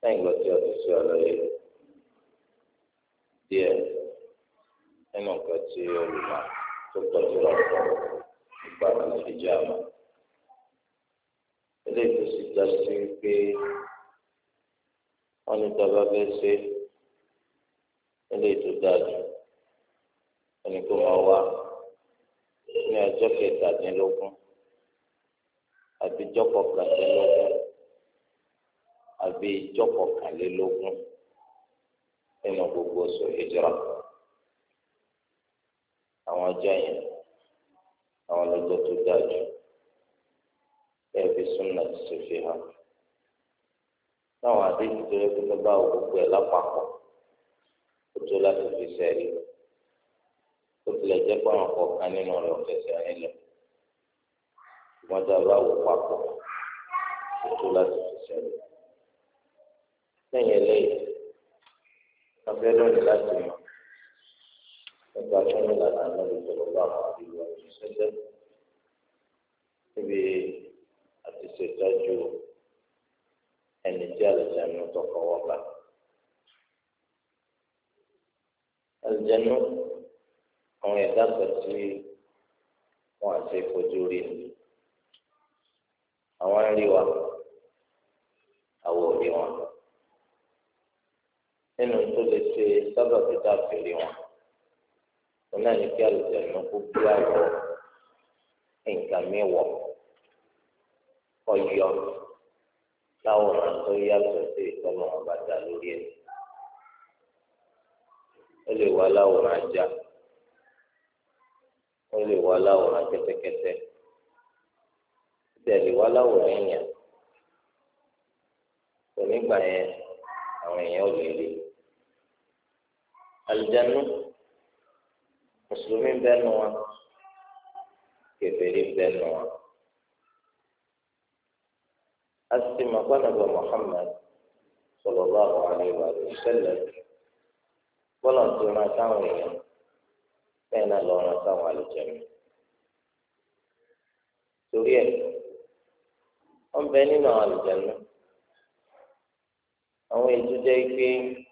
lẹ́yìn ìgbà tí a ti ṣe àlàyé díẹ̀ nínú nǹkan tí olùmọ̀ tó tọ́jú rà sọ nípa àlùfíjàmà eléyìí tó sì já sí pé wọ́n ní tọ́ba fẹ́ ṣe eléyìí tó dájú ẹni kó máa wá ní ọjọ́ kẹtàdínlógún àbí ọjọ́ kọkàndínlógún àbí ọjọ́ kọkànlélógún nínú gbogbo oṣù Hijra àwọn ọjọ́ yẹn àwọn ọlọ́jọ́ tó dájú ẹbí súnà ti ṣe fi hàn táwọn àdéhùn tó yẹ kó tó bá gbogbo ẹ̀ lápapọ̀ kó tó láti fi sẹ́rí ó tilẹ̀ jẹ́ pé àwọn kọ̀ọ̀kan nínú rẹ̀ ò fẹsẹ̀ rìn lẹ̀ ṣùgbọ́n tá a bá wò papọ̀ kó tó láti fi sẹ́rí lẹ́yìn eléyìí wọ́n fẹ́ lónìí láti mọ̀ nípa fún ìlànà ànábì sọ̀rọ̀ bá àwọn àdìgbò àti sẹ́lẹ̀ níbi àti ṣètọ́jú ẹni tí àlùjánu tọkọ wọ́n bá. àlùjánu àwọn ẹ̀dá kan tí wọ́n àti ìfojú rí ni àwọn ń rí wa àwọn ò rí wọn nínú tó lè ṣe sábàbí tá a fi rí wọn wọn náà ní kí àlùjánu kó gbé àwọ̀ nǹkan mi wọ̀ ọyọ láwòrán tó yàtọ̀ sí ìtọ́nà ọba dá lórí ẹ̀ ó lè wá láwòrán ajá ó lè wá láwòrán kẹ́tẹ́kẹ́tẹ́ ó lè wá láwòrán èèyàn onígbà yẹn àwọn èèyàn ò lè rí àlùjánu mùsùlùmí bẹ́ẹ̀ nù wọn kèfèrí bẹ́ẹ̀ nù wọn. أسمى قلب محمد صلى الله عليه وسلم ولا تنا تاويا كان لونا تاوى الجنة سوريا أم بيننا على الجنة أو يجوزي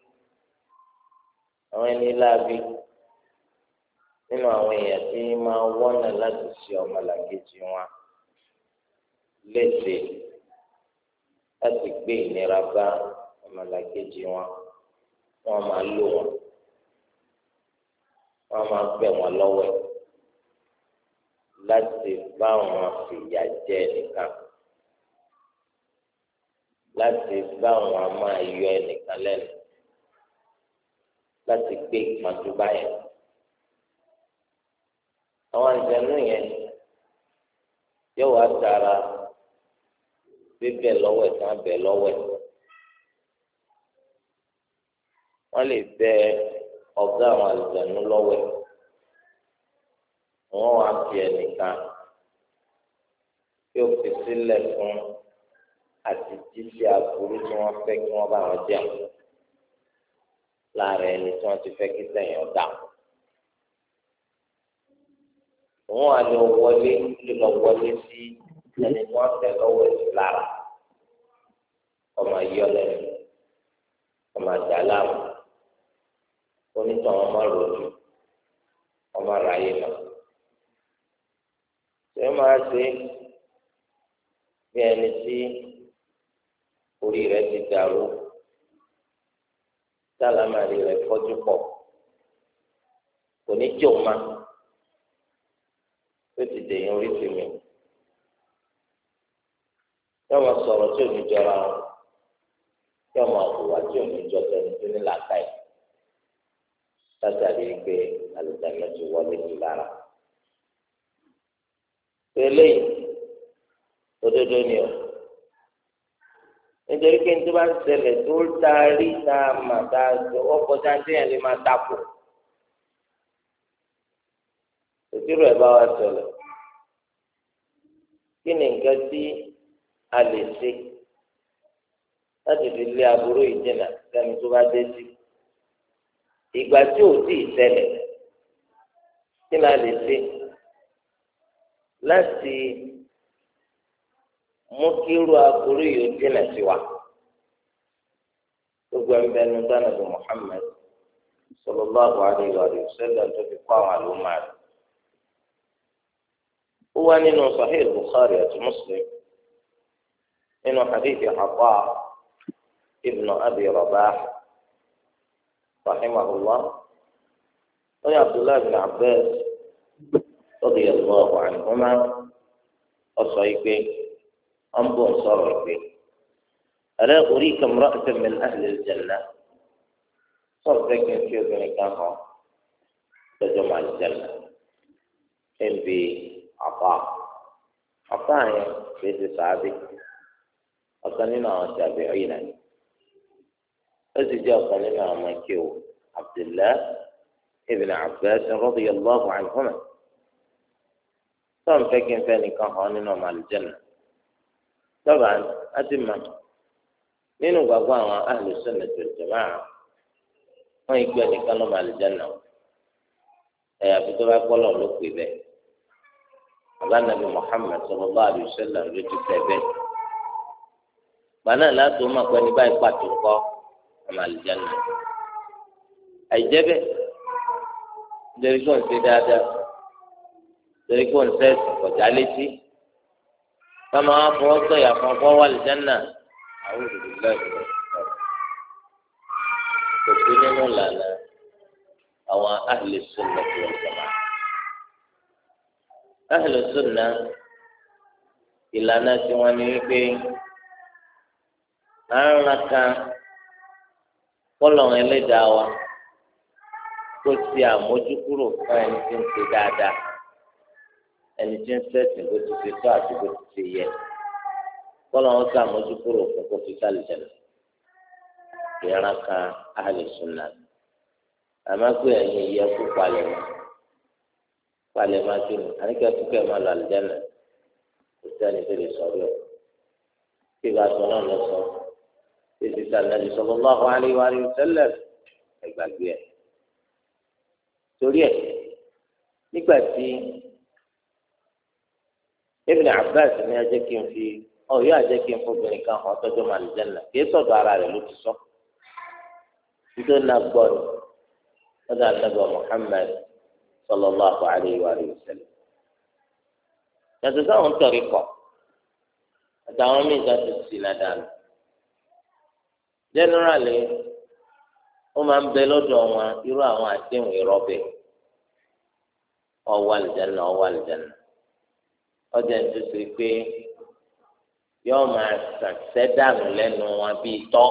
àwọn ẹni láabi nínú àwọn èèyàn tí máa wọ́nà láti ṣe ọmọlàkejì wọn léṣe láti gbé ìnira bá ọmọlàkejì wọn wọn máa lò wọn máa bẹ̀ wọ́n lọ́wọ́ láti bá wọn fìyà jẹ ẹnìkan láti bá wọn máa yọ ẹnìkan lẹ́nu láti gbé ìpọ́njú báyẹn àwọn àjẹnú yẹn yóò wá tara bíbẹ̀ lọ́wọ́ ẹ̀ tán bẹ̀ lọ́wọ́ ẹ̀ wọ́n lè bẹ ọ̀gá àwọn àlùjànnú lọ́wọ́ ẹ̀ wọ́n wá fi ẹnìkan yóò fi sílẹ̀ fún àti jíṣẹ́ aburú tí wọ́n fẹ́ kí wọ́n bá wọn jẹun lára ẹni tí wọ́n ti fẹ́ kí sẹ́yìn ọ̀dà wọ́n á lọ wọlé sí ẹni tí wọ́n tẹ̀ lọ́wọ́ ẹ̀ lára ọmọ yọ lẹ́nu ọmọ àjàlámù onítàn ọmọ ròdù ọmọ ráyè lọ ṣé máa ṣe bí ẹni tí orí rẹ̀ ti dàrú sálámàrí rẹ̀ fọ́jú pọ̀ kò ní jò má ó ti dèyàn orí sí mi yóò máa sọ̀rọ̀ tí ò ní jọra wọn yóò máa hùwà tí ò ní jọ tẹni tó ní làákàyè látàrí pé àlùjáde ti wọlé sí lára. eléyìí òdodo ni o nítorí pé nítorí bá ń ṣẹlẹ̀ tó darí tá a mà tá a sọ ọkọ̀ tá a déyàn lè máa dàpọ̀ òtírò ẹ̀ bá wa ṣẹlẹ̀ kí ni nǹkan tí a lè ṣe láti fi lé aburú yìí jìnnà sẹ́ni tó bá dé sí ìgbà tí ò tí ì ṣẹlẹ̀ kí ni a lè ṣe láti mú kí irú aburú yìí jìnnà sí wa ẹgbẹ́ ẹnu dáná bí Muhammad sallallahu alaihi wa sallam tó fi kọ́ àwọn àlùmọ́ rẹ̀. ó wá nínú Sahih Bukhari àti Muslim nínú hadithi Ata ibn Abi Rabah rahimahullah ó ní Abdullah ibn Abbas radiyallahu anhuma ọ̀sọ̀ ìpè ọ̀nbọ̀n sọ̀rọ̀ ìpè ala urika imra'atan min ahli al-jannah sọ̀rọ̀ fẹ́kẹ̀ tí obìnrin kan hàn lọ́jọ́ máa jẹ́nà ẹ̀ ń bi àpá yẹn kì í ti sàábì ọ̀kan nínú àwọn tàbí ọ̀yìn náà ó sì jẹ́ ọ̀kan nínú àwọn ọmọ ìkéwò Abdullah ibn Abbas radiyallahu anhuma sọ̀rọ̀ fẹ́kẹ̀ fẹ́ nìkan hàn nínú ọmọ àlùjẹ́nà lọ́ba á ti mọ̀ nínú gbàgbọ́ àwọn ahlu sunnah wal jamā'ah wọn yìí gbé nìkan lọ́mọ àlùjáná ẹ̀yà fi tó bá gbọ́lọ̀ ló pè bẹ́ẹ̀ bàbá nàbí Muhammad sallallahu alaihi wasallam ló ti tẹ̀ bẹ́ẹ̀ gbaná láti ọmọ àpẹẹrẹ báyìí pàtó kọ́ ọmọ àlùjáná àìjẹ́ bẹ́ẹ̀ nítorí kò ń ṣe dáadáa nítorí kò ń sẹ́ẹ̀sì kọjá létí káma wá fọwọ́ sọ̀yà fún ọkọ̀ wà àlùjáná àwọn òṣèlú lẹ́yìn kò sí nínú ìlànà àwọn ahlu sunnah wal jamā'ah. ahlu sunnah ìlànà tí wọ́n ní wípé à ń ran kan kọ́lọ̀ ẹlẹ́dàá wa kó ti àmójúkúrò fún ẹni tí ń ṣe dáadáa ẹni tí ń ṣẹ̀sìn bó ti ṣe tó àti bó ti ṣe yẹ kọ́lọ̀ wọn ti àmójúkúrò fún kó fi sálì jẹ̀lẹ̀. ìran kan ahli sunnah àmọ́ pé ẹ̀yin yẹ kó palẹ̀ máa kí ni àníkẹ́ fúkẹ́ máa lọ àlùjáná kò sẹ́ni tó lè sọ bẹ́ẹ̀ kí ìbá sọ náà lọ sọ títí sàlẹ̀ sallallahu alaihi wa sallam ẹgbàgbé ẹ̀ torí ẹ̀ nígbà tí Ibn Abbas ní ajẹ́ kí n fi yóò ajẹ́ kí n fobìnrin kan hàn tọ́jú máa àlùjáná kì í sọ̀dọ̀ ara rẹ̀ ló ti sọ. nítorí náà gbọ́ ni wọ́n dá àtàgbà Muhammad sallallahu alayhi wa sallam. yàtọ̀ sáwọn tọ̀rí kọ̀ àtàwọn míì tó ti sì náà dànù. generally wọ́n máa ń bẹ lọ́dọ̀ wọn irú àwọn àdéhùn ìrọ́bẹ̀ ọwọ́ àlùjáná ọjà ń tutù pé yóò máa sàṣẹ́dànù lẹ́nu wọn bíi tọ́.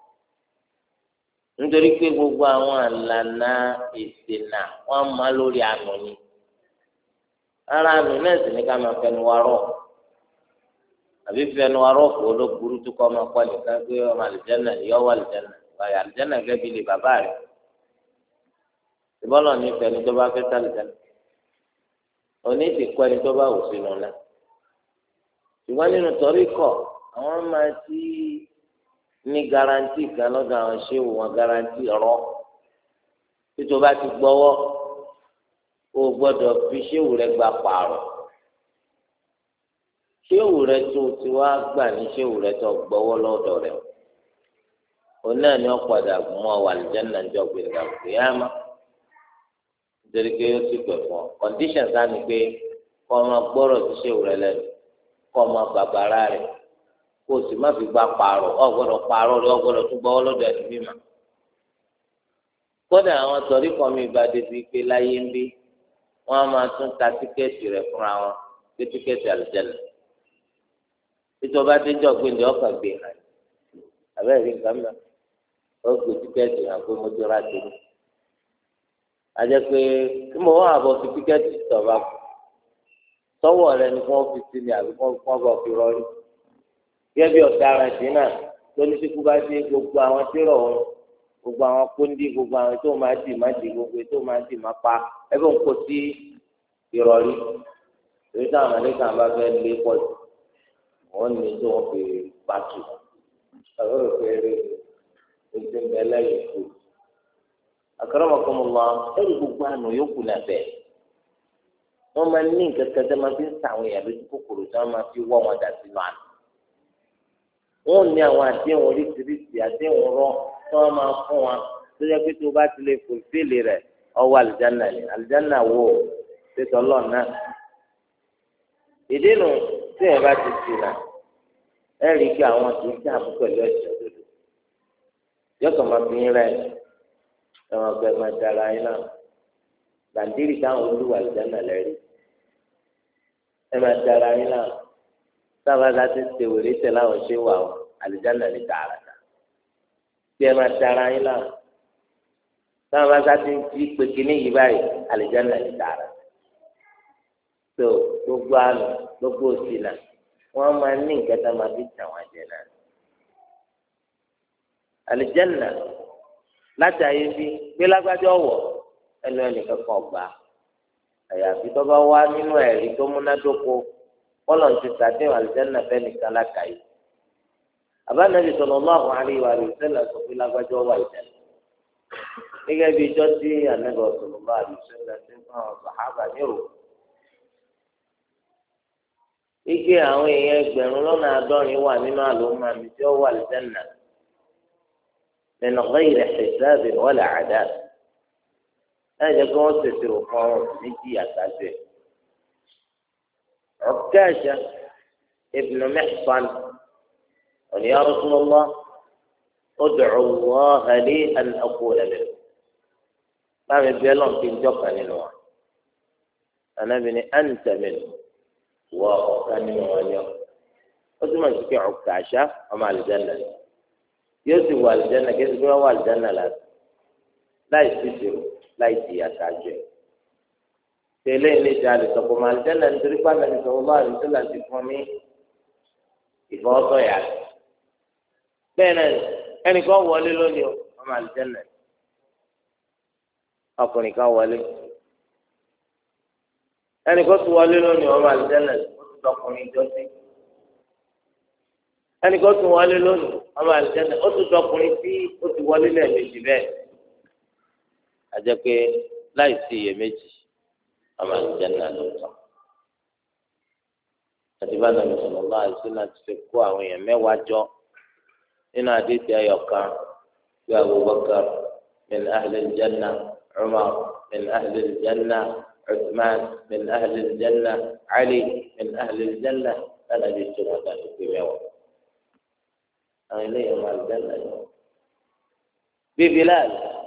nítorí pé gbogbo àwọn àlànà ìsìnà wọn máa lórí àánú ni ara àánú náà sì ní ká máa fẹnu wa rọ àbí fẹnu wa rọ kó ló burú tó kọ́ máa kọ́ nìkan pé ọmọ àlùjáná ni yọ wà àlùjáná báyìí àlùjáná gẹ́gẹ́ bí ilé bàbá rẹ̀ ìbọ́lọ̀ ní fẹni tó bá fẹ́ sálùjáná òní ti kọ́ ẹni tó bá wù sínú náà ṣùgbọ́n nínú tọ́rí kọ̀ àwọn máa ti ní garanti kan lọ́dọ̀ àwọn ṣéwù wọn garanti ọ̀rọ̀ títí o bá ti gbọ́wọ́ o gbọ́dọ̀ fi ṣéwù rẹ gba pààrọ̀ ṣéwù rẹ tó ti wá gbà ní ṣéwù rẹ tó gbọ́wọ́ lọ́dọ̀ rẹ òun náà ni wọ́n padà mú ọ wà lìjánà jọ pé nígbà tó yá má nítorí pé ó ti pẹ̀ fún ọ condition sáà ni pé kọ́ ọ máa gbọ́rọ̀ sí ṣéwù rẹ lẹ́nu kọ́ ọ máa bàbàrà rẹ kó o sì má fi gba pààrọ̀ ọ gbọ́dọ̀ pààrọ̀ rẹ ọ gbọ́dọ̀ tún gbọ́wọ́ lọ́dọ̀ ẹni mímọ́ kódà àwọn sọrí kan mi bá débi pé láyé ń bí wọn á máa tún ta tíkẹ́ẹ̀tì rẹ fúnra wọn pé tíkẹ́ẹ̀tì àlùjánnà ìjọba déjọ gbẹndé ọkàn gbé hàn abẹ́rẹ́ rí nǹkan mọ́ ó gbé tíkẹ́ẹ̀tì hàn pé mo ti ra tèmi àjẹ́ pé tí mo wọ́n àbọ̀ fi tíkẹ́ẹ̀tì tọ̀ba kù sọ́wọ́ rẹ ni wọ́n fi sí ni àbí wọ́n bọ̀ fi rọrí gẹ́gẹ́ bí ọ̀daràn sí náà lóní tí kú bá dé gbogbo àwọn tí rọ̀ wọn gbogbo àwọn kóńdé gbogbo àwọn tó máa dì má dì gbogbo tó máa dì má pa ẹbí òun kò sí ìrọ̀rí èyí táwọn mọ̀lẹ́kà bá fẹ́ lé pọ̀ jù wọ́n ní tó wọ́n fi pàtó àwọn òfin ètò ìbẹ̀lẹ̀ yìí kú. akramakumullah ẹ̀rí gbogbo àná yòókù náà bẹ́ẹ̀ wọ́n máa ní nǹkan kan tó máa fi ń sàwọn èèyàn lójú kòkòrò tí wọ́n máa fi wọ́ wọn dà sínú àná. wọ́n ní àwọn àdéhùn oríṣiríṣi àdéhùn rọ tí wọ́n máa fún wa tó jẹ́ pé tó bá ti lè fòlfìlì rẹ̀ ọwọ́ àlìjáná ni àlìjáná wo tètè ọlọ́run náà ìdí nu tí ẹ bá ti sì náà ẹ rí i pé àwọn kì í dààmú pẹ̀lú ẹ̀sìn òdodo yọkàn máa fi yín rẹ̀ ẹ̀wọ̀n ọ̀gbẹ́ máa dára yín náà gbàndírì táwọn olúwa àlìjáná lẹ́rìí ẹ máa dára yín náà sábà láti ṣe wèrè tẹ láwọn ṣé wà ó àlìjáná ní tààràtà tí ẹ máa dára yín náà sábà láti jí pékinní yìí báyìí àlìjáná ní tààràtà tó gbogbo àná gbogbo òsì náà wọn máa ní nǹkan tá a máa fi tàn wọn jẹ náà àlìjáná láti ayé bí gbélágbájọ wọ ẹnu ẹnìkan kan gbà àyàfi tó bá wá nínú ẹ̀rí tó múnádóko kọlọ̀ ń ti sàdéhùn àlìjáná fẹ́nìkan lákàáyé àbánabi sallallahu alaihi wa sallam sọ pé lágbájọ wà ìjẹun gẹ́gẹ́ bí ijọ́ tí ànábì sallallahu alaihi wa sallam ti fún àwọn sàhábà nírò ike àwọn èèyàn 1,000 wà nínú àlùmọ́ àmì tí ó wà àlìjáná min ghayri hisabin wala adab láì jẹ́ kí wọ́n ṣèṣirò fún ọ̀rọ̀ méjì àtàjọ ẹ̀. عكاشة ابن محصن قال يا رسول الله ادعو الله لي أن أقول منه ما من بيلون في الجوكا لنوع أنا بني أنت منه وكان منه اليوم وثم تكي عكاشة ومع الجنة يوسف الجنة كيف هو الجنة لا يستشير لا يتياتاجه tẹ́lẹ̀ ilé ìjà lè sọ̀kò máa jẹ́ lẹ́nu torí pé àmì ìṣòwò bá àdúgbò láti fún mi ìfọwọ́sọ yà rẹ̀. bẹ́ẹ̀ náà ẹnìkan wọlé lónìí ọmọ àlùjẹ́nà ọkùnrin kan wọlé ẹnìkan tún wọlé lónìí ọmọ àlùjẹ́nà ó ti dọkùnrin jọ́sí ẹnìkan tún wọlé lónìí ọmọ àlùjẹ́nà ó ti dọkùnrin tí ó ti wọlé lẹ́ẹ̀mejì bẹ́ẹ̀ àjẹ́ pé láì sí iyèméjì ọmọ àlùjánnà ló tán àdìbò Ànábì sallallahu alaihi wasallam ti fi kó àwọn èèyàn 10 jọ nínú àdìsí ẹyọkan bí Abubakar min ahli aljanna Umar min ahli aljanna Uthman min ahli aljanna Ali min ahli aljanna lánàá di tó wọn dàbí pé 10 àwọn eléyìí ọmọ àlùjánnà yọ bí Bilal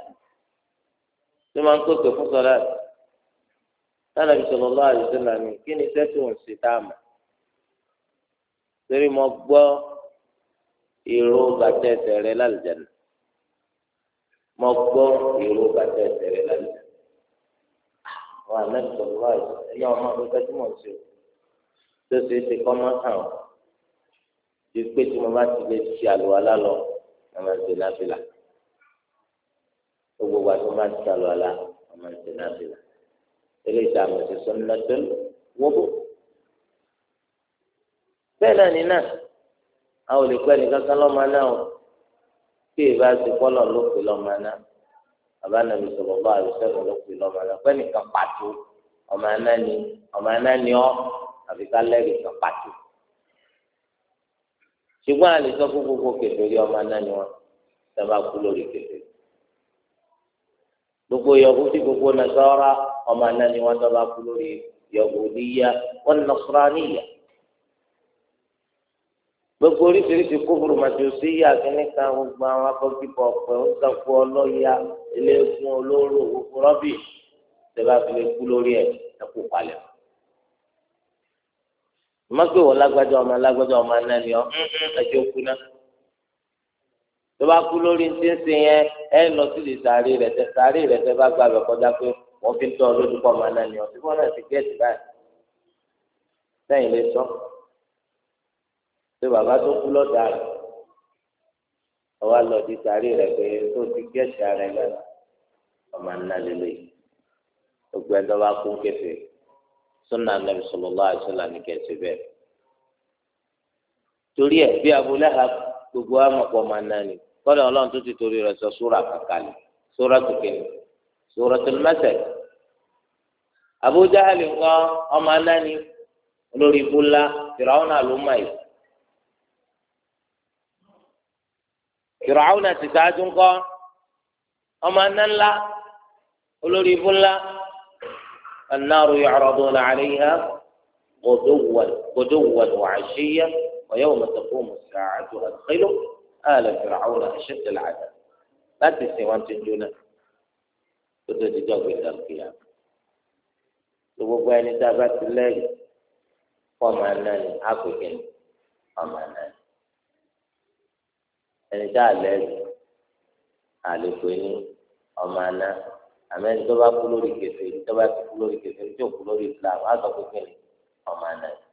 tó máa ń kókè fún sọlá Ànábì sallallahu alaihi wasallam ní kí ni sẹ́tù ń ṣe tá a mọ̀ torí mo gbọ́ ìró bàtẹ́ ẹsẹ̀ rẹ lálùjánnà mo gbọ́ ìró bàtẹ́ ẹsẹ̀ rẹ lálùjánnà àwọn Ànábì sallallahu alaihi wasallam ẹ̀yà ọmọ ọdún tí mo ń ṣe tó ṣe é ṣe kọ́ mọ́ hàn ju pé tí mo bá ti lè ṣe àlùwàlá lọ mo máa ń ṣe náfìlà gbogbo àti mo bá ti ṣe àlùwàlá mo máa ń ṣe náfìlà. eléyìí tá a mọ̀ sí sunnatul wudu. bẹ́ẹ̀ náà ní náà àwọn olùkọ́ ẹnìkan kan lọ́ọ́ máa náà tí ìbá ti kọ́lọ̀ ló pè lọ́ọ́ máa náà bàbá Ànábì sallallahu alaihi wasallam ló pè lọ́ọ́ máa náà pẹ́ nìkan pàtó ọmọ anáni ọ́ àfi ká lẹ́rìí kan pàtó. ṣùgbọ́n àlè sọ fún gbogbo kèfèrí ọmọ anáni wọn sábà kú lórí kèfèrí. gbogbo Yahudi gbogbo Nasara ọmọ anáni wọn sábà kú lórí Yahudiyya wan Nasraniyya. gbogbo oríṣiríṣi kófòrò màjòsíyà kínníkan gbogbo àwọn akọ́kíkọ̀ ọ̀pẹ̀ ó sàkó ọlọ́yà eléegun olóró gbogbo rọ́bì tẹ́lá fi lè kú lórí ẹ̀ ẹ̀kú palẹ̀. ìmọ̀pẹ́ wọ lágbájá ọmọ anáni ọ ẹ̀jẹ̀ òkú náà. tó bá kú lórí ti ń sìn yẹn ẹ lọ sí lè sàárè rẹ̀ tẹ́ bá gbàgbẹ́ kọjá pé wọ́n fi ń tọ́ lójúkọ́ ọmọ anáni ọ síbí wọn náà ti gẹ́ẹ̀tì báyìí sẹ́yìn lè sọ pé bàbá tó kú lọ́dà rẹ̀ ọwọ́ lọ di sàárè rẹ̀ pé tó ti gẹ́ẹ̀tì ara ẹ̀ lẹ́nu ọmọ anáni lélẹ̀ gbogbo ẹ̀ tó bá kú kẹfẹ́ sunna Nabi sallallahu alaihi wasallam ní kẹsì bẹ́ẹ̀ torí ẹ̀ bí Abu Lahab gbogbo amọ̀pọ̀ ọmọ anáni kọ́dà ọlọ́run tó ti torí rẹ̀ sọ súrà kankalẹ̀ súrà tó kéde Suratul Masad. Abu Jahal nǹkan ọmọ anáni olórí ibùlá Fìràwọ́nà ló mọ̀ yìí. Fìràwọ́nà ti dájú ńkọ́ ọmọ aná ńlá olórí ibú ńlá النار يعرضون عليها غدوا وعشيا ويوم تقوم الساعة أدخلوا آل فرعون أشد العذاب لا تسوى أن تجونا وتجدوا إلى القيامة gbogbo ẹni tí a bá ti lẹ́yìn fún ọmọ aná ni àpèké ọmọ aná ni ẹni tí a lẹ́yìn àlèkò ní ọmọ aná àmọ́ ẹni tó bá kú lórí kèfèrí tó bá kú lórí kèfèrí tó kú lórí Islam á sọ pé ní ọmọ aná ni.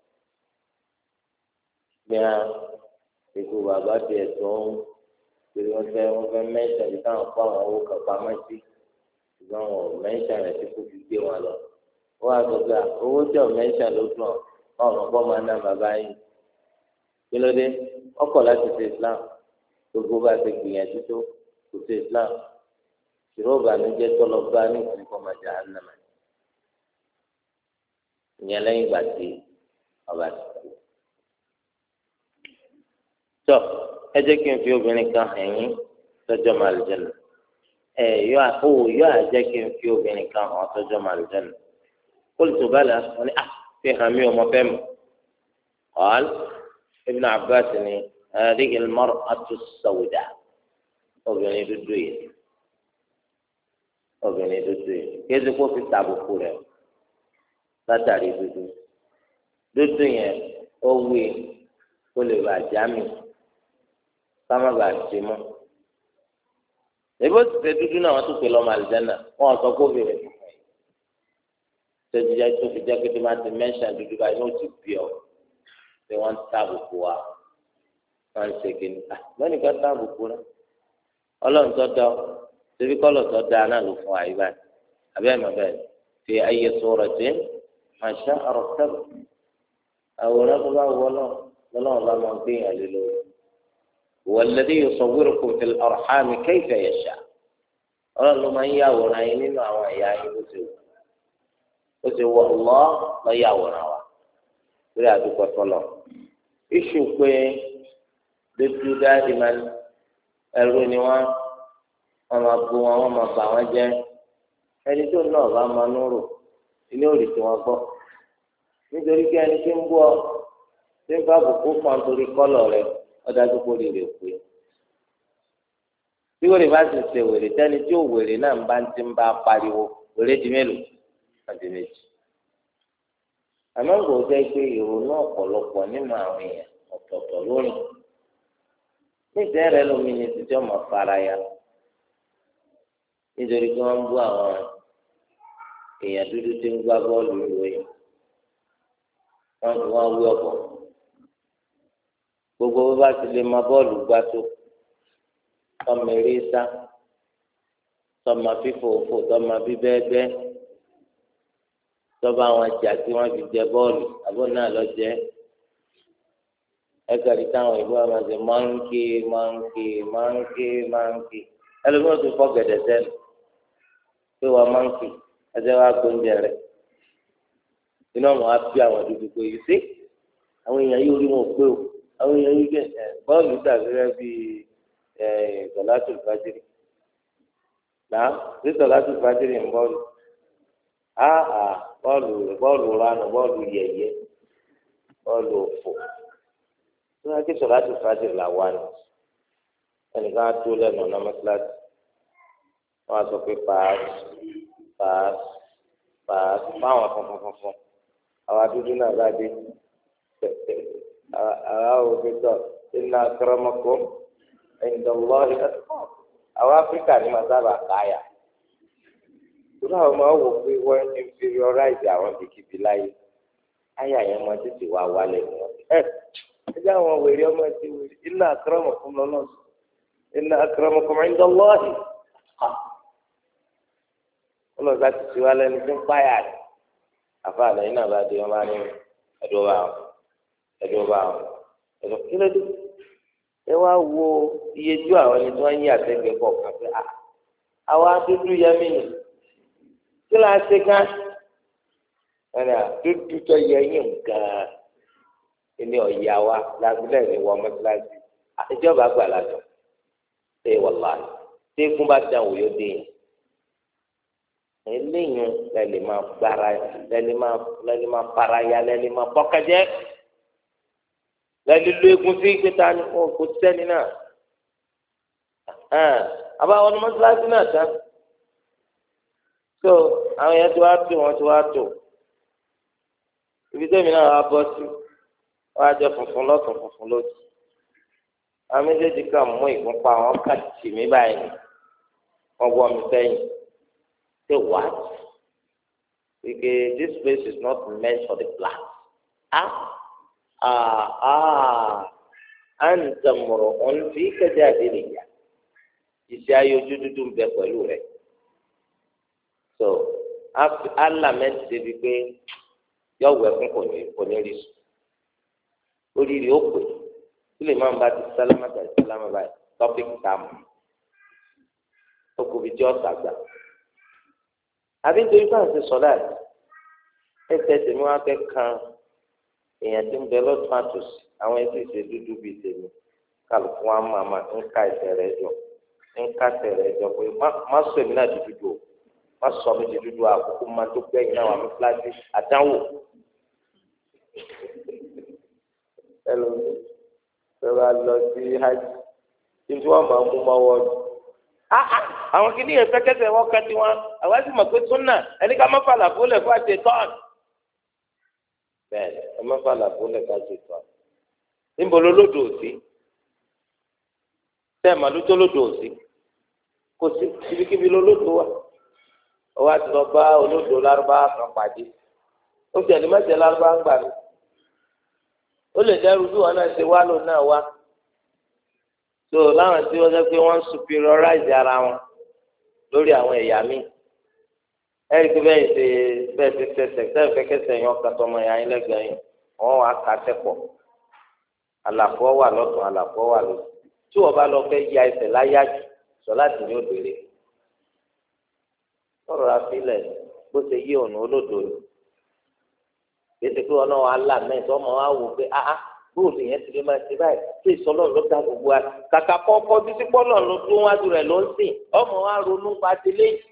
bí wọn ikú bàbá tiẹ̀ tó ń pèrè wọ́n fẹ́ mẹ́ta bí táwọn kó àwọn owó kan pamọ́ sí ṣùgbọ́n wọn ò mẹ́ta rẹ̀ tí kò fi gbé wọn lọ. wọ́n á sọ pé owó tí ò mẹ́ta ló dùn ọ̀rọ̀ bọ́ máa ná bàbá yìí. kí ló dé ọkọ̀ láti ṣe Islam gbogbo bá ti gbìyànjú tó kò ṣe Islam ìṣòro ìbànújẹ́ tọlọ bá ní ìpínlẹ̀ kọmọ jahannama ìyẹn lẹ́yìn ìgbà tí ọba ti kú. tọ ẹ jẹ́ kí n fi obìnrin kan hàn yín tọ́jọ́ màlúùjẹ́nà yóò àjẹ́ kí n fi obìnrin kan hàn tọ́jọ́ màlúùjẹ́nà qultu bala wọn ni fi hàn mí ọmọ fẹ́ mu qal Ibn Abbas ni hadhihi al-mar'atu as-sawda obìnrin dúdú yìí obìnrin dúdú yìí kéde kó fi tàbùkù rẹ̀ látàrí dúdú yẹn ó wí kó lè bàa jámì ká má bàa ṣe mọ́ èbó ti ṣe dúdú náà wọ́n tún pè lọ́mọ àlùjáná wọ́n sọ kó bèrè tẹ́jú jẹ́ tó fi jẹ́ pé tó máa ti mẹ́ṣán dúdú báyìí ní òtún bí ọ pé wọ́n ń tàbùkù wa wọ́n ń ṣe kíni lónìí ká tàbùkù rẹ̀ ọlọ́run tó dá ọ torí kọ́lọ̀ tó dáa náà ló fún àyè báyìí abẹ́rẹ́ mọ̀ bẹ́ẹ̀ fi ayé sọ̀rọ̀ tí màṣá ọ̀rọ̀ sẹ́bù àwòrán tó bá wọ náà lọ́wọ́ bá máa gbé yàn lé lórí walladhi yusawwirukum fil arhami kayfa yasha ọlọ́run ló máa ń yá àwòrán yín nínú àwọn ẹ̀yà yín ó ti wọ ọlọ́ lọ́ yá àwòrán wa lórí àdúgbò tọ́lọ̀ iṣu pé dúdú dáadé máa ẹrú ni wọ́n máa bu wọn máa bà wọn jẹ́ ẹni tó náà bá máa nóró ilé òrì tí wọ́n gbọ́ nítorí pé ẹni tí ń bú ọ tí ń bá bùkú kan torí kọ́lọ̀ rẹ ọ̀dájú kó lè rè pé tí wèrè bá ti ṣe wèrè tẹ́ni tí ò wèrè náà ń bá ti ń bá pariwo wèrè di mélòó àti méjì àmọ́ kò jẹ́ pé ìrònú ọ̀pọ̀lọpọ̀ nínú àwọn èèyàn ọ̀tọ̀ọ̀tọ̀ lórí níjẹ́ rẹ lómi ní títí ọmọ fara ya nítorí pé wọ́n ń bú àwọn èèyàn dúdú tí ń gbá bọ́ọ̀lù ìwé yìí wọ́n fi wọ́n wí ọ̀bọ̀ gbogbo bó bá ti lè máa bọ́ọ̀lù gbá tó tọmọ eré sá tọmọ fífòfò tọmọ bíbẹ́ẹ́bẹ́ tọ́ba àwọn jà tí wọ́n fi jẹ bọ́ọ̀lù àbọ̀ náà lọ jẹ́ ẹgbẹ̀rún táwọn ìlú àwọn àti máńkì ẹlòmíràn tó fọ́ gẹ̀dẹ̀ sẹ́nu pé wọ́n máńkì ẹsẹ̀ wá gbóúnjẹ rẹ̀ iná wọn á bí àwọn dúdú pé yìí sí àwọn èèyàn yìí orí wọn pé o àwọn èèyàn yìí gẹ̀ bọ́ọ̀lù dàbí rẹ bíi sọ̀látù fàjìrì náà sí sọ̀látù fàjìrì ń bọ́ọ̀lù bọ́ọ̀lù ránù bọ́ọ̀lù yẹ̀yẹ́ bọ́ọ̀lù òfò tí wọ́n ké sọ̀látù fàjìrì là wà ní ẹnìkan á tó lẹ́nu ọ̀nà mọ́sálásí wọ́n á sọ pé pass fáwọn funfun àwọn dúdú náà bá dé àwọn òfìsọ inna akramakum indallahi atqakum àwọn áfíríkà ní máa sábà káyà tóra àwọn máa wò pé wọ́n inferiorize àwọn bìkìbì láyé ayé àyẹ̀ máa tètè wá wálẹ̀ ní wọn ẹ jẹ́ àwọn wèrè ọmọ ẹtì wèrè inna akramakum lọ́nà inna akramakum indallahi ọlọ́ọ̀gá ti ti wá lẹ́nu tó ń páyà rẹ̀ àfa àlẹ́ yìí náà bá di ọmọ ní ẹ̀dọ́ bá wọn kí ló dé ẹ wá wo iye ju àwọn ẹni tí wọ́n yí àtẹ́gbẹ́ pọ̀ kan pé àwa dúdú yẹmí ni kí ló ń ṣe gán ẹnì dúdú tó yẹ yín gan ẹni ọ̀yà wa lábúlẹ̀ ní wọ́n mọ́tíláṣí ìjọba gbà lájọ ṣé wàláhì tí eégún bá dán wò yóò dé yẹn eléyìí lẹ́lẹ̀ máa gbára lẹ́lẹ̀ máa faraya lẹ́lẹ̀ máa bọ́kẹ́jẹ́ lẹ́lẹ̀ ló eégún sí pété ni kò sẹ́ni náà àbáwọn ọmọ mọ́sálásí náà tán so àwọn yẹn ti wá tó wọn ti wá tó ibi tẹ́mi náà wá bọ́ sí wọ́n á jẹ funfun lọ́tún funfun lójú àwọn méjèèjì kan mú ìfúnpá wọn kà tì mí báyìí wọ́n wọ́ mi sẹ́yìn say what because this place is not meant for the black anta mur'un fi kajadiliya iṣẹ́ ayé ojú dúdú ń bẹ pẹ̀lú rẹ̀ so alamẹ́ntì débi pé yọ̀wọ̀ ẹ̀kún kò ní rí sùn orí rí ó pè tí lè máa ń bá ti sálámà tàbí sálámà báyìí tọ́pìkì táàmù ó kò fi jẹ́ ọ̀sàgbà àbí nítorí bá ń ṣe sọ́dà ẹsẹ̀ tèmi wá fẹ́ kan èèyàn tí ń bẹ lọ́tún àtòsí àwọn ẹbí ìṣe dúdú bíi tèmi kálukú wa máa ń ká ẹsẹ̀ rẹ̀ jọ ń ká ẹsẹ̀ rẹ̀ jọ pé má sọ èmi náà di dúdú o má sọ mi di dúdú àkókò máa tó gbẹ̀yìn náà wà mí fúláṣí àdánwò ẹlòmíì tó bá lọ sí hajj tí wọ́n máa mú mọ́wọ́ ni àwọn kìíní yẹn fẹkẹsẹ wọn kẹtì wọn àwọn ẹsìn mọ̀ pé súnà ẹni ká má falà fúlẹ fún àti tọn bẹ́ẹ̀ ẹ má falà fúlẹ fún àti tọn níbo lolódò òsì tẹ ẹ màlúù tó lódò òsì kò sí ibikíbi lolódò wa ọwọ àti lọ bá olódò lárúbá kan pàdé ó ti ẹni mẹsẹ lárúbá ń gbà mí ó lè dẹrù bí wọn náà ṣe wá lò náà wá so láwọn tí wọ́n sọ pé wọ́n superiorize ara wọn lórí àwọn ẹ̀yà mi ẹ̀rí pé bẹ́ẹ̀ ṣe fẹsẹ̀ tẹ́ fẹ́kẹ́sẹ̀ yẹn ọkàn tọmọ ẹ̀yà yín lẹ́gbẹ̀ẹ́ yín wọ́n wá kà sẹ́pọ̀ àlàfo wà lọ́tún àlàfo wà lọ́tún tí wọ́n bá lọ fẹ́ ya ẹsẹ̀ láyà jù sọ láti ní òdòdó sọ̀rọ̀ àfilẹ̀ bó ṣe yí ọ̀nà olódò ni ètò pé ọ̀nà wa là mẹ́tọ́ ọmọ wa wò pé bóòlù yẹn ti lè máa ṣe báyìí tí ìsọlọ ló dá gbogbo wa kàkà kọ́kọ́ títí pọ́lọ̀ ló tó wájú rẹ̀ ló ń sìn ọmọ wa ronú pa délé yìí.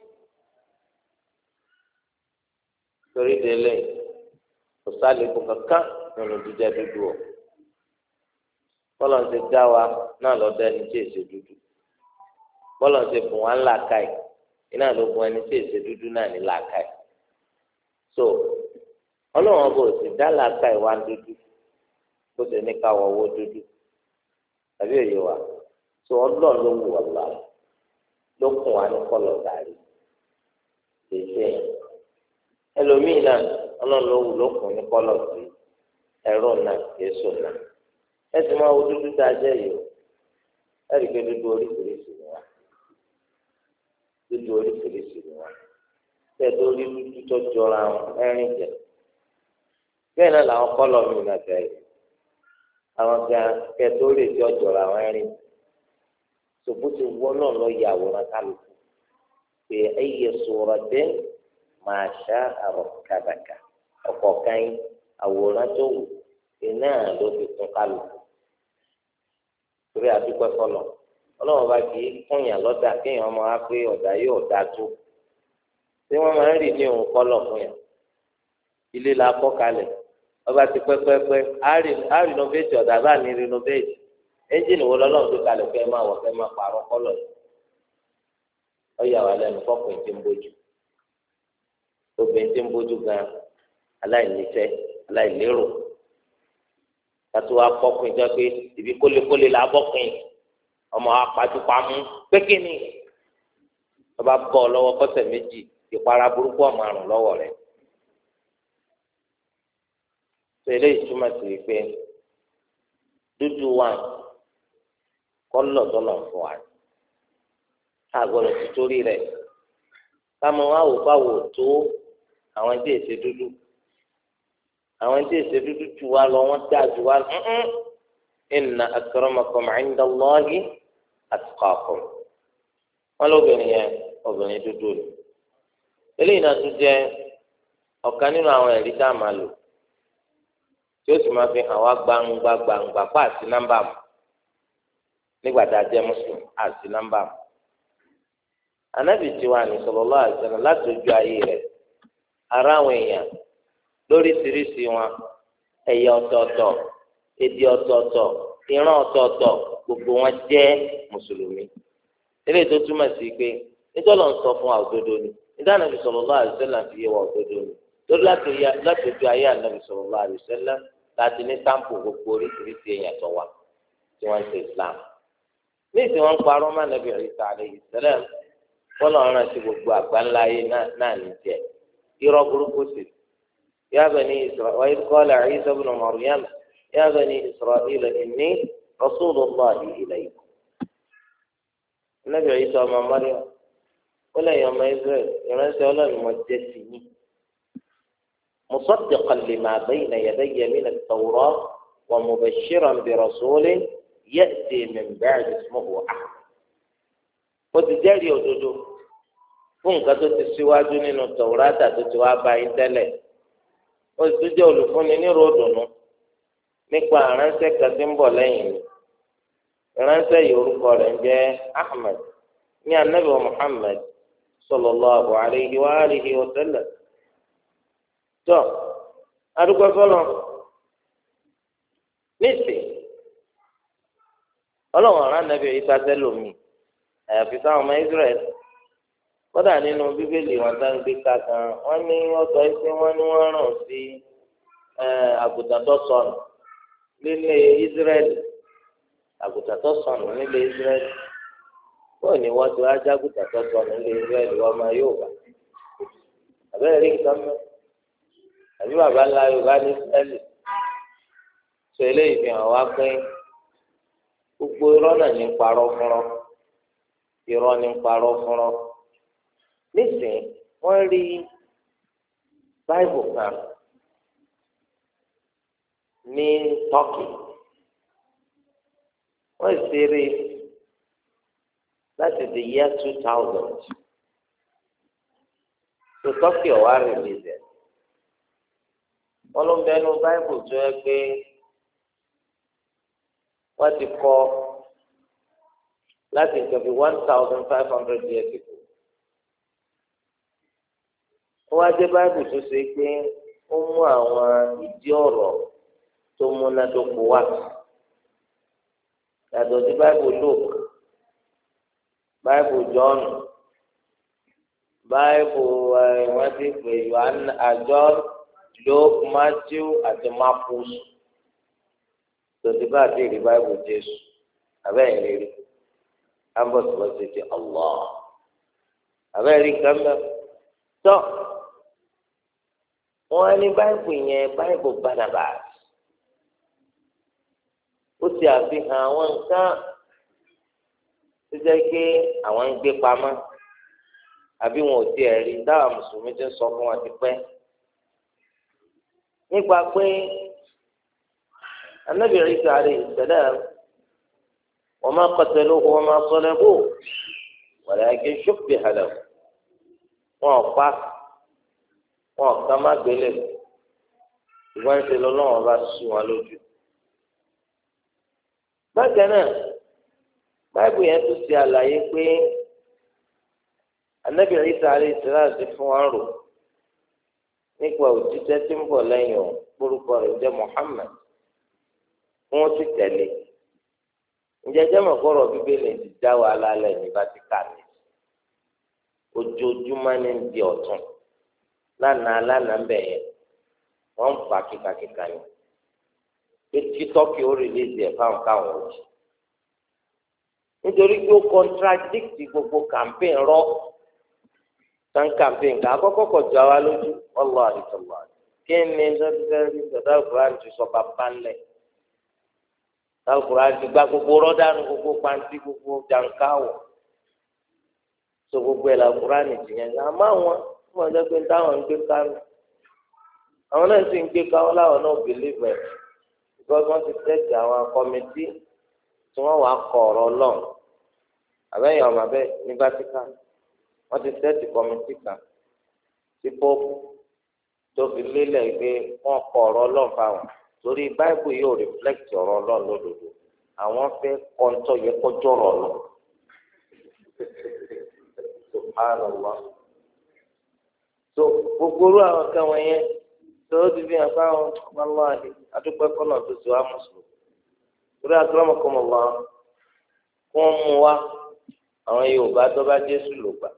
torí délé kò sálẹ̀ kó kankan nínú jíjẹ dúdú o pọ́lọ̀ ń ṣe dá wa náà lọ́dọ̀ ẹni tí èsè dúdú pọ́lọ̀ ń ṣe bùn wá ńlá káì iná ló bùn ẹni tí èsè dúdú náà ní làákàì so ọlọ́run ọba ò sì dá làákàì wá dúdú kó tẹ ní káwọ owó dúdú tàbí òye wa tó ọlọ́ọ̀ ló wù wá lọ ló kún wa ní kọlọ̀ dàrí èsì ẹlòmíì náà ọlọ́ọ̀ ló wù ló kún ní kọlọ̀ sí ẹ̀rọ náà èso náà ẹsìn máa wo dúdú tá a jẹ́ yìí o ẹ̀rí pé dúdú oríṣiríṣi ni wá dúdú oríṣiríṣi ni wá bẹ́ẹ̀ tó rí dúdú tó jọra ẹ̀rín jẹ bẹ́ẹ̀ náà làwọn kọlọ̀ mi náà jẹ́ yìí àwọn gan kẹtó lè jọ jọra àwọn ẹrin ṣòbó ti wọ náà lọ yà àwòrán kálukú pé ẹyẹ sọ̀rọ̀ dé máa ṣá àrò kàdàkà ọ̀kọ̀ọ̀kan yín àwòrán tó wù iná ló fi kún kálukú torí àdúgbò sọlọ ọlọ́run bá kì í kúnyàn lọ́dà kéèyàn máa pé ọ̀dà yóò dá tó tí wọ́n máa ń rì ní òun kọ́lọ̀ fún yàn ilé la kọ́ kalẹ̀ ọba ti pẹ́pẹ́pẹ́ á rinovate ọ̀dà bá ní rinovate ẹ́ńjìnì wo lọ́lọ́run tó kalẹ̀ fẹ́ máa wọ̀ fẹ́ máa pààrọ̀ kọ́lọ̀ yìí ọ̀yà wà lẹ́nu fọ́kùnrin tí ń bójú obìnrin tí ń bójú gan aláìníṣẹ́ aláìlérò kátó wa fọ́kùnrin jẹ́ pé ibi kólékólé la bọ́kùnrin ọmọ apàtúpamú pékinni ọba bọ́ ọ lọ́wọ́ kọ́sẹ̀ méjì ìpara burúkú ọmọ àrùn lọ́wọ́ rẹ̀. tẹ̀lé ìtumọ̀ sí pé dúdú wa kọ́lọ̀ tọ́lọ̀ fún wa àgọ́lọ̀ títorí rẹ̀ kámo wá wò báwo tó àwọn tí èsè dúdú àwọn tí èsè dúdú tù wá lọ wọ́n dá jù wá inna akramakum inda Allahi atqakum wọn lóbìnrin yẹn obìnrin dúdú ni eléyìí náà tún jẹ́ ọ̀kan nínú àwọn ẹ̀rí tá a máa lò tí ó sì máa fi hàn wá gbangba pààtì nọ́mbà mu nígbà tá a jẹ́ mùsùlùmí àti nọ́mbà mu. Ànábì tiwa ní sallallahu alaihi wasallam láti ojú ayé rẹ̀ ara àwọn èèyàn lóríṣiríṣi wọn ẹ̀yà ọ̀tọ̀ọ̀tọ̀ èdè ọ̀tọ̀ọ̀tọ̀ ìran ọ̀tọ̀ọ̀tọ̀ gbogbo wọn jẹ́ mùsùlùmí. eléyìí tó túmọ̀ sí pé nítorí wọn sọ fún òdodo ni nítorí Ànábì sallallahu alaihi wasallam fi yé wa òdodo ni lórí láti ojú ayé Ànábì sallallahu alaihi wasallam láti ní sáǹpù gbogbo oríṣiríṣi èèyàn tó wà tí wọ́n ń ṣe Islam. ní ìsìn wọn ń parọ́ mọ́ Ànábì Ìsá alayhi salam wọn lọ rán sí gbogbo àgbáńlá ayé náà ní jẹ irọ́ burúkú sí ya bani Isra'il wa idh qala Isa ibn Maryam ya bani Isra'il inni rasulullahi ilaykum. Ànábì Ìsá ọmọ Maryam ó lẹ́yìn ọmọ Israel ìránṣẹ́ Ọlọ́run mọ̀ jẹ́ sí yín musaddiqan lima bayna yadayya min at-Tawrah wa mubashiran bi rasulin ya'ti min ba'di ismuhu Ahmad. ó ti jẹ́rìí òdodo fún nǹkan tó ti síwájú nínú Tawrata tó ti wá bá yín tẹ́lẹ̀ ó sì tún jẹ́ olùfúnni nírò òdùnnú nípa ìránṣẹ́ kan tí ń bọ̀ lẹ́yìn mi ìránṣẹ́ yìí orúkọ rẹ̀ ń jẹ́ Ahmad ní anabi Muhammad sallallahu alayhi wa alihi wa sallam. tó adúgbò fọlọ nísìnyí ọlọ́run ọ̀rán anabi Ìsá sẹ́lómi àyàfi sáwọn ọmọ Israẹli kódà nínú bíbélì wọn tá ń gbé ká kan wọn ní ọsọ ẹsẹ wọn ní wọn rán sí àgùntàn tó sọnù nílé Israẹli àgùntàn tó sọnù nílé Israẹli bóyá ni wọn tó ajá àgùntàn tó sọnù nílé Israẹli wọn máa yóò bá àbẹ́rẹ́ rí nǹkan mọ́ àbí bàbá ńlá Yorùbá ní Israẹli sọ eléyìí fi hàn wá pé gbogbo irọ́ náà ní parọ́ fúnrọ́ irọ́ ní parọ́ fúnrọ́ nísìnyí wọ́n rí báìbù kan ní Turkey wọ́n sì rí láti the year 2000 so Turkey ọ̀wá release ẹ̀ wọ́n ló ń bẹnu báìbù tó yẹ pé wọ́n ti kọ láti nǹkan bí 1500 years ago. ó wá dé báìbù tó ṣe pé ó mú àwọn ìdí ọ̀rọ̀ tó múnádóko wá yàtọ̀ sí báìbù Luke báìbù John báìbù wọ́n ti pè John Luke Matthew àti Marcus tòtí bá àti ìrì báìbù Jésù abẹ́yẹn lè rí ambọ̀sibọ̀sì ti Allah abẹ́yẹn rí kàmbẹ́ tó. wọ́n ní báìbù yẹn báìbù Barnabas ó ti àfihàn àwọn nǹkan tó jẹ́ pé àwọn ń gbé pamọ́ àbí wọn ò tiẹ̀ rí táwọn mùsùlùmí ti ń sọ fún wọn ti pẹ́ nípa pé Ànábì Ìsá alayhi salam wa ma qataluhu wa ma salabuhu walakin shubbiha lahu wọn ò pa wọn kà má gbélé ìwọ́n ń ṣe lọ́lọ́wọ́n bá sùn wọn lójú. bákan náà báìbù yẹn tún ṣe àlàyé pé Ànábì Ìsá alayhi salam ti fún wa rò nípa òjíṣẹ́ tí ń bọ̀ lẹ́yìn o orúkọ rẹ̀ jẹ́ Muhammad wọ́n ti tẹ̀lé ǹjẹ́ jẹ́ mọ̀kọ́rọ̀ bíbélì ti dá wàhálà lẹ̀ ní Vatican ojoojúmọ́ ní di ọ̀tún lánàá ń bẹ̀ yẹn wọ́n ń fa kíkakíka ni pé títọ́kì ó rìlíìsì ẹ̀ fáwọn káwọn òjì nítorí pé ó kọ́ntradíkìtì gbogbo campaign rọ́ tán campaign ká àkọ́kọ́ kọ̀ jọ àwa lójú ọlọ́ àdìsọ́lọ́ kí ni sọ́dọ́dọ́rí sọ́dọ́ àkùrán ti sọ bàbá ńlẹ̀ àkùrán ti gba gbogbo rọ́dánù gbogbo pàǹtí gbogbo jàǹkáwọ̀ so gbogbo ẹ̀ làkùrán ti yẹn àmọ́ àwọn wọ́n jẹ́ pé táwọn ń gbé kánú àwọn náà sì ń gbé káwọn láwọn náà bìlíìfù ẹ̀ because wọ́n ti tẹ̀sí àwọn kọ́mítì tí wọ́n wàá kọ ọ̀rọ̀ Ọlọ́run àbẹ́yẹn ọmọ bẹ́ẹ̀ ní Vatican wọ́n ti tẹ̀sí kọ́mítì kan tí pópù tó fi lélẹ̀ pé wọ́n kọ ọ̀rọ̀ Ọlọ́run fáwọn torí báìbù yóò reflect ọ̀rọ̀ Ọlọ́run lódodo àwọn fẹ́ kọ́ńtọ́ yẹ kọjọ́rọ̀ lọ. Subhanallah. So gbogbo orú àwọn kan wọ̀nyẹn tó o ti fi hàn fáwọn ọmọláàdì adúpẹ́ kọ́nà tó ti wá mùsùlùmí. Orí akramakumullah kó ń mú wa àwọn Yorùbá tó bá Jésù lò gbà.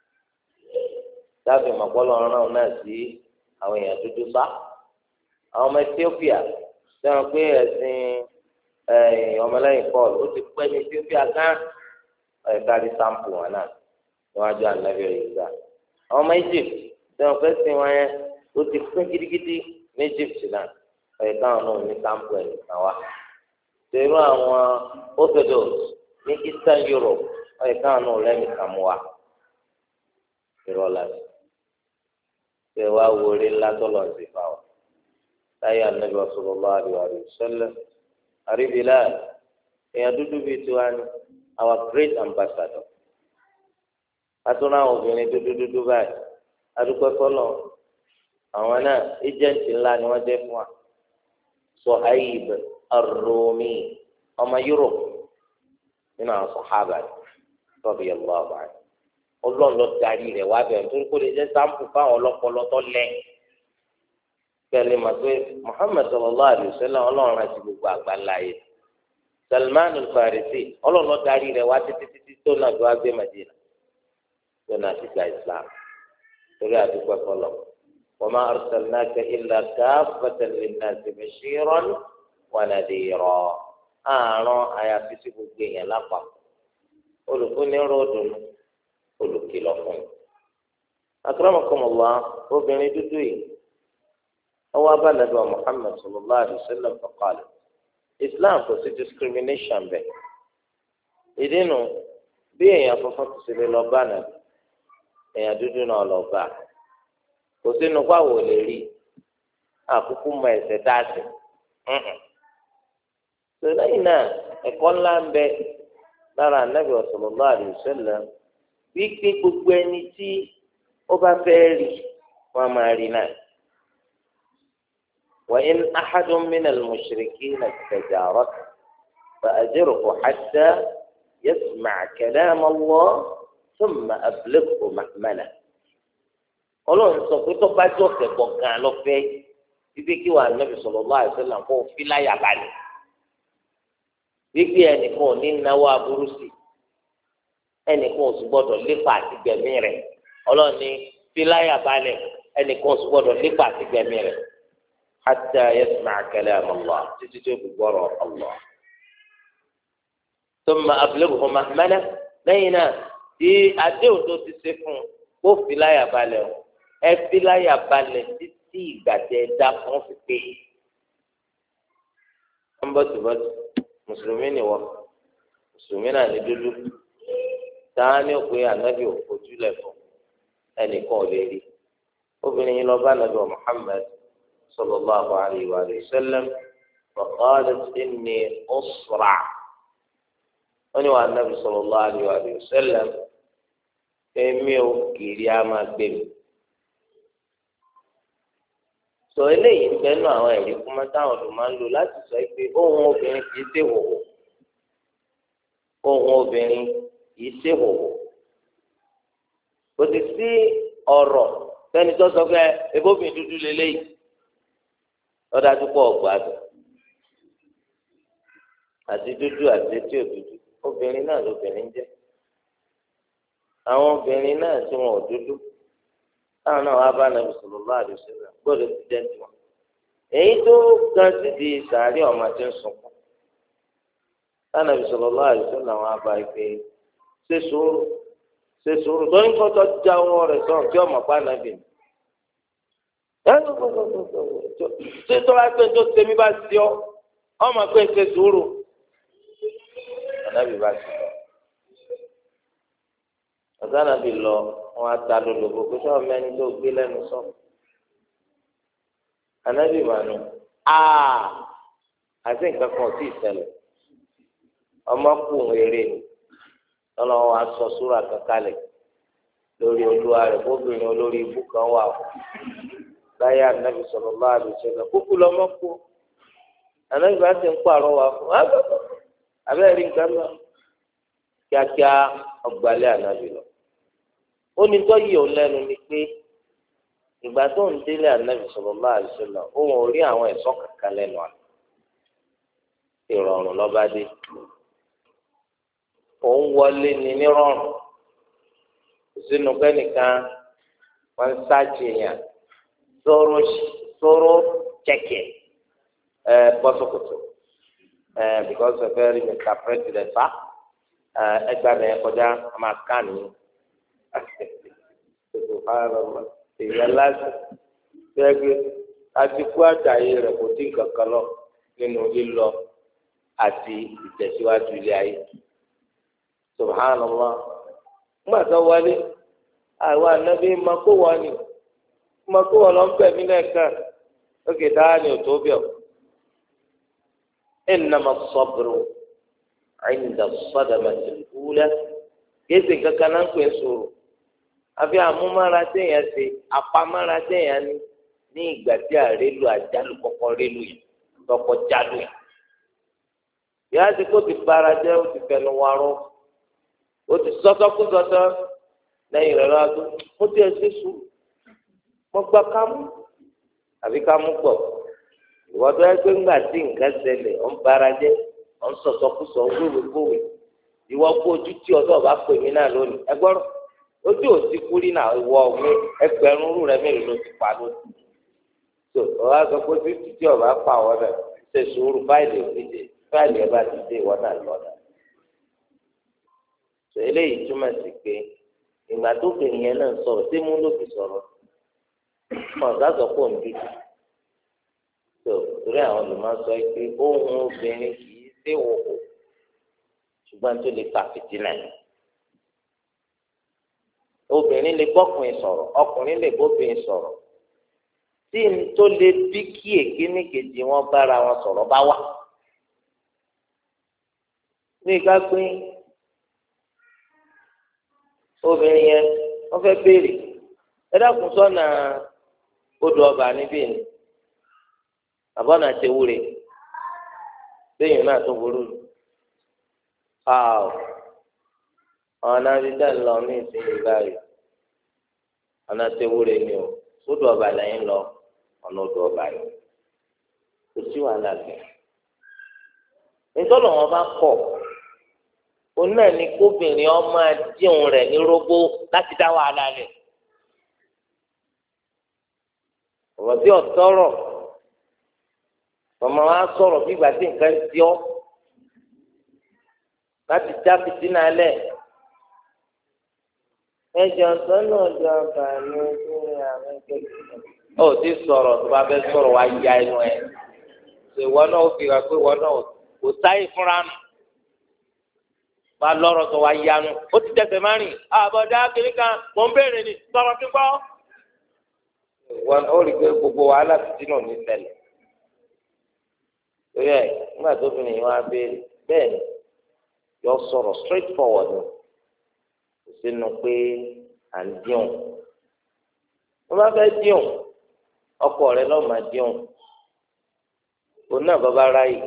Dábì màpọ́lọ́ ọ̀ràn náà sí àwọn èèyàn dúdú bá. Àwọn ọmọ Ethiopia sẹ́wọ̀n pé ẹ̀sìn ọmọlẹ́yìn Paul ó ti pẹ́ ní Ethiopia gán ẹ̀ka di sampo wọn náà níwájú ànábì Ìsá. Àwọn ọmọ Egypt sẹ́wọ̀n pé sìn wọn yẹn ó ti pẹ́ gidigidi ní Egypt náà ẹ̀ka wọn náà ní sampo ẹ̀ nìkan wá. Ṣèrú àwọn Orthodox ní Eastern Europe ẹ̀ka wọn náà lẹ́nìkan mú wa. Ìrọ̀lá ṣe wá wọlé ńlá tó lọ sí fáwọn. Táyé ànábì sallallahu alaihi wasallam àríbílà èèyàn dúdú bíi tiwa ni our great ambassador. Atúnra àwọn obìnrin dúdú báyìí adúpẹ́ fọlọ́ àwọn náà ẹjẹǹtì ńlá ni wọ́n jẹ́ fún wa. Suhaib ar-Rumi ọmọ Europe nínú àwọn sọ̀hábà radiyallahu anhu. Ọlọ́run ló darí rẹ̀ wá bẹ̀rẹ̀ nítorí kó lè jẹ́ sáǹpù fáwọn ọlọ́pọlọ tó lẹ̀. Kẹ́lẹ́ mà pé Muhammad sallallahu alaihi wasallam ọlọ́run àti gbogbo àgbáńlá yìí. Salman al-Farisi ọlọ́run ló darí rẹ̀ wá títí tó náà tó wá gbé Madina. Tó náà ti gba Islam. Torí àdúgbò fọlọ́. Wa ma arsalnaka illa kaffatan lin-nasi bashiran wa nadhira. Àárọ̀ àyàfi sí gbogbo èèyàn lápapọ̀. Olùkọ́ni ròdùn olùkìlọ̀ fún un. Akramakumullah obìnrin dúdú yìí ọwọ́ abánadọ́ Muhammad sallallahu alayhi wa sallam faqala Islam kò sí discrimination bẹ́ẹ̀. ìdí nu bí èèyàn funfun ti ṣe lọ bá nàbì èèyàn dúdú náà lọ bá kò sínú pàwọ̀ lè rí àkókò mọ ẹsẹ̀ dáàsì. sọ lẹ́yìn náà ẹ̀kọ́ ńlá ń bẹ lára Ànábì sallallahu alayhi wa sallam wípé gbogbo ẹni tí ó bá fẹ́ rí wọn máa rí náà. wa in ahadun minal mushrikina istajaraka fa ajirhu hatta yasma' kalam Allah thumma ablighu ma'mana. Ọlọ́run sọ pé tó bá jọ kẹ̀kọ́ gan lọ́fẹ́ wípé kí wàá Ànábì sallallahu alaihi wasallam kó fi láyà balẹ̀ wípé ẹnìkan ò ní náwó aburú sí ẹnìkan ò sì gbọdọ̀ lépa àti gbẹ̀mí rẹ̀. Ọlọ́run ní fi láyà balẹ̀ ẹnìkan ò sì gbọdọ̀ lépa àti gbẹ̀mí rẹ̀ hatta yasma' kalam Allah títí tó fi gbọ́rọ̀ Allah. thumma ablighu ma'mana lẹ́yìn náà tí àdéhùn tó ti ṣe fún un kó fi láyà balẹ̀ o ẹ fi láyà balẹ̀ títí ìgbà tẹ ẹ dá fún fi pé. wọ́n bọ́tùbọ́tù mùsùlùmí ni wọ́n mùsùlùmí náà ní dúdú táwọn ní òpin ànábì òfojúlẹ̀ fún ẹnìkan ò lè rí. obìnrin yìí lọ bá ànábì Muhammad sallallahu alayhi wa sallam wa qalat inni usra. wọ́n ní wà ànábì sallallahu alayhi wa sallam èmi ò kiri á máa gbé mi. sọ eléyìí ń bẹnu àwọn ẹ̀rí kúmọ́ táwọn ọ̀dọ́ máa ń lò láti sọ pé ohun obìnrin kì í ṣèwòwò ohun obìnrin kì í ṣèwòwò. kò sì sí ọ̀rọ̀ sẹ́ni tó sọ pé ebóbìnrin dúdú lélẹ́yìí lọ́dájú pọ̀ ọ̀gbádùn àti dúdú àti etí òdúdú obìnrin náà lóbìnrin jẹ́. àwọn obìnrin náà tí wọn ò dúdú táwọn náà wá bá Ànábì sallallahu alaihi wasallam gbọ́dọ̀ ti jẹ́ tiwọn. èyí tó ga sí di sàárì ọmọ tí ń sunkún Ànábì sallallahu alaihi wasallam àwọn abá ìpè ṣe sùúrù tó ń kọ́tọ́ já wọn rẹ̀ sọ̀rọ̀ tí ọmọ pa nàbì ní. ṣé tó bá pé tó tẹ̀mí bá sí ọ ọmọ pé ṣe sùúrù Ànábì bá sí ọ. Ànábì lọ wọn ata lólobó pé sọ mẹni tó gbé lẹ́nu sọ Ànábì mànú àti nǹkan kan ò tí ì ṣẹlẹ̀ ọmọkùnrin eré ni Ọlọ́run wa sọ súrà kankalẹ̀ lórí olúwa rẹ̀ kóbìnrin olórí ibú kan wà láyé Ànábì sallallahu alaihi wasallam kúkú lọmọkú Ànábì bá ti ń pààrọ̀ wà fún abẹ́rẹ́ rí nǹkan lọ kíákíá ọgbàlẹ̀ ànábì lọ. ó ní tó yí òun lẹ́nu ni pé ìgbà tó ń délé ànábì sallallahu alaihi wasallam òun ò rí àwọn ẹ̀ṣọ́ kankan lẹ́nu àná ìrọ̀rùn lọ́ba dé òun wọlé ní nírọ̀rùn sínú kẹ́nìkan wọ́n ń sáàjì yẹn sọ̀rọ̀ chẹ́kẹ̀ bọ́sọ̀kòtò because of very Mr. President fa ẹgbẹ́ mi kọjá máa ká ní èèyàn lásán gbẹgbẹ àti kú àtàyè rẹ̀ kò dín kankan lọ nínú lílọ àti ìtẹ̀síwájú ilé ayé subhanallah ńgbà tó wọlé àwọn ànábì mako wọn ni mako wọn lọ ń bẹ̀ mí lẹ́ẹ̀kan ókè dáa ni ò tó bẹ̀ ọ́ innama as-sabru 'inda as-sadamati al-ula kéésì kankan náà ń pè sòrò àfi àmúmára téèyàn ṣe àpamọ́ra téèyàn ní ìgbà tí àrélu àjálù kọ́kọ́ rélu yìí lọ́kọ́ jálù yìí ìyá ti kó ti bara jẹ́ ó ti fẹnu warọ́ ó ti sọ́tọ́kúsọ́tọ́ lẹ́yìn rẹ̀ lọ́wọ́ tó mo ti ẹ̀ ṣe sùn mo gba kámú àbí kámú pọ̀ ìwọ́dọ̀ ẹ pé ńgbà tí nǹkan ṣẹlẹ̀ ọ̀ ń bara jẹ́ ọ̀ ń sọ̀tọ́kúsọ wíwèkówè ìwọ́ kó ojú tí ọ̀dọ́ bá pè mí náà lónìí ẹ gbọ́rọ̀ ojú ò ti kú rí náà ìwọ òun ẹgbẹ̀rún rú rẹ mélòó ló ti pa lónìí tó ọ̀rọ̀ àgbẹ̀ pé títí tí ọba pa àwọn rẹ̀ ṣe sùúrù fáìlì òfìdè fáìlì ẹ bá ti dé ìwọ náà lọ́dà tó eléyìí túmọ̀ sí pé ìgbà tó kìnìún yẹn náà sọ̀rọ̀ tí mú ló fi sọ̀rọ̀ ọ̀gá sọ pé òun dúdú tó torí àwọn olùmọ̀ sọ pé ohun obìnrin kì í ṣe òhò ṣùgbọ́n tó lè fa fìtínà yìí obìnrin lè bọ́kùnrin sọ̀rọ̀ ọkùnrin lè bóbìnrin sọ̀rọ̀ tí n tó lè bí kí èkíní kejì wọn bára wọn sọ̀rọ̀ bá wà ní ìka pé obìnrin yẹn wọ́n fẹ́ béèrè ẹ dákun sọ́nà odò ọba níbí ni àbọ̀nà ti wúre lẹ́yìn náà tó burú ọ̀nà dídá ńlọ ní ìsinyìí báyìí ọ̀nà ti wúre ni o odò ọba lẹ́yìn lọ ọ̀nà odò ọba yìí kò sí wàhálà bẹ́ẹ̀ nítorí wọn bá kọ̀ òun náà ní kóbìnrin ọmọ adíhùn rẹ̀ ní rógbó láti dá wàhálà rẹ̀ ọ̀rọ̀ tí ọ̀tọ́rọ̀ ọmọ wa sọ̀rọ̀ bí ìgbà tí nǹkan ti ọ́ láti dá fìtínà lẹ̀ ẹjọ́ sọ́nà ọjọ́ àbàmì fún àwọn akẹ́kọ̀ọ́. ó ti sọ̀rọ̀ tó bá fẹ́ sọ̀rọ̀ wá ya inú ẹ̀ ṣe ìwọ náà ó fi hàn pé ìwọ náà kò sáyé fúnra nù bá lọ́rọ̀ tó wá yanu ó ti tẹ̀sẹ̀ má rìn àbọ̀dá kiri kan mò ń béèrè ni sọ̀rọ̀ kíkọ́. wọn ó rí i pé gbogbo wàhálà fìtínà ní ṣẹlẹ̀ torí ẹ̀ nígbà tó fi nìyẹn wá béèrè bẹ́ẹ̀ ni yọ sọ̀rọ̀ straight forward ni kò sínú pé à ń dín wọ́n bá fẹ́ dín ọkọ rẹ lọ́ọ́ máa dín òun náà bá bá ráyè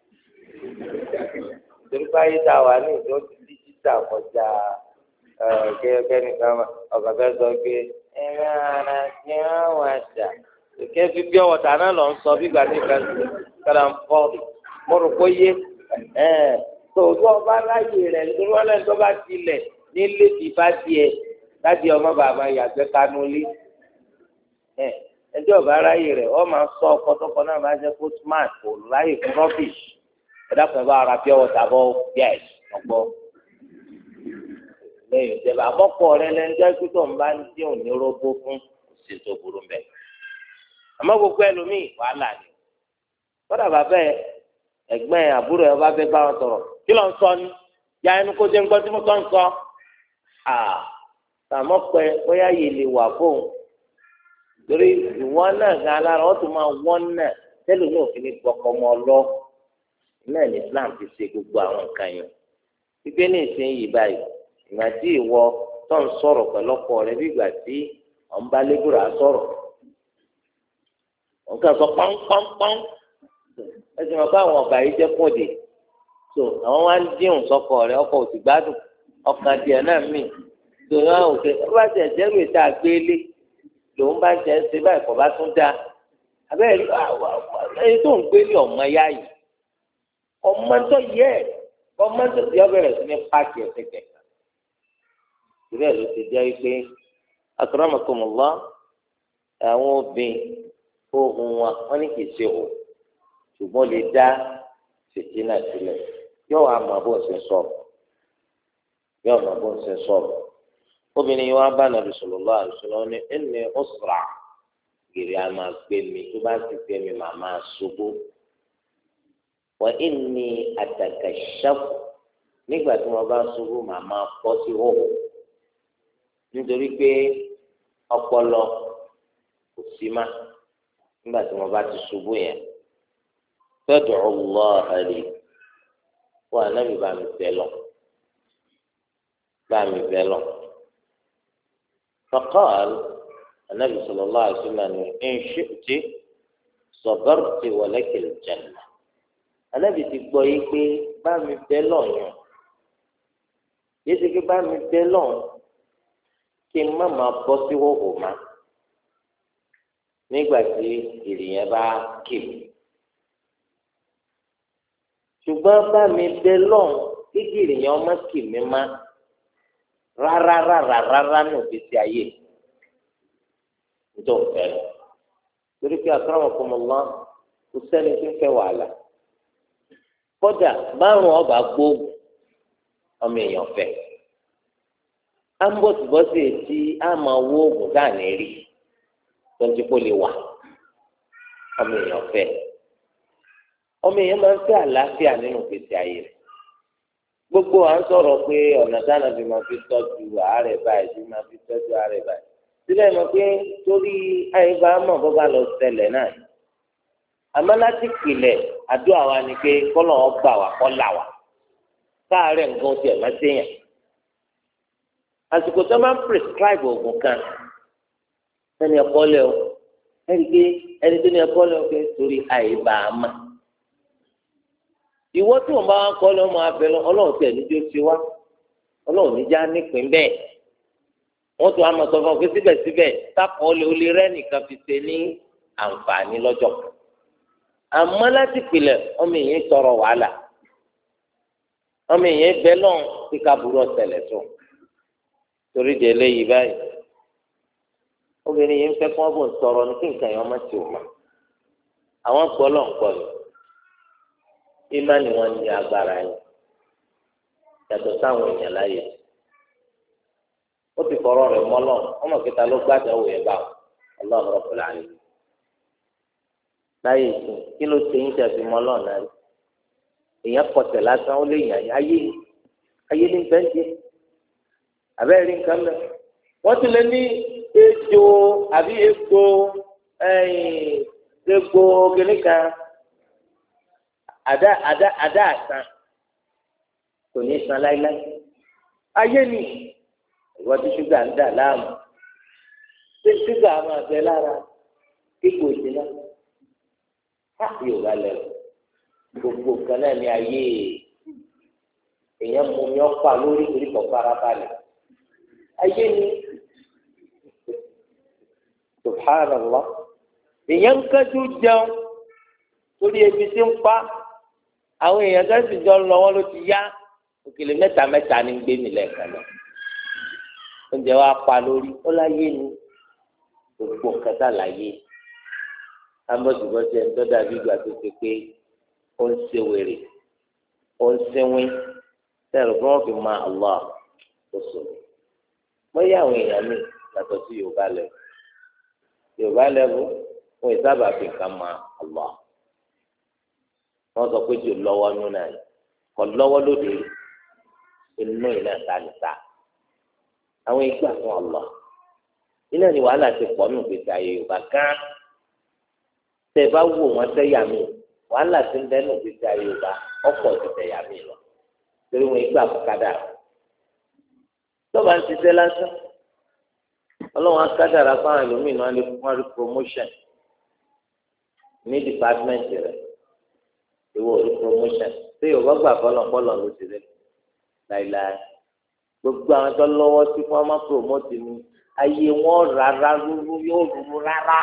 torí báyìí tá a wà ní ìjọ ti díjítà kọjá kẹ́kẹ́ nìkan ọ̀gá fẹ́ sọ pé ẹ̀rọ ara ni wọ́n àjà kẹ́kẹ́ fi bí ọ̀wọ̀ta náà lọ sọ bí gbàdé kan kàdà ń fọ́ mo rò pé yé tòótọ́ ọba láyè rẹ̀ nítorí wọn lẹ́nu tó bá tilẹ̀ nílé tí bá tiẹ̀ láti ọmọ bàbá yàgbẹ́ kanú lé ẹjọ́ ọba láyè rẹ̀ wọ́n máa sọ ọkọ̀tọ́kọ náà máa jẹ́ kó smart kò láyè fún rubbish ẹ̀dá kan bá ara pure water bọ́ yes ọ̀gbọ́ lẹ́yìn ìjẹba àmọ́kọ̀ rẹ lẹ́nu jẹ́ pé tó ń bá ń dín òní rógbó fún òsì tó burú mbẹ́ àmọ́ gbogbo ẹlòmíì wàhálà ni kọ́dà bàbá ẹ ẹ̀gbọ́n ẹ àbúrò ẹ ọba fẹ́ bá wọn sọ̀rọ̀ kí ló ń sọ ni ya ẹnu kó jẹ́ ń gbọ́ tí mo tọ́ ń sọ àmọ́ pẹ́ bóyá yìí lè wà fóun torí ìwọ náà gan alára wọn tún máa wọ́n náà tẹ́lẹ̀ ní òfin ní gbọ́kọ́ mọ́ lọ náà ní Islam ti ṣe gbogbo àwọn nǹkan yẹn gbígbé ní ìsinyìí báyìí ìgbà tí ìwọ tó ń sọ̀rọ̀ pẹ̀lú ọkọ rẹ bí ìgbà tí ọ̀n bá lébùrà sọ̀rọ̀ wọn kàn sọ pọ́npọ́npọ́n ẹsìn máa bá àwọn ọ̀gá yìí jẹ́ pọ̀dé so àwọn wá ń dín sọkọ rẹ̀ ọkọ ò sì gbádùn ọkàn tiẹ̀ náà mì tó náà ò fẹ́ ó bá tiẹ̀ jẹ́rù ètò àgbélé lòun bá jẹ́ ṣe báyìí kò bá tún dá abẹ́rẹ́ ẹni tó ń gbé ní ọmọ yá yìí ọmọ tó yẹ ọmọ tó ti ọbẹ̀rẹ̀ sí ní páàkì ẹ̀sẹ̀ kẹta ìbẹ́ẹ̀ ló ti jẹ́ pé akramakumullah àwọn obìnrin ohun wọn ní kì í ṣe o ṣùgbọ́n lè dá fìtínà sílẹ̀ yóò wá mọ bó ń ṣe sọ̀rọ̀ yóò mọ bó ń ṣe sọ̀rọ̀ obìnrin yìí wá bá nàbì sallallahu alaihi wasallam ní ẹnì ọ̀sùrà gèrè a máa gbé mi tó bá ti gbé mi màá máa ṣubú wa inni atakashafu nígbà tí wọ́n bá ṣubú màá máa bọ́ sí hóhó nítorí pé ọpọlọ kò sí má nígbà tí wọ́n bá ti ṣubú yẹn fad'u Allah li wà nábì bá mi bẹ̀ lọ faqal النبي صلى الله عليه وسلم إن شئت صبرت ولك الجنة النبي تقول يقول بامي بلون يجي بامي بلون كما ما بصي هو ما nígbà tí ìrìyẹn bá kì í ṣùgbọ́n bá mi bẹ lọ́n kíkì ìrìyẹn ọmọ kì mí má rárá ní òfìsí ayé nítorí òfẹ́ lọ torí pé akramakumullah kò sẹ́ni tí ń fẹ́ wàhálà kódà márùn ọba gbóògùn ọmọ èèyàn fẹ́ á ń bọ̀sibọ́sì etí á máa wó oògùn dáàní rí tọ́jú kó lè wà ọmọ èèyàn fẹ́ ọmọ èèyàn máa ń fẹ́ àlàáfíà nínú ìgbésí ayé rẹ̀ gbogbo à ń sọ̀rọ̀ pé ọ̀nà dáná bí máa fi tọ́jú àárẹ̀ báyìí bí máa fi tọ́jú àárẹ̀ báyìí sílẹ̀ mọ̀ pé torí àyíká mọ̀ bó bá lọ ṣẹlẹ̀ náà àmọ́ láti pìlẹ̀ àdúrà wa ni pé kọ́lọ̀ ọ́ gbà wá kọ́ là wá káàárẹ̀ nǹkan tiẹ̀ má séyàn àsìkò tó máa ń prescribe oògùn kan ẹni ẹ̀kọ́ lẹ̀ o ẹni pé ẹni tó ní ẹ̀kọ́ lẹ̀ o pé torí àyíká mà ìwọ tí wọn bá wọn kọ́ lọ́mọ abẹ lọ ọlọ́run tẹ̀ níjó ti wá ọlọ́run níjà nípìn bẹ́ẹ̀ wọ́n tún àmọ̀ sọ fún ọ pé síbẹ̀síbẹ̀ sápọ̀ olè rẹ́ nìkan fi ṣe ní àǹfààní lọ́jọ́ kan àmọ́ láti pìlẹ̀ ọmọ èèyàn tọrọ wàhálà ọmọ èèyàn bẹ́ lọ́n kí kaburú ọ̀sẹ̀lẹ̀ tó torí de eléyìí báyìí obìnrin yìí ń fẹ́ kí wọ́n bò ń tọrọ ní kí nǹkan yẹn ọmọ tí ò mọ̀ àwọn gbọ́ lọ́n gbọ́ ni ìmánì wọn ní agbára yẹn yàtọ̀ sáwọn èèyàn láyè ó ti fọ̀rọ̀ rẹ̀ mọ́lọ́ ọmọ kẹta ló gbàdá òwe bá Ọlọ́run Rabbul Alamin láyè ìsìn kí ló ṣe yín tẹ̀sí mọ́lọ́ náà rí èèyàn kọsẹ̀ lásán ó lè yàn ayé ní bẹ́ńkì abẹ́rẹ́ rí nǹkan mẹ́ wọ́n ti lè ní ejò àbí egbò kìnnìkan àdá àsán kò ní san láíláí ayé ni ìwọ tí ṣúgà ń dà láàmú tí ṣúgà máa bẹ lára kíkò ìdílé káàkiri yorùbá lẹ́nu gbogbo kan náà ní ayé èèyàn mú mi ọ́pà lórí torí kò fara balẹ̀ ayé ni subhanallah èèyàn ń kájú jẹun torí ebi tí ń pa àwọn èèyàn kan sì jọ lọ wọn ló ti yá òkèlè mẹ́ta ní gbé mi lẹ́ẹ̀kan náà oúnjẹ wa pa lórí ó láyé ni gbogbo kẹta láyé ambọ̀sibọ́sí ẹni tó dàbí ìgbà tó ṣe pé ó ń ṣe wèrè ó ń ṣẹ́wín sẹ́rù kí wọ́n fi máa Allah tó sọ̀rọ̀ bóyá àwọn èèyàn mi yàtọ̀ sí Yorùbá lẹ́bù wọn ìsábà fi nǹkan máa Allah wọ́n sọ pé jù lọ́wọ́ nínú náà kọ́ lọ́wọ́ lóde inú ìlànà tánìta àwọn ìgbà fún Allah iná ni wàhálà ti pọ̀ nù gbèsè ayé Yorùbá gán tẹ bá wò wọn sẹ́yà mi wàhálà ti ń bẹ́ẹ̀ nù gbèsè ayé Yorùbá ọ̀pọ̀ ti sẹ́yà mi lọ torí wọn ìgbà fún kádàrá tọ́ba ń ṣiṣẹ́ lásán ọlọ́run akádàrá fáwọn ẹlòmíràn á lè fún wọn rí promotion ní dìpátímẹ́ǹtì rẹ̀ ìwọ rí promotion ṣé yorùbá gbà fọlọ́pọ́lọ́ ló ti rẹ̀ láìláì gbogbo àwọn tó lọ́wọ́ sí fún ọmọ promote ni ayé wọn rárá rúrú yóò rúrú rárá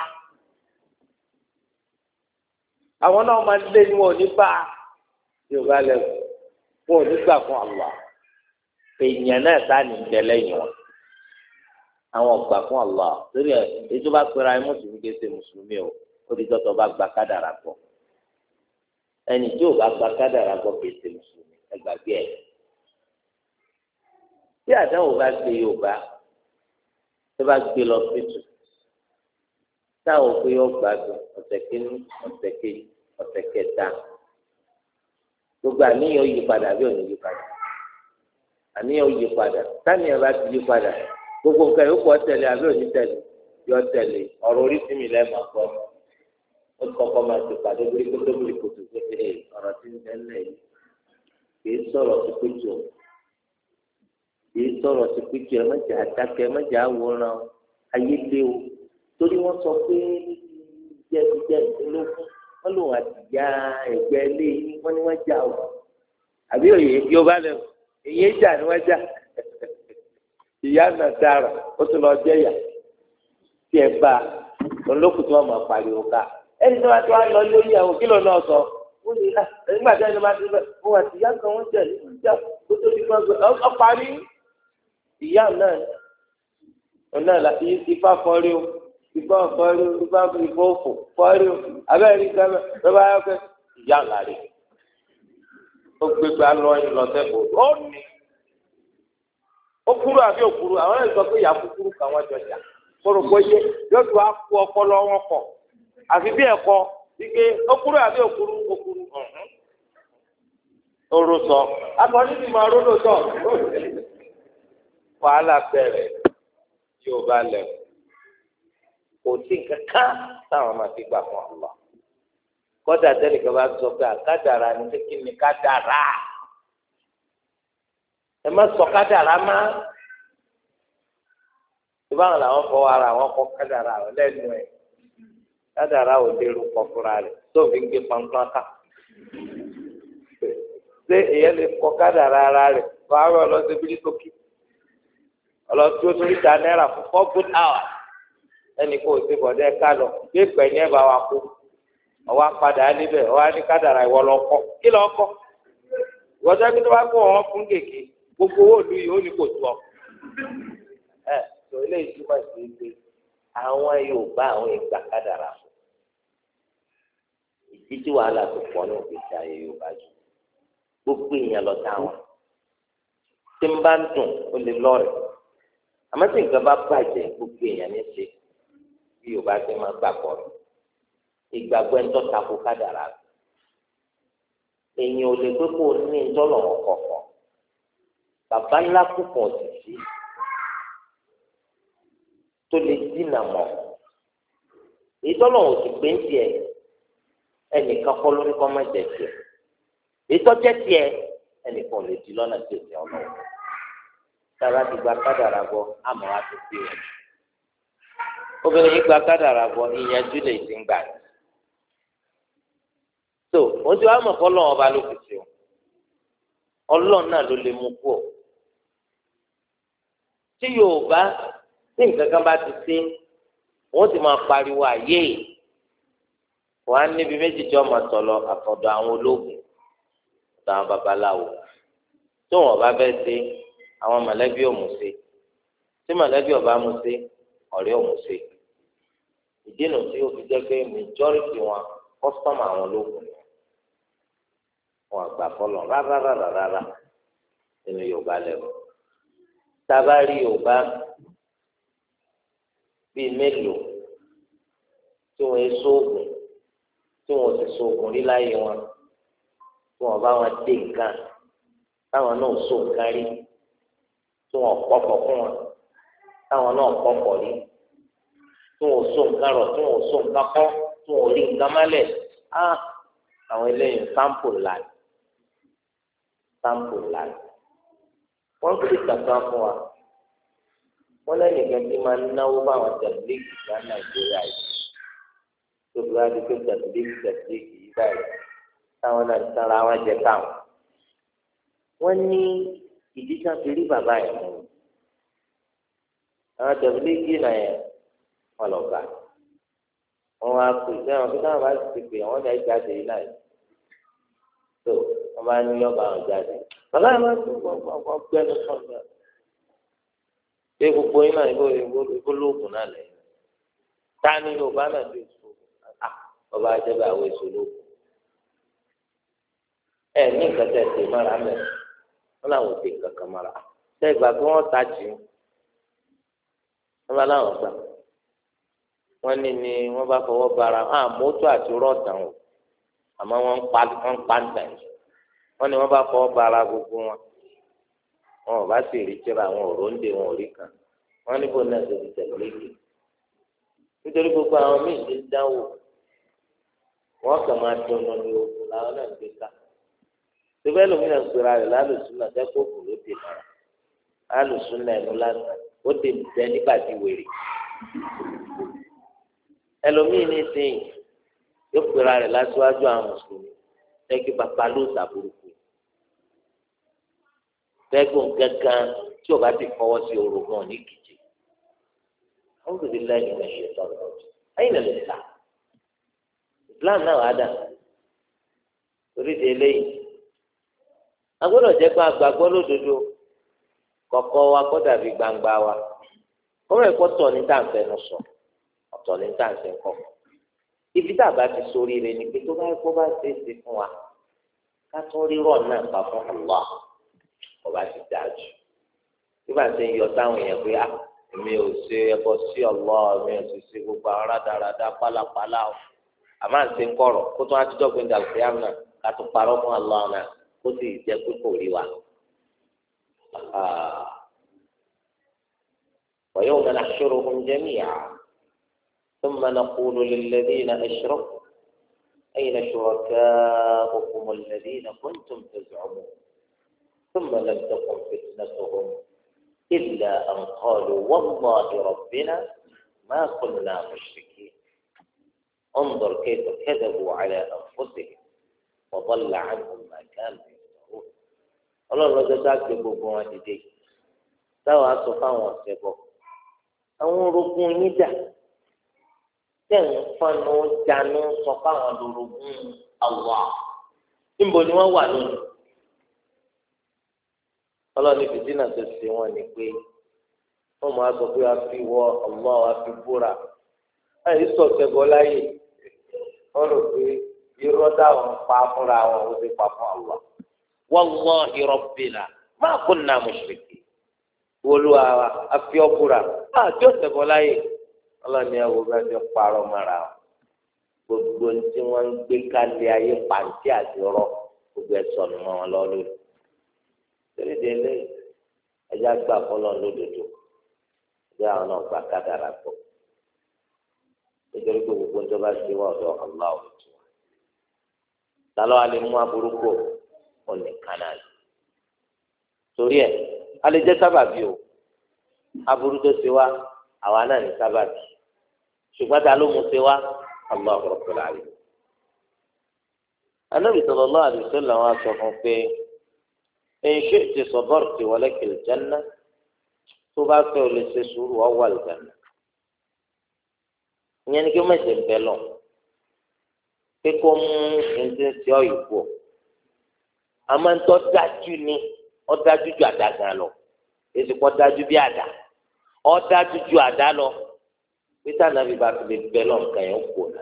àwọn náà máa lé ní wọn ò ní bá yorùbá lẹ́wọ̀ wọn ò ní gbà fún Allah èèyàn náà sáà ní ìjẹlẹ yìí wọn àwọn ọgbà fún Allah torí ẹ ètò bá pera ẹ mùsùlùmí kì í ṣe mùsùlùmí o ó di dọ́tọ̀ bá gba kádàrà gbọ́ ẹni tí ò bá gba kádàrà gbọ́ kì í ṣe mùsùlùmí ẹ gbàgbé ẹ tí àdáwò bá ṣe yorùbá tó bá gbé lọ fìtù táwọn òfin yóò gbádùn ọ̀sẹ̀ kínní ọ̀sẹ̀ kejì ọ̀sẹ̀ kẹta gbogbo àníyàn yí padà bí òní yí padà àníyàn yí padà táníyàn bá ti yí padà gbogbo nǹkan yóò kọ́ tẹ̀lé àbí òní tẹ̀lé yọ tẹ̀lé ọ̀rọ̀ orí sí mi lẹ́ẹ̀ma gbọ́ ó kọ́kọ́ máa ti pàdé lórí kótó lórí kòtò pé ọ̀rọ̀ tí ń tẹ́lẹ̀ yìí kì í sọ̀rọ̀ sí péjọ kì í sọ̀rọ̀ sí péjọ ẹ mẹ́jẹ àdákẹ́ ẹ mẹ́jẹ àwòrán ayé lé o torí wọ́n sọ pé jẹ́ ìdílógún wọ́n lòun àtìyá ẹ̀gbẹ́ ilé yìí wọ́n ní wọ́n já o àbí òye yóò bá lẹ̀ èyí jà ni wọ́n já ìyá náà dára ó tún lọ jẹ́ ìyá tí ẹ bá olókùn tí wọ́n máa pariwo ká ẹni tí wọ́n ti wá lọ lórí àwọn kílò náà sọ wọ́n ní nígbà tí ẹni máa ti bẹ̀ wọ́n àti ìyá kan wọ́n jẹ̀ nínú ìjà tó tó di gbọ́n gbé ọ parí ìyá náà ọ̀nà ìfá fọ́rí o ìfá fọ́rí o ìfá òfò fọ́rí o abẹ́rẹ́ ìgbàgbẹ́ lọ́ba ayọ́kẹ́ ìyá ńlá rẹ̀ ó gbégbá lọ́yìn lọ́sẹ̀kọ̀ ó ní ó kúrú àbí òkúrú àwọn ẹ̀ sọ pé ìyá kúkúrú kan wọ́n jọjà kóró gbóyè yóò tún á kó ọpọlọ wọn kọ àfi bí ẹ̀kọ́ ike ó kúrú àbí òkúrú òkúrú oró sọ akọni ti máa ró lóòótọ́ wàhálà bẹ̀rẹ̀ yóò bá lẹ̀ kò sí kankan táwọn máa fi gbà fún Allah kọ́dà tẹ́lifíà bá sọ pé àkádàrà ni kí ni kádàrà ẹ má sọ kádàrà má ìbáwọn làwọn fọ ara àwọn kọ kádàrà lẹ́nu ẹ̀ kádàrà ò lérò kọ fúnra rẹ̀ tó fi ń gbé pọnpọn ká ṣé èyẹ lè kọ kádàrà ara rẹ̀ wàá rọ ọlọsẹ bí sókè ọlọsẹ tó torí ta náírà fún 4 good hours ẹnì kò sí bọ̀dẹ́ ká lọ bí ìpẹ́ ní ẹ̀ bá wa kú ọwọ́ apàdà níbẹ̀ ọwọ́ á ní kádàrà ìwọ lọ kọ́ kí lọ kọ́ ìwọ́sẹ̀ kí tó bá kó wọn fún kéèké gbogbo owó ìlú yìí ó ní kò tó ọ tó ilé ìtumọ̀ sí pé àwọn Yorùbá àwọn ìgbà kádàrà fún ìdí tí wàhálà tó pọ̀ ní òkèèjì ayé Yorùbá jù gbogbo èèyàn lọ táwọn tí ń bá ń dùn ó lè lọ́rẹ̀ àmọ́ tí nǹkan bá bàjẹ́ gbogbo èèyàn ní ṣe bí Yorùbá ti máa gbàgbọ́ rẹ̀ ìgbàgbọ́ ẹ̀ ń tọ́ tako kádàrà èèyàn ò lè pé kó o ní ìtọ́lọ̀ ọ̀kọ̀ọ̀kan bàbá ńlá púpọ̀ òsì tó lè dínà mọ́ ìtọ́lọ̀ òsì pé ń tiẹ̀ ẹnìkan kọ́ lórí kọ́ má jẹ tiẹ̀ ìtọ́jẹ́ tiẹ̀ ẹnìkan lè di lọ́nà tí èsì ọlọ́run tára ti gba kádàrà bọ́ àmọ́ wá ti fi rẹ̀ obìnrin yìí gba kádàrà bọ́ ìyẹnjú lè ti ń gbà ní. tó o ti wá mọ̀ kọ́ lọ́wọ́ ọba ló fi ṣe o ọlọ́run náà ló lè mú kú ọ tí Yorùbá tí nǹkan kan bá ti ṣe wọ́n ti máa pariwo àyè wọ́n á níbi méjì tí wọ́n máa tọ̀ lọ àfọ̀dọ̀ àwọn ológun àtàwọn babaláwo tó wọ́n bá fẹ́ ṣe àwọn mọ̀lẹ́bí ò mú ṣe tí mọ̀lẹ́bí ọba mú ṣe ọ̀rẹ́ ò mú ṣe ìdí nu tí ó fi jẹ́ pé majority wọn kọ́sítọ́mù àwọn ológun wọn àgbà fọlọ́ rárá nínú Yorùbá lẹ́wọ̀ tabari Yorùbá bíi mélòó tí wọn èso oògùn tí wọn ò sì so oògùn rí láyé wọn tí wọn bá wọn dé nǹkan táwọn náà so nǹkan rí tí wọn pọpọ fún wọn táwọn náà pọpọ rí tí wọn so nǹkan rọ tí wọn so nǹkan kọ tí wọn rí nǹkan mọ́lẹ̀ á àwọn eléyìí sample line wọ́n fi kankan fún wa wọ́n lẹ́nìkan tí máa ń náwó báwọn tẹ̀lifíìkì ní Nàìjíríà yìí tó bí wọ́n á di pé tẹ̀lifíìkì yìí báyìí táwọn náà ń tanra wọn jẹ káwọn wọ́n ní ìdí kan fi rí bàbá yẹn mú àwọn tẹ̀sílẹ́gì náà yẹn wọ́n lọ gbà wọ́n wá pè sẹ́wọ̀n tó táwọn bá ti pè wọ́n ní jáde yìí náà tó wọ́n bá ní yọ̀ọ̀bà wọn jáde bàbá yẹn máa ń tó wọ́n gbẹ́nu sọ̀rọ̀ pé gbogbo yín náà ibo lóògùn náà lẹ́yìn ta ni Yorùbá náà tó èso ọba ajẹ́bẹ̀ àwọn èso lóògùn ẹ ní nǹkan tẹ̀ ṣe mára mẹ́ wọ́n làwọn ò ṣe nǹkan kan mára tẹ́ ìgbà tí wọ́n ta jù wọ́n bá láwọn gbà wọ́n ní ni wọ́n bá fọwọ́ bara mọ́tò àti rọ́ọ̀tà wọn àmọ́ wọ́n ń pa ń tàn yìí wọ́n ní wọ́n bá fọwọ́ bara gbogbo wọn wọn ò bá sì rí tíra àwọn òróǹdè wọn ò rí kan wọ́n ní bó náà ṣe ti tẹ̀lé léèkì nítorí gbogbo àwọn míì ti ń dánwò wọ́n kàn máa dùnnú ní ogun làwọn náà ń gbé ká síbẹ̀ lómìnira ń pera rẹ̀ lálùsùn náà tẹ́kọ̀ọ́ kò ló dé náà lálùsùn náà ẹ̀nu lásán ó dé bẹ́ nígbà tí wèrè ẹlòmíì ní sìn yóò pera rẹ̀ lásìwájú àwọn mùsùlùmí tẹ́kí bàbá ló sàbùrùkù tẹ́gùn gángan tí o bá ti fọwọ́ sí orogún ní kìjì àwọn òbí lẹ́yìn náà ṣe tọrọ ẹ̀yìn náà lè ta Islam náà wà dà torí de eléyìí agbọ́dọ̀ jẹ́ pé agbàgbọ́ lódodo kọ̀kọ́ wa kó dàbí gbangba wa kọ́mọ̀ ẹ̀kọ́ tọ̀ ní tàǹfẹ́ nù sọ ọ̀tọ̀ ní tàǹfẹ́ kọ́ ibi tá a bá ti sórí rẹ ni pé tó bá kó bá ṣe é ṣe fún wa ká tún rírọ̀ náà pa fún Allah ọba ti dáa jù bí bá ṣe ń yọ táwọn èèyàn pé èmi ò ṣe ẹbọ sí Allah mi ò sì ṣe gbogbo àwọn rádaràda pálapàla o àmọ́ àti ń kọ̀rọ̀ kó tó wá ti dọ́gbìn dàgbé àmì náà ká tún parọ́ fún Allah náà kó sì jẹ́ pé kò rí wa. ويوم نحشرهم جميعا ثم نقول للذين أشركوا أين شركاؤكم الذين كنتم تزعمون ثم لم تكن فتنتهم إلا أن قالوا والله ربنا ما كنا مشركين انظر كيف كذبوا على أنفسهم وضل عنهم ما كانوا يفترون الله رجل ذاك بقوة دي سواء سفاهم وسيبوا àwọn orogún yín dà tẹ̀ ń fọnù jánu sọ fáwọn orogún Allah níbo ni wọ́n wà lónìí ọlọ́ọ̀ni fìdínà tó ṣe wọ́n ni pé wọ́n máa sọ pé a fi wọ Allah a fi búra láyé sọ̀tẹ̀ bọ́ láyè wọ́n rò pé irọ́ dáhùn pa fúnra wọn ó ti pa fún Allah wallahi rabbina ma kunna mushriki wọlúwa a fi ọ́ búra àti ọ̀sẹ̀ bọ́ láyè ọlọ́ọ̀ni ẹ̀wọ̀ bá ti parọ́ mọ́ra gbogbo tí wọ́n ń gbé kálí ayé pàǹtí àti ọ̀rọ̀ gbogbo ẹ̀ sọnù mọ́ wọn lọ́ọ́ lórí. torí de lé ẹja gbà fọlọ́ lódodo ẹja àwọn náà gbà kádàrà gbọ́ nítorí pé gbogbo tó bá ṣe wà ọ̀dọ̀ Allah tó wà. lálọ́ alẹ́ mú aburú kò ọ̀nì kanáà torí ẹ̀ alẹ́ jẹ́ sábàbí o aburú tó ṣe wá àwa náà ní sábàbí ṣùgbọ́n ta ló mú ṣe wá Allahu Rabbul Alamin. Ànábì sallallahu alaihi wasallam wa sọ fún pé in shi'ti sabarti wa lakil janna tó bá fẹ́ o lè ṣe sùúrù wá wà lùdánù. ìyẹn ni kí wọ́n mẹ̀sẹ̀ ń bẹ lọ pé kó mú ẹ̀ńtẹ́ sí ọ̀ yìí pọ̀ àmọ́ ń tọ́ dájú ni ọ́ dájú ju àdá gan lọ èsì pọ̀ dájú bí àdá ọ́ dájú ju àdá lọ pété ànábì bá fi lè bẹ lọ nǹkan yẹn kó náà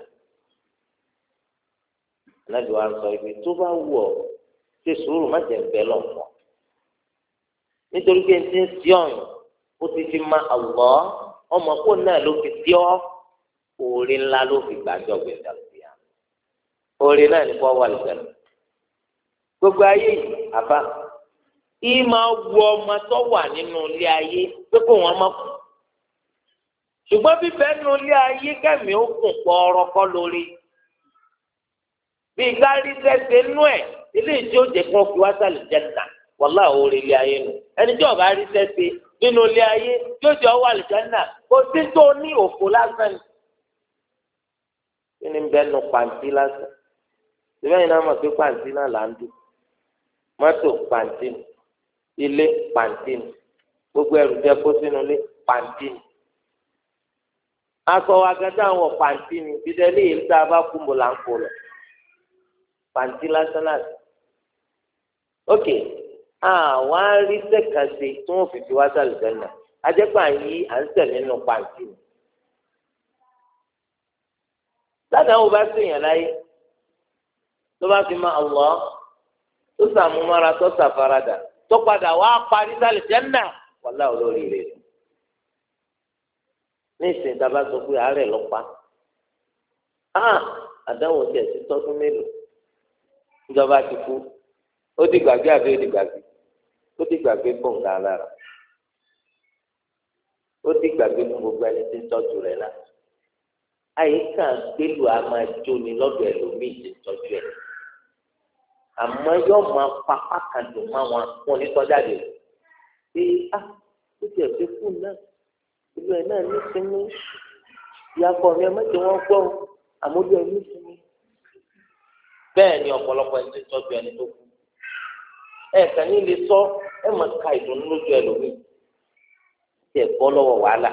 ànábì wa sọ ibi tó bá wù ọ́ ṣe sùúrù má jẹ́ ń bẹ lọ pọ̀ nítorí pé ẹni tí ń sí ọ̀yàn ó ti fi ma àwọ̀ ọmọ kó náà ló fi sí ọ́ oore ńlá ló fi gbàjọ́ gbẹ̀dà òbíà oore náà ní kó wà lùgbẹ̀lù gbogbo ayé yìí àbá yìí máa wù ọmọ tó wà nínú ilé ayé pé kó wọn má kú ṣùgbọ́n bíbẹ́ nínú ilé ayé kẹ́mi ó kùn pọ̀ ọ̀rọ̀ kọ́ lórí bí gárí sẹ́sẹ́ nú ẹ̀ ilé ìjọ jẹ́ kí wọ́n fi wá sálì jẹ́nà wàlá oore ilé ayé nù ẹni tí ọba rí sẹ́sẹ́ nínú ilé ayé yóò jẹ́ ọwọ́ àlùjẹ́nà kó tí tó ní òfò lásán ni kí ni bẹ́ẹ̀ nu pàǹtí lásán síbẹ̀ yìí náà mọ̀ pé pàǹtí náà là ń dùn mọ́tò pàǹtí ni, ilé pàǹtí ni, gbogbo ẹrù jẹ kó sínú ilé pàǹtí ni, aṣọ agẹdẹ àwọn pàǹtí ni, bídẹ́lì yìí tá a bá kú mo là ń kó lọ pàǹtí lásán láti. ókè àwọn arísẹ́ kan ṣe tí wọ́n fi wá sálẹ̀ sẹ́nà ajẹ́pà yìí à ń tẹ̀lé nínú pàǹtí ni. ládàá wo bá ṣèyàn láyé tó bá fi máa Allah tó sàmúmára tó sàfaradà tó padà wá parí sálẹ̀ sẹ́nà wàlá olórí rẹ̀ ní ìsìn ìdábà sọ pé àárẹ̀ ló pa àdáwò tiẹ̀ ti tọ́dún mélòó ìjọba ti kú ó di gbàgbé àbí ó di gbàgbé ó di gbàgbé fún nǹkan alára ó di gbàgbé fún gbogbo ẹni tí ń tọ́jú rẹ̀ náà àyíká gbélu a máa jóni lọ́dọ̀ ẹlòmíì tí ń tọ́jú ẹ̀ àmọ́ yóò máa papá kan dùn má wọn ní tọ́jà lè ṣe ó ti ẹ̀ fi kú náà ìlú ẹ̀ náà ní sinmi ìyàpọ̀ mi ẹ má jẹ́ wọ́n gbọ́ àmójú ẹ̀ ní sinmi. bẹ́ẹ̀ ni ọ̀pọ̀lọpọ̀ ẹni tó tọ́jú ẹni tó kú kàn ní ilé sọ máa ka ìdùnnú lójú ẹlòmíì tí ẹ̀ bọ́ lọ́wọ́ wàhálà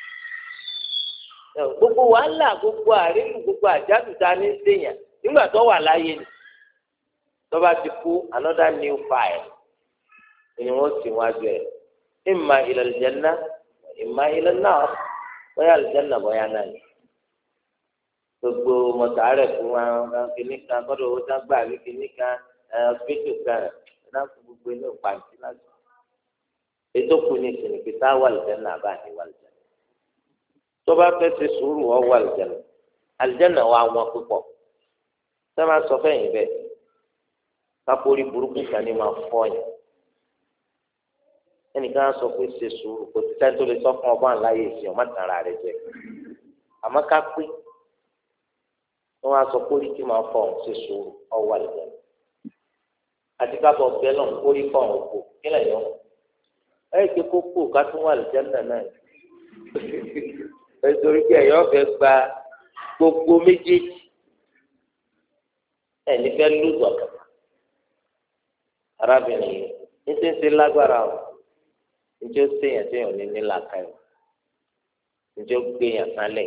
gbogbo wàhálà gbogbo àríkù gbogbo àjálù tá a ní sèyàn nígbà tó wà láyé ni tó bá ti kú another new file ni wọ́n sì wájú ẹ̀ imma ila aljanna imma ila an-nar bóyá aljanna bóyá náà ni gbogbo mọ̀tàrẹ̀ fún wa kìíní kan kọ́dọ̀ owó tá gbà ní kìíní kan hospital kan náà fún gbogbo inú pàǹtí láti ètò kù ní ìsìn kí tá wà aljanna bá ní wà aljanna tó bá fẹ́ ṣe sùúrù ọ wà aljanna aljanna wà wọn púpọ̀ sọ ma sọ fẹ́yìn bẹ́ẹ̀ kápórí burúkú kan ní máa fọ́ yẹn ẹnìkan sọ pé ṣe sùúrù kò sí sẹ́ni tó lè sọ fún ọgbọ́n àláyé ìsìn ọmọ tàn ara rẹ jẹ àmọ́ ká pé wọ́n á sọ pé orí tí máa fọ́ ṣe sùúrù ọwọ́ àlùjẹ àti kábọ̀ bẹ́ẹ̀ lọ́n kórí fọ́ ọ̀hún kò kí lẹ́yìn ọ̀hún ẹ̀ ṣe kókó ká tún wà àlùjẹ náà nítorí pé ẹ̀yọ́ fẹ́ gba gbogbo méjèèjì ẹ̀ ní fẹ́ lùzọ̀ kàkà arábìnrin yìí ní tí ń ṣe lágbára o njẹ́ ó séyàn tí èèyàn ní nílà káyọ̀ njẹ́ ó gbéyàn sálẹ̀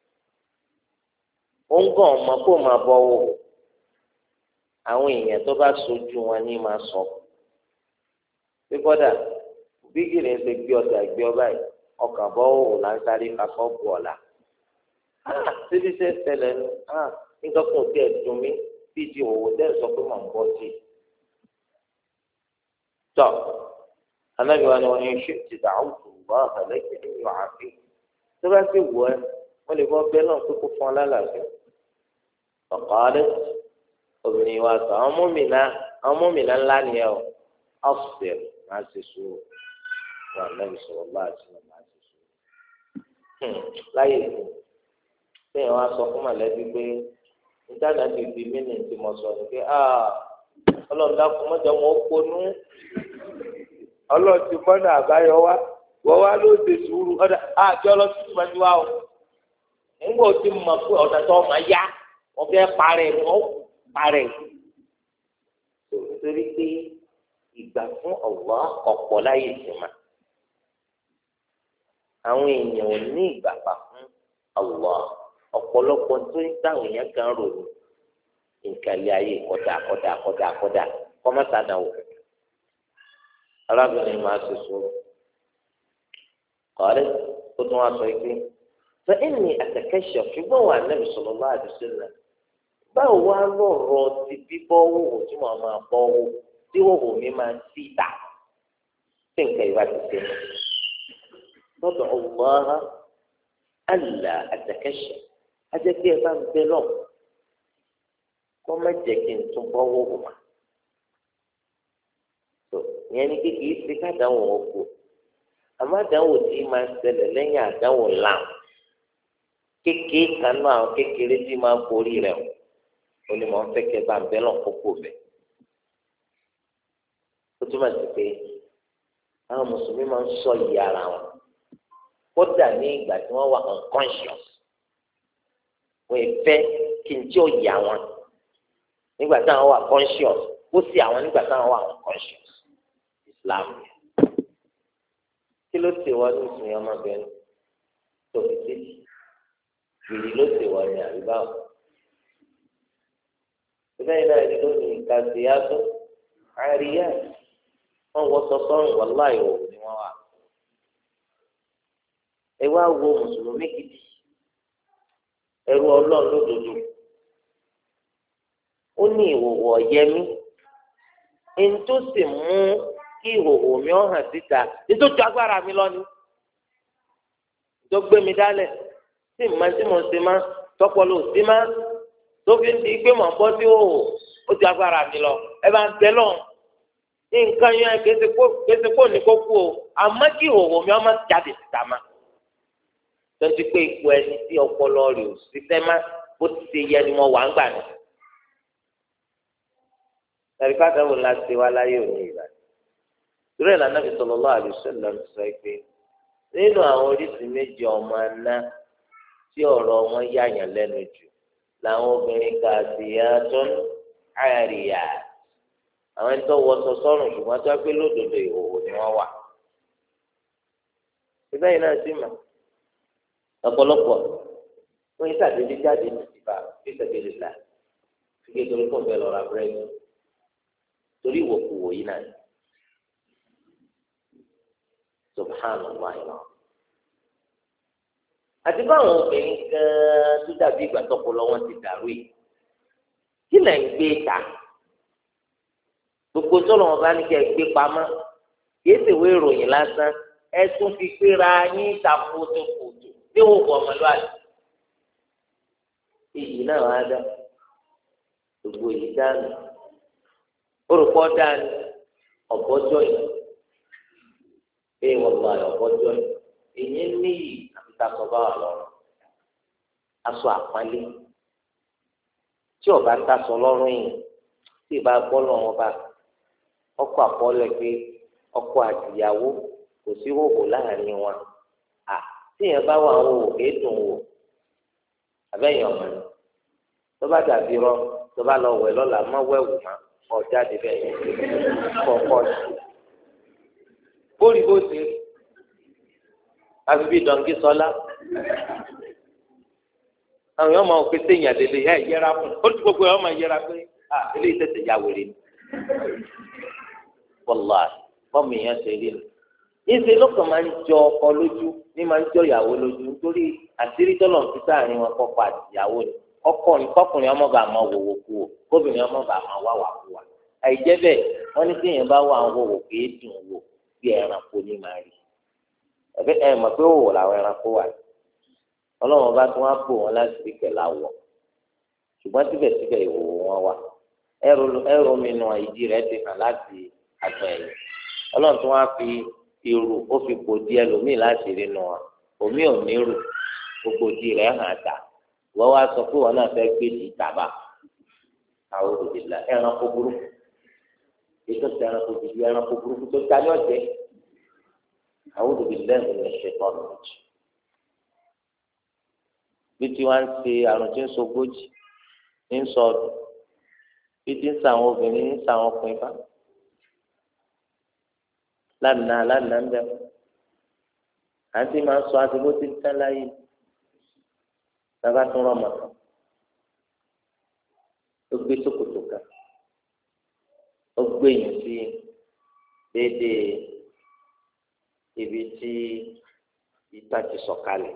ó ń gàn ọmọ kó máa bọ́ wò àwọn èèyàn tó bá sojú wọn ní máa sọ pé kọ́dà bí gìrì ń ṣe gbé ọ̀dà gbé ọ báyìí ọkàn bọ́ wò là ń sáré kakọ́ bù ọ̀la síbi ṣe ṣẹlẹ̀ ní nígbà kan tí ẹ̀ dùn mí bí ti òwò tẹ́ ẹ̀ sọ pé màá ń bọ́ sí i tọ́. النبي وإن شئت دعوت الله لك أن يعافيك تبقى سوى ولباب بلون تكفى لا لازم فقالت ابني واسع أمومنا لا نيو أصبر مع السوء والنبي صلى الله عليه وسلم مع السوء لا يكون bẹ́ẹ̀ wá sọ fún mọ̀lẹ́bí pé nígbàdàn ti di mínítì mọ̀ sọ ni pé ọlọ́run dákun mọ́jọ́ wọn ó ponú ọlọ́run ti mọ́nà àbáyọ wá wọ́n wá ló ṣe sùúrù ọ̀dà àti ọlọ́run ti máa ń wá o nígbà tí mo mọ̀ pé ọ̀dà tó máa yá wọ́n fẹ́ parẹ́ wọ́n parẹ́ nítorí pé ìgbà fún ọ̀wọ́ ọ̀pọ̀ láyé ìsìnmá àwọn èèyàn ò ní ìgbà pa fún ọ̀wọ́ ọ̀pọ̀lọpọ̀ tó ń táwọn èèyàn kan rò ní nǹkan ilé ayé kọ́dà kọ́mọ́sádà wò arábìnrin máa ṣe sọ̀rọ̀ kọ́lé ó tún wá sọ pé فإني أتكشف ṣùgbọ́n wà Ànábì sallallahu alaihi wasallam báwo wá lọ́rọ̀ ti bíbọ́ wò tí wọ́n máa bọ́ wò tí wọ́n wò mí máa sí ìta tí nǹkan ìwà ti ṣe lọ́dọ̀ ọ̀gbọ́n àlà àtẹ̀kẹ́ṣẹ̀ ajẹ́ pé ẹ bá ń bẹ lọ kó má jẹ́ kí n tún bọ́ wò wò ìyẹn ní kékeré ṣe káàdáwò wọn kú àmọ́ àdáwò tí máa ń ṣẹlẹ̀ lẹ́yìn àdáwò làwọn kékeré kan náà àwọn kékeré tí máa ń borí rẹ̀ o ní mọ̀ ń fẹ́ kẹ́ bá ń bẹ́ lọ kókó bẹ̀. ó túmọ̀ sí pé àwọn mùsùlùmí máa ń sọ ìyá ara wọn kódà ní ìgbà tí wọ́n wà unconscious wọ́n fẹ́ kí n tí ò yá wọn nígbà tí àwọn wà conscious kó sí àwọn nígbà táwọn wà conscious Islam kí ló ti wọ́n ní ìsìn ọmọbìnrin tó fi tètè ìrì ló ti wọ́n ní àríwá o ìbẹ́yìn náà ni lónìí kàdíyàtọ̀ àríyá wọ́n wọ́ sọ́sọ́rùn wàláì òwò ni wọ́n wà ẹ wá wo mùsùlùmí gidi ẹrú ọlọ́run lódodo ó ní ìhòòhò ọ̀yẹ́mí ẹni tó sì mú kí ìhòòhò mi ó hàn síta nítorí agbára mi lọ́ni tó gbé mi dálẹ̀ tí mo máa ń tí mo ń ṣe máa tọpọlọ òsì máa tó fi ń di pé mò ń bọ́ sí òhò ó ju agbára mi lọ ẹ bá ń tẹ lọ nǹkan yẹn kése kó ní kó kú o àmọ́ kí ìhòòhò mi ó má jáde síta máa tonti pé ipò ẹni tí ọpọlọ rẹ̀ ò ṣiṣẹ́ má bó ti ṣe yẹ ni mo wà ń gbà ní. tàbí káàkiri la ṣe wá láyé òní ìgbà ìrẹ́ ìlànà Nabi sallallahu alaihi wasallam sọ pé nínú àwọn oríṣi méjì ọmọ aná tí ọ̀rọ̀ wọn yáyàn lẹ́nu jù làwọn obìnrin kasiyatun ariyat àwọn ẹni tó wọṣọ sọ́rùn ṣùgbọ́n tó gbé lódodo ìhòòhò ni wọ́n wà. ìbẹ́ yìí náà sì mà ọ̀pọ̀lọpọ̀ wọ́n yí sàdédé jáde ní ìdìbà fi tẹ̀lé la fi kékeré kó bẹ́ẹ̀ lọ́ra búrẹ́dì torí ìwòkuwò yìí náà subhanallah àti báwọn obìnrin gan-an tó dàbí ìgbà tọpọlọ wọn ti dàrú yìí kí lẹ̀ ń gbé ta gbogbo sọ̀rọ̀ wọn bá ní kí ẹ gbé pamọ́ kì í ṣèwé ìròyìn lásán ẹ tún fi gbéra yín ta fótófótó ní òwò ọmọlúwàbí èyí náà wá dá gbogbo yìí dánù orúkọ dánù ọ̀bọ́jọ́ yìí bẹ́ẹ̀ wọ́n gba ọ̀bọ́jọ́ yìí èyí níyì àti tasọ̀ bá wà lọ́rùn aṣọ àpọ́nlé tí ọba ń tasọ̀ lọ́rùn yìí tí ìbá gbọ́ lọ́wọ́ bá ọkọ̀ àpọ́lẹ̀ pé ọkọ̀ àtìyàwó kò sí hòhò láàrin wọn tíyẹn bá wà wò kéétùn wò abẹ́yẹn ọ̀mọ́ ni tó bá dàbí rọ tó bá lọ wẹ̀ lọ́la má wẹ̀wù má ọ̀jáde bẹ́ẹ̀ kọ̀ọ̀kọ̀ sí. bórí bó ṣe àfi bíi dọ̀nkí sọlá àwọn yóò máa pété èèyàn lélẹ̀ yá ìyẹra fún ó ti gbogbo yóò máa yẹra pé eléyìí tẹ̀sẹ̀ ya wèrè ni wọ́lá fọ́ọ̀mù èèyàn ṣe rí ni ìṣe lọ́kàn máa ń jọ ọkọ lójú ní máa ń jọ ìyàwó lójú nítorí àṣírí tọ́lọ̀ ń fi sáàrin wọn kọ́kọ́ àti ìyàwó ni kọkùnrin ọmọ bàá máa wòwò kú o kóbìnrin ọmọ bàá máa wá wà kú wa àìjẹ́ bẹ́ẹ̀ wọ́n ní téèyàn bá wà ń wòwò kì í dùn wò bí ẹranko ní máa rí ẹ mọ̀ pé òwò làwọn ẹranko wà ọlọ́run bá tún wá bò wọn láti rí pẹ̀lú àwọ̀ ṣùgbọ́n síbẹ̀síbẹ̀ ìhòòhò wọn wà ẹrù mi nù ìdí rẹ̀ ti hàn láti àgbọn ẹ̀yìn ọlọ́run tún wá fi irú ó fi kò di ẹlòmíì láti rí nù wọn omi ò ní rù gbogbo di rẹ̀ hàn dà wọ́n wá sọ pé wọn náà fẹ́ gbé di tàbá àwọn òbílà ẹranko burúkú ètò ìsìn ẹranko gidi ẹranko burúkú tó ta ní ọ̀jẹ̀ àwọn òbílà ẹ̀rọ ẹ̀ṣẹ̀ tó ọ̀nà jù bí tí wọ́n ń ṣe àrùn tí ń so ogójì ń sọ ọdún bí tí ń sa àwọn obìnrin ń sa àwọn ọkùnrin fáwọn. lánàá ń bẹ àti máa ń sọ àdúgbò tí ń tán láyé bàbá tún rọmọ kan ó gbé ṣòkòtò kan ó gbé yìí sí déédéé ibi tí ìta ti sọ̀kalẹ̀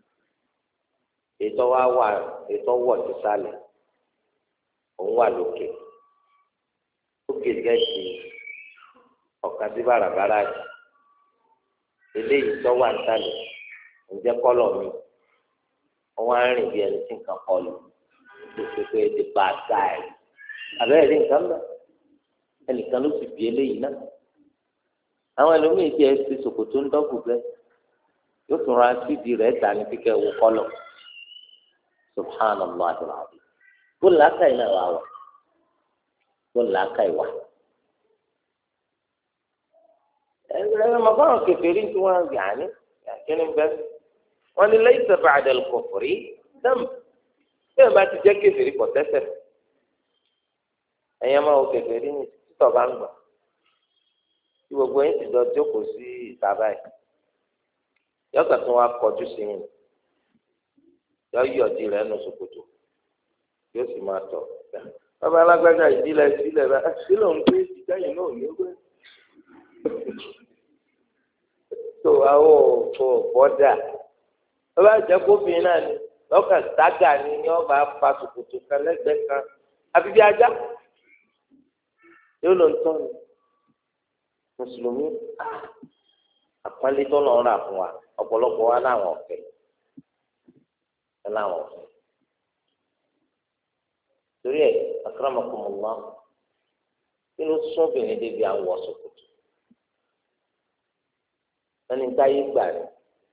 ètò wa wà ètò wọ̀ ti sálẹ̀ òun wà lókè ó gègé sí ọ̀kan sí bàràbàrà yìí eléyìí tó wà nísàlẹ̀ ǹjẹ́ kọ́lọ̀ mi wọ́n á rìn bí ẹni tí nǹkan kọlù tó pé the bad guy àbẹ́rẹ́ rí nǹkan náà ẹnìkan ló sì bí eléyìí náà àwọn ẹlòmíì tí ẹ ti ṣòkòtò ń dọ́gù bẹ́ẹ̀ yóò tún ra sídìí rẹ̀ dà ní kíkẹ́ wo kọ́lọ̀ subhanallah alaabi kó làákà yìí náà wà wà kó làákà yìí wà. مقام الكفرين يعني كانوا بس وأن ليس بعد الكفر ذنب ما تجي كفر وتسف ẹ̀yin máa wọ kẹfẹ́ rí ní títọ̀ bá ń gbà tí gbogbo yín ti jọ jókòó sí ìta báyìí yọkàn tó wá kọjú sí yín yọ yọ̀dí rẹ̀ nù ṣòkòtò yóò sì máa tọ̀ bàbá alágbádá ìdílé bá sílò ń gbé ìdáyìn náà ní ọgbẹ́ tó àwọn òfò bọ́dà bàbá ìjẹ́kófin náà ni lọ́kàn sága ni ní ọba fa ṣòkòtò kan lẹ́gbẹ̀ẹ́ kan àbí bí ajá yóò lọ tọ́ ni mùsùlùmí àpọ́nlé tó lọ́ọ́ rà fún wa ọ̀pọ̀lọpọ̀ wa láwọn ọ̀fẹ́ láwọn ọ̀fẹ́ torí ẹ̀ akramakumullah kí ló sún obìnrin débi àwọ̀ ṣòkòtò ẹni táyé gbà ní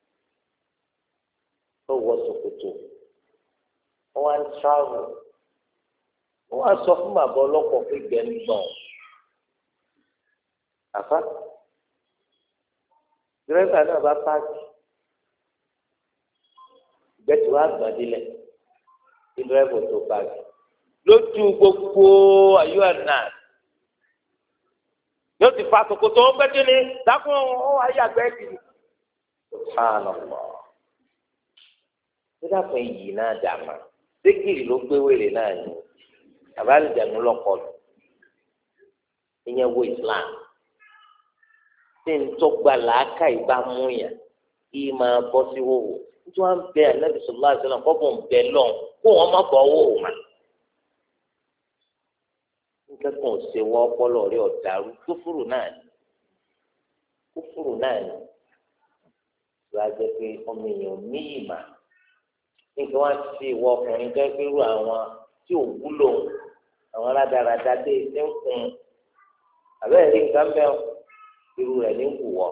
tó wọ ṣòkòtò wọ́n wá ń travel wọ́n wá sọ fún bàbá ọlọ́pàá pé gbẹ̀mí gbọ̀n àfa dírẹ́fà náà bá páàkì gbẹ̀tù wá gbàdílẹ̀ kí dírẹ́fà tó páàkì lójú gbogbo ayé àná yóò ti fa ṣòkòtò ó gbẹ́jú ni dákun ó ayé àgbẹ̀ kì í subhanallah nígbà pé iyì náà dàmà ségìrì ló gbé wèrè náà ni àbálìjànú lọkọlù ìyẹn wo Islam tí n tó gba làákà ìbá mú yàn kí máa bọ́ sí wòwò nítorí wọn bẹ Ànábì sallallahu alaihi wasallam kọ́bọ̀ ń bẹ lọ́n kó wọn má bọ̀ wòwò mà nǹkan kan ò ṣe wọ́ ọpọlọ rẹ ọ̀dàrú kúfùrù náà ni ìwà jẹ́ pé ọmọ èèyàn níyì mà nǹkan wá sí ìwọ ọkùnrin tó ń pẹ́rù àwọn tí ò wúlò àwọn rádaràda dé ṣe ń kun àbẹ́rẹ́ rí nǹkan bẹ́ẹ̀ irú rẹ̀ ní wùwọ́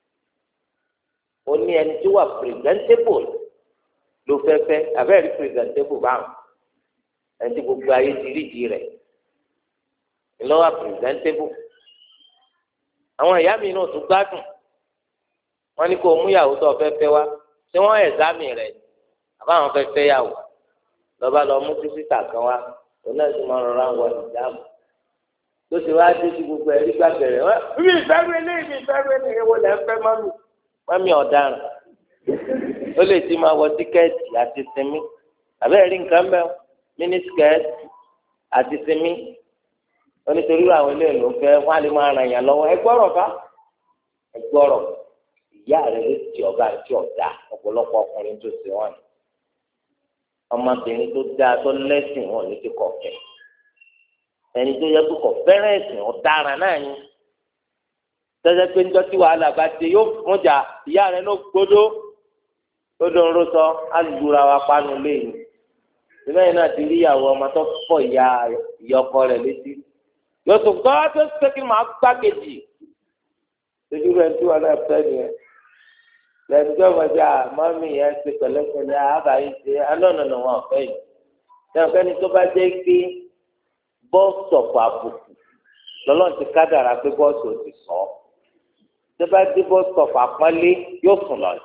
ó ní ẹni tí wà presentable ló fẹ́fẹ́ àbẹ́rẹ́ rí presentable báwọn ẹni tí gbogbo ayé ti rí di rẹ̀ ńlọ́wọ́ presentable àwọn ìyá mi náà tún gbádùn wọ́n ní kó mú ìyàwó tó fẹ́fẹ́ wá ṣé wọ́n ẹ̀zámì rẹ̀ ni àbáwọn fẹ́fẹ́ yàwó lọ́ba lọ mú sísítà kan wá òun náà sì máa rọra wọ ìjáàmù tó ti wá dé sí gbogbo ẹ̀rí gbàgbẹ̀rẹ̀ wọ́n mi ìfẹ́rù eléyìí wo lẹ́ fẹ́ mọ́mì mọ́mì ọ̀daràn ó lè ti máa wọ tíkẹ́ẹ̀tì àti sinmi àbẹ́rẹ́ rí nǹkan bẹ́ẹ̀ mínísíkẹ́ẹ̀tì àti sinmi onítorí àwọn eléyìí ló fẹ́ wọ́n á lè máa ràn yàn lọ́wọ́ ẹgbọ́rọ̀ ìyá rẹ̀ ló ti ọ̀gá àti ọ̀dà ọ̀pọ̀lọpọ̀ ọkùnrin tó ṣe wọ́n ni ọmọbìnrin tó dáa tó lẹ́sìn wọn ní ti kọ̀ọ̀kẹ́ ẹni tó yẹ kó fẹ́ràn ẹ̀sìn ọ̀daràn náà ni tẹ́tẹ́ pé níjọ́ tí wàhálà bá dé yóò fúnjà ìyá rẹ̀ ló gbódó ń rọ́sọ alùpùpù wa panu léyìn ìbẹ́yìn náà ti rí ìyàwó ọmọ tó fọ́ ìyá ọkọ rẹ̀ létí yóò tó gbọ́ tó ṣe kí màá gbá kejì lójú rẹ̀ tí wàhálà fẹ́ nìyẹn lẹ́nu tí wọ́n ti mọ́mí yẹn ṣe pẹ̀lẹ́pẹ̀lẹ́ àbáyé ṣe alọ́nà wọn ọ̀fẹ́ yìí lẹ́nu kẹ́ni tó bá jẹ́ pé bọ́ọ̀sọ̀pù àbùkù lọ́lọ́run ti kádàrá pé bọ́ọ̀sì ò ti sọ ọ́ tó bá dé bọ́ọ̀sọ̀pù àpọ́nlé yóò sùn lọ.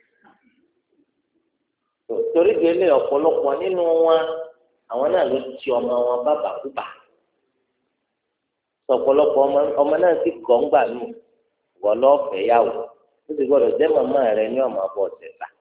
torí délé ọ̀pọ̀lọpọ̀ nínú wọn àwọn náà ló ti ọmọ wọn bàbàkúbà ọ̀pọ̀lọpọ̀ ọmọ náà sì gọ̀ǹgbà nù wọ́n lọ́ọ̀fẹ́ yàwó ó ti gbọ́dọ̀ jẹ́ màmá rẹ ní ọmọ abọ́ ọ̀sẹ̀ ta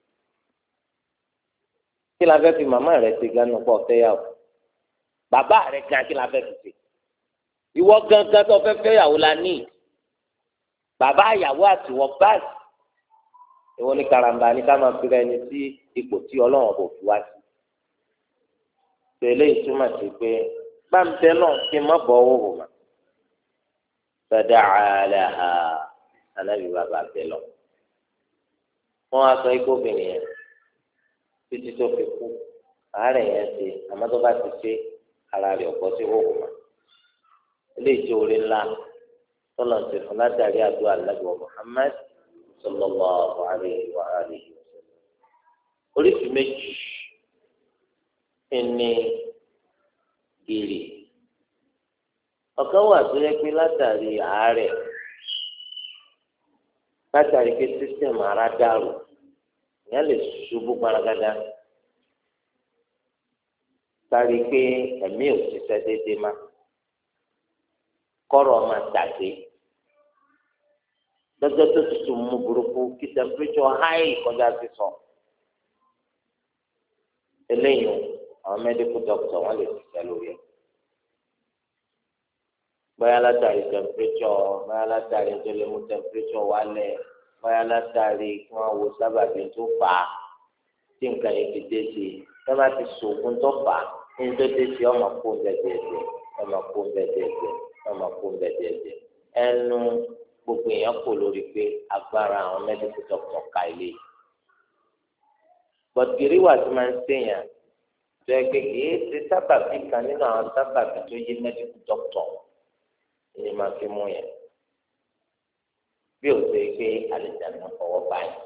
kí la fẹ́ fi màmá rẹ ti ganu pọ̀ fẹ́ yàwó bàbá rẹ gan kí la fẹ́ fi ṣe ìwọ gangan tó fẹ́ fẹ́ yàwó la ní bàbá ìyàwó àti wọ́n báyìí ìwọ ní karambà ní ká máa fi rẹ ní sí ipò tí ọlọ́run kò fi wá sí tẹ̀lé ìtumọ̀ sí pé báńtẹ́ náà kí n má bọ̀ owó wò má fẹ́dà àlẹ́ ha anabi bàbá bẹ lọ wọn á sọ ikú obìnrin yẹn títí tó fi kú àárẹ̀ yẹn ṣe àmọ́ tó bá ti ṣe ara rẹ̀ ọ̀pọ̀ sí òwò mà eléyìí tó orí ńlá tọ́lọ̀ ṣe fún látàrí àdúrà anabi wa Muhammad sallallahu alaihi wa alihi wa sallam oríṣi méjì ní gèrè ọ̀kan wà tó yẹ pé látàrí àárẹ̀ látàrí pé sísèmù ara dàrú ìyá lè ṣubú gbaragada látàrí pé ẹ̀mí ò ṣiṣẹ́ déédéé má kọ́rọ̀ máa tàgbé lọ́jọ́ tó tutù mú burúkú kí temperature high kọjá sí sọ eléyìí àwọn medical doctor wọ́n lè ṣiṣẹ́ lórí ẹ̀ bóyá látàrí temperature bóyá látàrí tó lè mú temperature wálẹ̀ bóyá látàrí kí wọ́n wo sábàbí tó fà á tí nǹkan yẹn fi dé sí i sábà ti sòògùn tó fà á ní tó dé sí ọmọ kó bẹ́ẹ̀dẹ̀ẹ̀dẹ̀ ọmọ kó bẹ́ẹ̀dẹ̀ẹ̀dẹ̀ ọmọ kó bẹ́ẹ̀dẹ̀ẹ̀dẹ̀ ẹnu gbogbo èèyàn kò lórí pé agbára àwọn medical doctor ká ilé gbọ̀dìrí wà tí máa ń ṣèyàn tó ẹgbẹ́ kìí ṣe sábàbí kan nínú àwọn sábàbí tó yé medical doctor ni máa fi mú yẹn bí o ṣe pé àlejànà ọwọ́ báyìí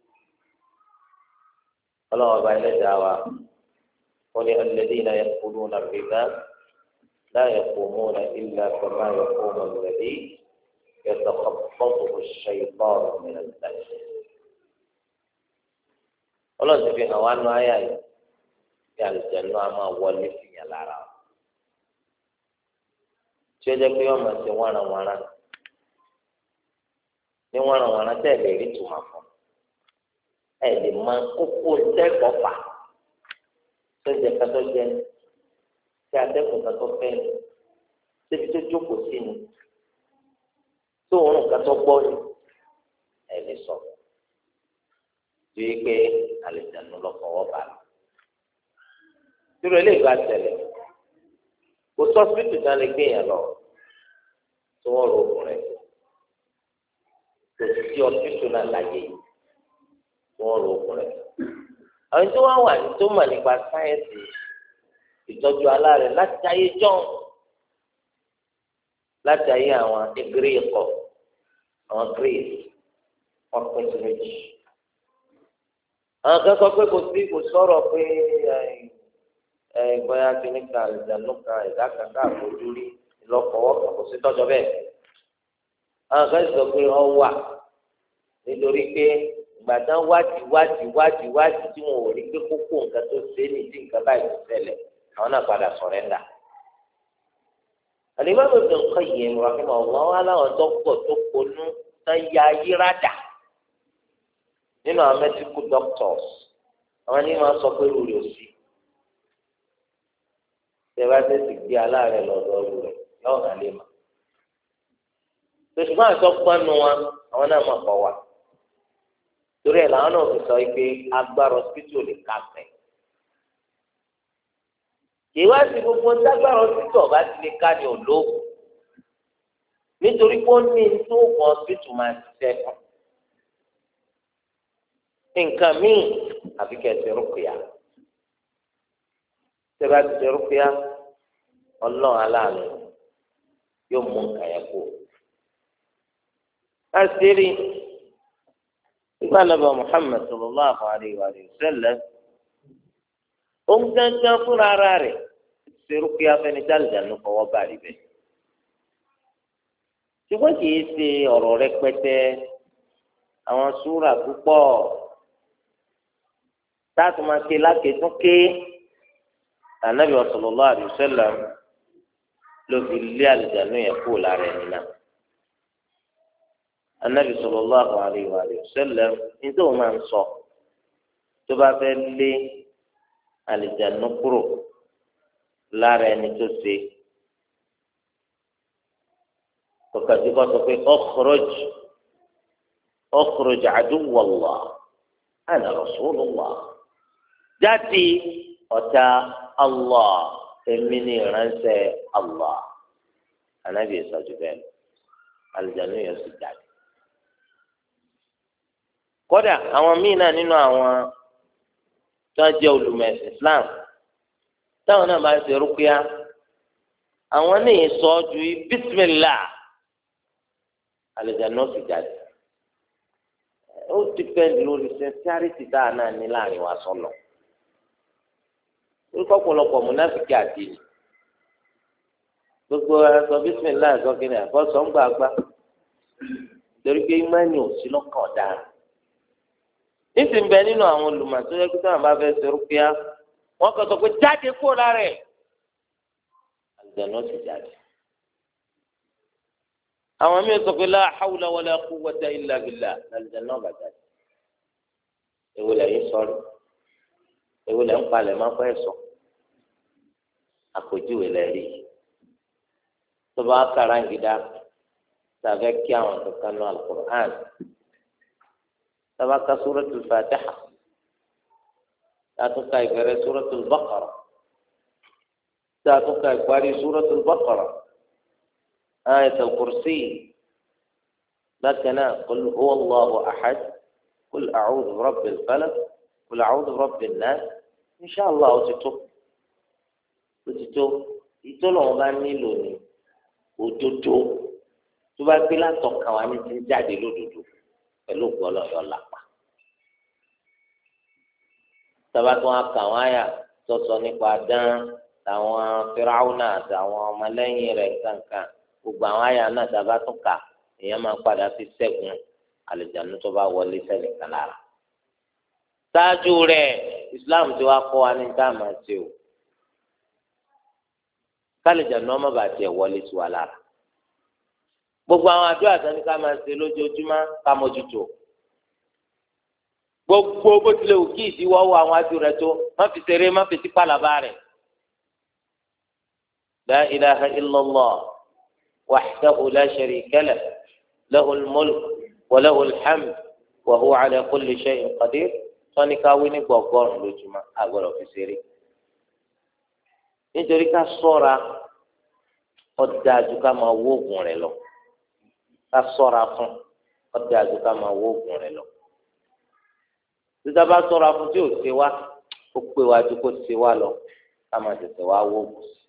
ọlọ́wọ́ bá ẹlẹ́dàá wa wọ́n ní alladhina ya'kuluna ar-riba la yaqumuna illa kama yaqumu alladhi yatakhabbathu ash-shaytanu min al-mas. ọlọ́run ti fi hàn wá nù ayà yìí kí àlejànà á máa wọlé fìyàn lára o tí ó jẹ́ pé ọmọ ti wọ́nranwọ́nran ní wọ́nranwọ́nran tẹ̀ lè rí tùmọ̀ fún ẹ lè máa kókó tẹ́kọ̀ọ́ fà sọ́jà kátó jẹ tí atẹ́kùn kátó fẹ́ síbi tó jókòó sí ni tó òórùn kátó gbọ́ ni ẹ lè sọ tí ó yẹ pé àlejànú lọ́kọ̀ọ́ bá lọ. dúró ilé ìgbà tẹ̀lé kò sọ́sibítù náà lè gbé yẹn lọ tí wọ́n rò ó rẹ̀ kò sí ọsibítù náà láyé tí wọ́n rò ó rẹ̀. àwọn tí wọ́n wà ní tó mọ̀ nípa sáyẹ́ǹsì ìtọ́jú aláàrẹ̀ láti ayé jọ́n láti ayé àwọn egréèkọ̀ àwọn gírèsì wọ́n pín sí méjì. àwọn kan sọ pé kò sọ̀rọ̀ pé bóyá kíní kan ìdánù kan ìdá kankan àfojúrí ìlọ́kọ̀ọ́ kò sí tọ́jọ́ bẹ́ẹ̀. àwọn kan sọ pé ọ wà nítorí pé ìgbà tán wádìí tí wọn ò rí pé kókó nǹkan tó ṣe é ní tí nǹkan báyìí tó ṣẹlẹ̀ àwọn náà padà sọ̀rẹ́ńdà. Al-Imam Ibn Qayyim rahimahullah wọn aláwọn tó pọ̀ tó ponú tán ya ayírádà nínú àwọn medical doctors àwọn ní máa sọ pé lórí òsì tẹ́lá tẹ́sí gbé aláàrẹ̀ lọ́dọ̀ ọ̀rù rẹ̀ yóò hàn lè mà. tòṣùgbọ́n àtọ́gbọ́nù wọn àwọn náà máa kọ́ wa torí ẹ̀ làwọn náà fi sọ pé agbára hospital lè ká pẹ́. ìwádìí gbogbo dágbára hospital ọba ti lè ká ní olóògùn nítorí pé ó ní tó kọ́ hospital máa ṣiṣẹ́ fún. nǹkan míì àfi kẹsì rúkìá tẹ́lá ti ṣe rúkìá ọlọ́run aláàánú yóò mú nǹkan yẹn kú. asiri ìgbà nàbà Muhammad sallallahu alayhi wa sallam ó ń gángan fúnra ara rẹ̀ ṣe rúkìá fẹ́ni jálùjánu fọwọ́ bá rí bẹ́ẹ̀. ṣùgbọ́n kì í ṣe ọ̀rọ̀ rẹpẹtẹ àwọn súrà púpọ̀ táàtù máa ké lákètúnké ànábì sallallahu alaihi wasallam ló fi lé àlùjánu yẹn kú lára ẹni náà. ànábì sallallahu alaihi wasallam nítorí wọn máa ń sọ tó bá fẹ́ lé àlùjánu kúrò lára ẹni tó ṣe kọkàtí kọ́ sọ pé ukhruj aduwwallah ana rasulullah jáde ọ̀tá Allah èmi ní ìránṣẹ́ Allah ànábì ìsọjú bẹ́ẹ̀ àlùjánu yẹn sì jáde. kódà àwọn míì náà nínú àwọn tó ń jẹ́ olùmẹ̀sìn Islam táwọn náà bá ń ṣe rúkúyà àwọn ní ìsọjú bísímìlá àlùjánu sì jáde. ó dìpẹ́ndì lórí sẹ́ńtárìtì tá a náà ní láàrin wa sọ̀nà. orúkọ ọ̀pọ̀lọpọ̀ múnáfíkì àti gbogbo ẹ̀sọ́ bísímìlá ẹ̀sọ́ kìnìún àkọsọ ń gbàgbá torí pé ìmánì ò sí lọ́kàn ọ̀daràn. nísìnyí bẹ nínú àwọn olùmọ̀ tó yẹ kí táwọn bá fẹ́ ṣe rúkúyà wọ́n kàn sọ pé jáde kúrò lára ẹ̀ àlùjánu sì jáde. àwọn míì sọ pé la hawla wala quwwata illa billah lálùjáde náà bàjẹ́ èwo lẹ́yìn sọ̀rọ̀ èwo lẹ́yìn palẹ̀ máa fẹ́ sọ àpèjúwe lẹ́rìí tó bá kàràǹgídá tàbí kí àwọn kankan náà al-Qur'an tàbá ka suratul Fatiha tàtúkà ìbẹ̀rẹ̀ suratul Baqara tàtúkà ìparí suratul Baqara ayatul Kursi bákanáà qul huwa Allahu ahad qul a'udhu bi rabbil falaq qul a'udhu bi rabbin nas inṣàlá òtítọ́ ìtọ́lọ́wọ́n bá nílò ní òdodo tó bá gbé látọkàn wa ní ti ń jáde lódodo pẹ̀lú gbọ́lọ̀ yọ lápá. sábàtún aka àwọn àyà sọsọ nípa dán àwọn Fíráúnà àtàwọn ọmọlẹ́yìn rẹ̀ kankan gbogbo àwọn àyà náà sábàtún kà èèyàn máa padà fi ṣẹ́gun àlùjánu tó bá wọlé sẹ́nìkan lára. ṣáájú rẹ̀ Islam ti wá kọ́ wa ní dáàmà ṣe o kálíjánu ọmọ bàtì ẹ̀ wọlé sí wa lára. gbogbo àwọn àdúrà tó ní ká máa ṣe lójoojúmọ́ ká mójútó gbogbo bó tilẹ̀ wù kí ìdíwọ́ wọ àwọn àdúrà rẹ tó má fi ṣeré má fi tipa làbá rẹ̀. la ilaha illallah wahdahu la sharika lah lahul mulk wa lahul hamd wa huwa ala kulli shay'in qadir tọ́ni ká wí ní gbọ̀gọ́rùn lójúmọ́ àgbọ̀dọ̀ fi ṣeré. nítorí ká ṣọ́ra ọ̀dájú ká máa wó oògùn rẹ̀ lọ ká ṣọ́ra fún ọ̀dájú ká máa wó oògùn rẹ̀ lọ. títa bá ṣọ́ra fún tí ò ṣe wá ó pé wájú kó ṣe wá lọ ká máa tètè wá wó oògùn sí.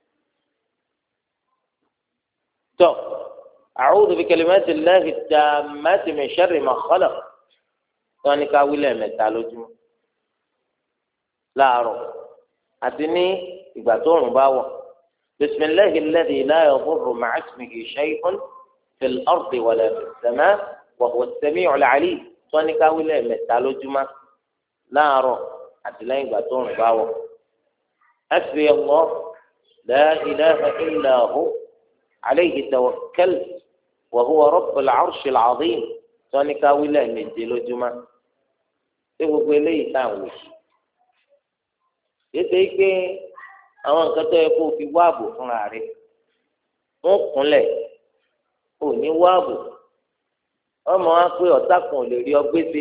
tọ́ a'udhu bi kalimati llahi tammati min sharri ma khalaq wọ́n ní ká wílẹ̀ mẹ́ta lójúmọ́ láàárọ̀ àti ní ìgbà tó rùn bá wọ̀ bisimilahi alladhi la yadurru ma'a ismihi shay'un fil ardi wala fis samaa wa huwa as-sami'ul 'alim wọ́n ní ká wílẹ̀ mẹ́ta lójúmọ́ láàárọ̀ àti lẹ́yìn ìgbà tó rùn bá wọ̀ hasbi Allah la ilaha illa hu alayhi tawakkaltu wa huwa rabbul 'arshil 'azim wọ́n ní ká wílẹ̀ méje lójúmọ́ ṣé gbogbo eléyìí tá à ń wò yéte pé àwọn nǹkan tó yẹ kó o fi wá ààbò fúnra rẹ wọn kúnlẹ̀ ò ní wá ààbò ọmọ wa pé ọ̀tá kan ò lè rí ọgbẹ́sẹ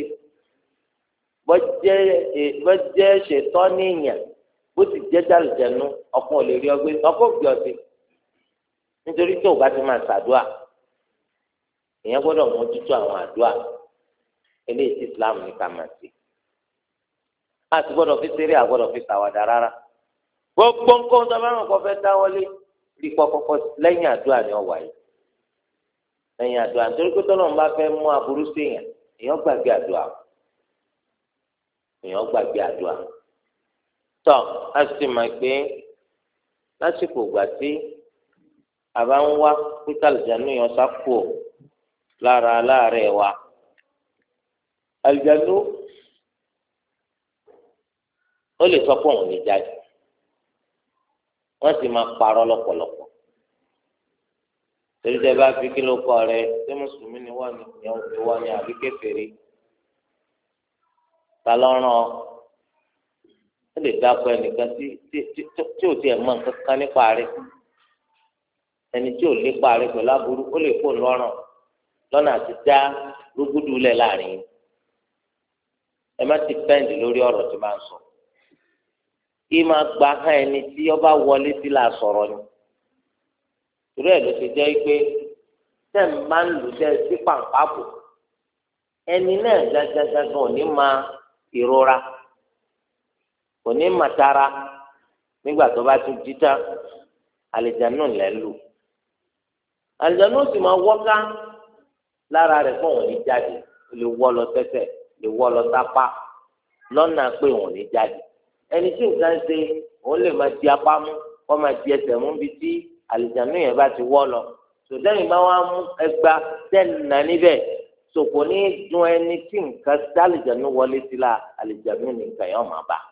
bọ́jẹ́ ṣètọ́ níyàn bó ti jẹ́ dàlùjẹ̀nu ọkàn ò lè rí ọgbẹ́sẹ ọkọ̀ gbé ọtí nítorí tó o bá ti máa ṣàdúà èèyàn gbọ́dọ̀ mójútó àwọn àdúà eléyìí tí Islam ní ká máa ṣe a ti gbọ́dọ̀ fi ṣeré a gbọ́dọ̀ fi ṣàwàdà rárá gbogbo nǹkan tó bá rán kó fẹ́ dáwọ́lé rí kọ́kọ́kọ́ lẹ́yìn àdúrà ni ọwà yìí lẹ́yìn àdúrà nítorí pé tọ́lọ́run bá fẹ́ mú aburú sí èèyàn gbàgbé àdúrà tọ́ a sì máa gbé lásìkò ìgbà tí a bá ń wá pété àlùjánu yẹn sápò lára aláàárẹ̀ wa àlùjánu ó lè sọ pé òun ní jáde wọ́n sì máa parọ́ lọ́pọ̀lọpọ̀ torí tẹ bá fi kí ló kọ rẹ ṣé mùsùlùmí ni wọ́n ní àbí kèfèrí ta lọ́rùn ó lè dákọ ẹnìkan tí ò tiẹ̀ mọ̀ nǹkan kan nípa rẹ̀ ẹni tí ò lépa rẹ̀ pẹ̀lú aburú ó lè kó lọ́rùn lọ́nà àti dá rúgúdù lẹ̀ láàrin ẹ má ti pẹ́ǹdì lórí ọ̀rọ̀ tí máa ń sọ kí máa gba hàn ẹni tí ọba wọlé sí la sọ̀rọ̀ ni torí ẹ̀ ló ti jẹ́ pé tẹ́ ń máa ń lù tẹ́ sí pàǹpáàbò ẹni náà gágágágá ò ní máa ìrora kò ní máa tara nígbà tó bá tún jí tán àlìjánu lẹ́ lù àlìjánu sì máa wọ́ká lára rẹ̀ fún òun ní jáde ó lè wọ́ lọ sẹ́sẹ̀ lè wọ́ lọ sápá lọ́nà pé òun ní jáde ẹni tí nǹkan ṣe òun lè máa di apá mú kó máa di ẹsẹ̀ mú bí tí àlìjánu yẹn bá ti wọ́ lọ sòtẹ́yìn bá wá mú ẹgbà tẹ́ẹ̀nà níbẹ̀ sòkò ní dùn ẹni tí nǹkan tí àlìjánu wọlé sí la àlìjánu ní nǹkan yẹn máa bà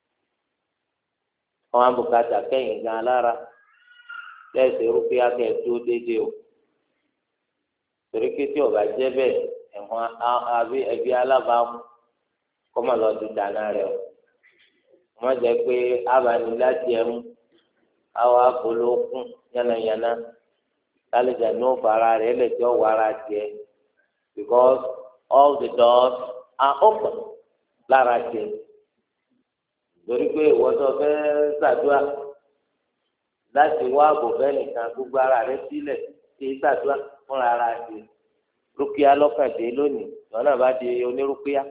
wọn àbùkátà kẹ́yìn gan alára lẹ́sẹ̀ rúpẹ́ akẹ́ tó déédéé o torí pé tí ọba jẹ́ bẹ́ẹ̀ ẹ̀wọ̀n àbí ẹbí alábàámu kọ́mọ lọ ti dáná rẹ o wọ́n jẹ́ pé abaniláti ẹ̀mú àwọn abolókun yánnayànna lálejò ní ó fara rẹ̀ lẹ́jọ́ wàrà tiẹ̀ because all the doors are open lára tiẹ̀ torí pé ìwọ́sọ fẹ́ ṣàdúrà láti wá ààbò fẹ́ nìkan gbogbo ara rẹ̀ sílẹ̀ ṣe ṣàdúrà fúnra ara tiẹ̀ rúkìá lọ́kàdé lónìí lọ́nà bá di onírúkìá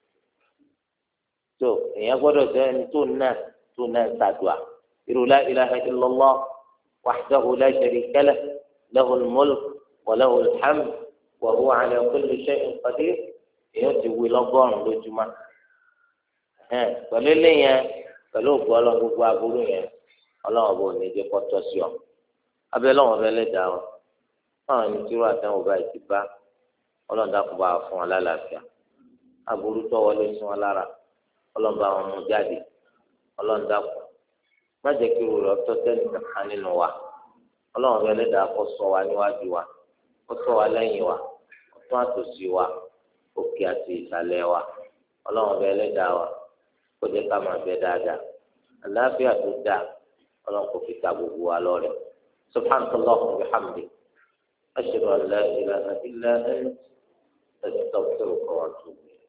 tó èèyàn gbọ́dọ̀ jẹ́ ẹni tó náà ṣàdúrà irú la ilaha illallah wahdahu la sharika lahu lahul mulk wa lahul hamd wa huwa ala kulli shay'in qadir èèyàn ti wí lọ́gọ́rùn-ún lójúmọ́ pẹ̀lú eléyẹn pẹ̀lú òkú ọlọ́run gbogbo aburú yẹn ọlọ́run bò ní jẹ́ kọ́tọ́ sí ọ abẹ́ lọ́wọ́ bẹ́ẹ̀ lẹ́dàá wọn fáwọn ẹni tí wọ́n àtàwọn ọba ìtì bá ọlọ́run dákun bá fún wọn lálàáfíà aburú tó wọlé sí wọn lára ọlọ́run bá wọn mú jáde ọlọ́run dákun má jẹ́ kí rúurọ̀ tọ́ sẹ́ni kankan nínú wa ọlọ́run bẹ́ẹ̀ lẹ́dàá kó ṣọ́ wa níwájú wa kó ṣọ́ wa lẹ́yìn wa ọ̀tún àtòsí wa òkè àti ìsàlẹ̀ wa ọlọ́run bẹ́ẹ̀ lẹ́dàá wa kó jẹ́ ká máa bẹ dáadáa àlàáfíà tó dáa ọlọ́run kò fi ta gbogbo wa lọ́rẹ subhanallahi wa bihamdi ashhadu an la ilaha illa anta astaghfiruka wa atubu ilayk.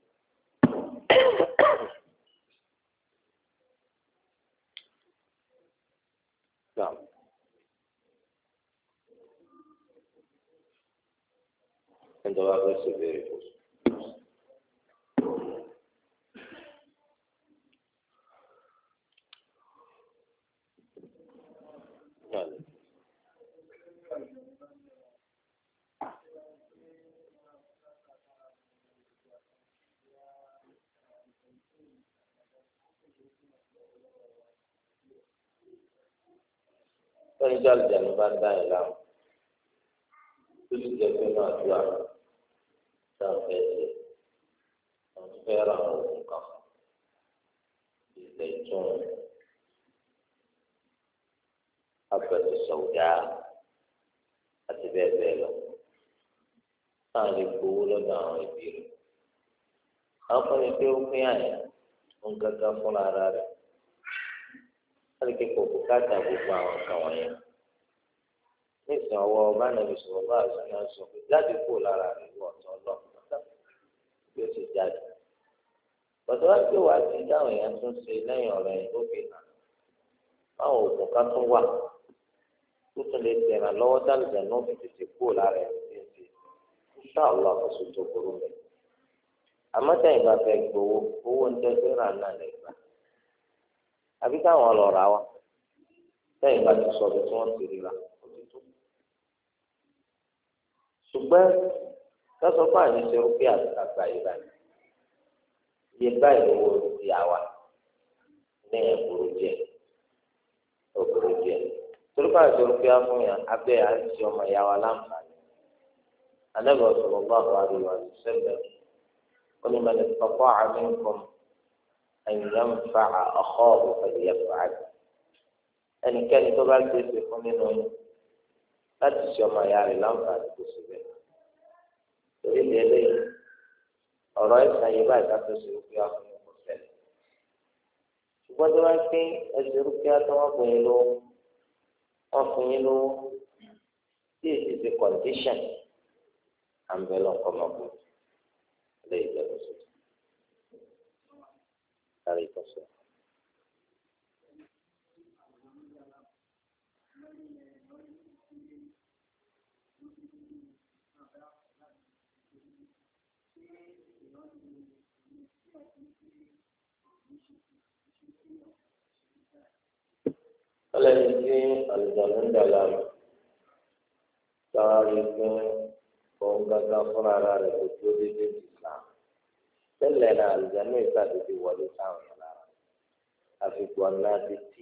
Ẹnjọba fẹ́ ṣe béèrè fún un. Wọ́n ní jáde jáde bá ń dá yẹn láwọn tó ti jẹ́ pé máa dúró àwọn náà fẹ́ ṣe àwọn tó fẹ́ ra àwọn òògùn kan ìlẹ̀ tún abẹ́tù sọ̀dá àti bẹ́ẹ̀ bẹ́ẹ̀ lọ náà lè gbowó lọ́dọ̀ àwọn ẹbí rẹ̀ àwọn kan ní pé ó pín àyà ó ń gángan fúnra ara rẹ̀ wọ́n lè kó bùkátà gbogbo àwọn nǹkan wọ̀nyẹn nísìnyí ọwọ́ ọba nàbì sọ̀rọ̀ bá àṣà náà sọ pé jáde kó lára rẹ̀ wọ̀ ọ̀tọ̀ ọlọ́pàá bí ó ti jáde bọ̀dọ̀ wá pé wàá ti dáhùn èèyàn tún ṣe lẹ́yìn ọ̀rọ̀ yẹn tó fi hàn báwọn oògùn ká tún wà tó tún lè tẹ̀ràn lọ́wọ́ dálùjà náà fi tètè kó lára ẹ̀ ní ti ṣáàlọ́ àkọsọ tó burú mẹ́ àmọ́ sẹ́yìn bá fẹ́ gbowó owó ń tẹ́sí rà náà lẹ́gbàá àbí káwọn ọlọ́ra wa sẹ́yìn bá ti sọ ọdún tí wọ́n ti ríra òtítọ́ ṣùgbọ́n lọ́sọ̀ fún àyè ṣe rúbí àgbà yìí báyìí iye báyìí lówó ti àwa ní ẹ̀kúrú jẹ òkúrú jẹ torí bá àṣẹ rúbí fún yàn abẹ́ àṣẹ ọmọ ìyá wa láǹfààní Ànábì sallallahu alaihi wa sallam onímọ̀ ní pàpọ̀ àmì nǹkan. أن ينفع أخاه فليفعل ẹnikẹ́ni tó bá gbèsè fún nínú yín láti ṣe ọmọ ìyá rẹ̀ láǹfààní tó ṣe bẹ́ẹ̀ torí ilé eléyìí ọ̀rọ̀ ẹ̀sán yìí báyìí káfíń ṣe rúkìá fún yín kò ṣẹlẹ̀ ṣùgbọ́n tó bá ń pín ẹsẹ̀ rúkìá tó wọ́n fún yín lówó wọ́n fún yín lówó tí èsì ti condition àǹbẹ̀lọ̀ kọ́mọ́kù lè jẹ́ lọ́sọ̀tún. عليكم السلام. Ọlọ́run tí àlùjànnú ń dà láàmú sáárì fún òun gángan fúnra rẹ̀ kò tó dédé Islam. Tẹ́lẹ̀ náà àlùjànnú ìsàdédé wọlé sáwọn yẹn lára àfikún ọ̀nà ti tí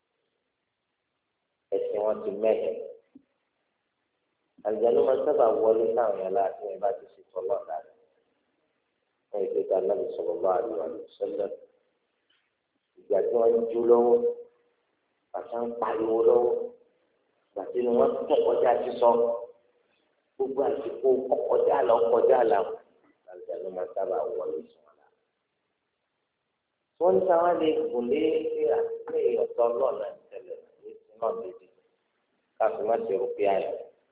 ẹ̀sìn wọn ti mẹ́hẹ̀. Àlùjànnú máa ń sábà wọlé sáwọn yẹn lára tí wọ́n bá ti ṣètò ọlọ́ọ̀dà rẹ̀. Wọ́n yìí pété Ànábì sallallahu alaihi wasallam ìgbà tí wọ́n ń jó lọ́wọ́ bàtà ń pariwo lọ́wọ́ bàtà ni wọ́n tún kọjá sísọ gbogbo àsìkò ọkọjá lọ àlùjáde máa sábà wọlé sùn wọn la. wọ́n ní sáwọn lè gùn lé àtúnlé ọ̀tọ̀ lọ́nà ìtẹ̀lẹ̀ ní sinọ́ méjì káfí má ṣe rúpíà yẹn.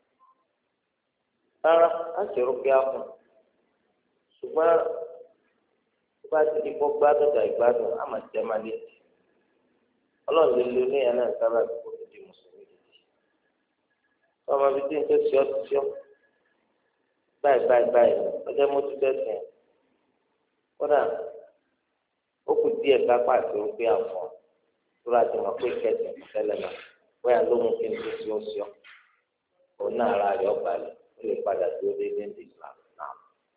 rárá á ṣe rúpíà fún ṣùgbọ́n tó bá ti di kó gbádùn dà ìgbádùn á máa jẹ́ máa lé jì. ọlọ́run lè lo ní ẹ̀yàn náà sábà kó tó di mùsùlùmí gidi. ọmọ bíi tí n tó ṣíọ́ ti ṣíọ́ báyìí ọjọ́ mọ́tò tẹ̀sán kódà ó kù díẹ̀ kápá àti rúpíà fún ọ tó rà ti mọ̀ pé kẹsàn-án tẹ́lẹ̀ náà bóyá ló mú kí n tó ṣíọ́ ṣíọ́ òun náà ara rẹ̀ ọ̀gbà lẹ̀ ó lè padà sí ó déédéé ní Islam náà.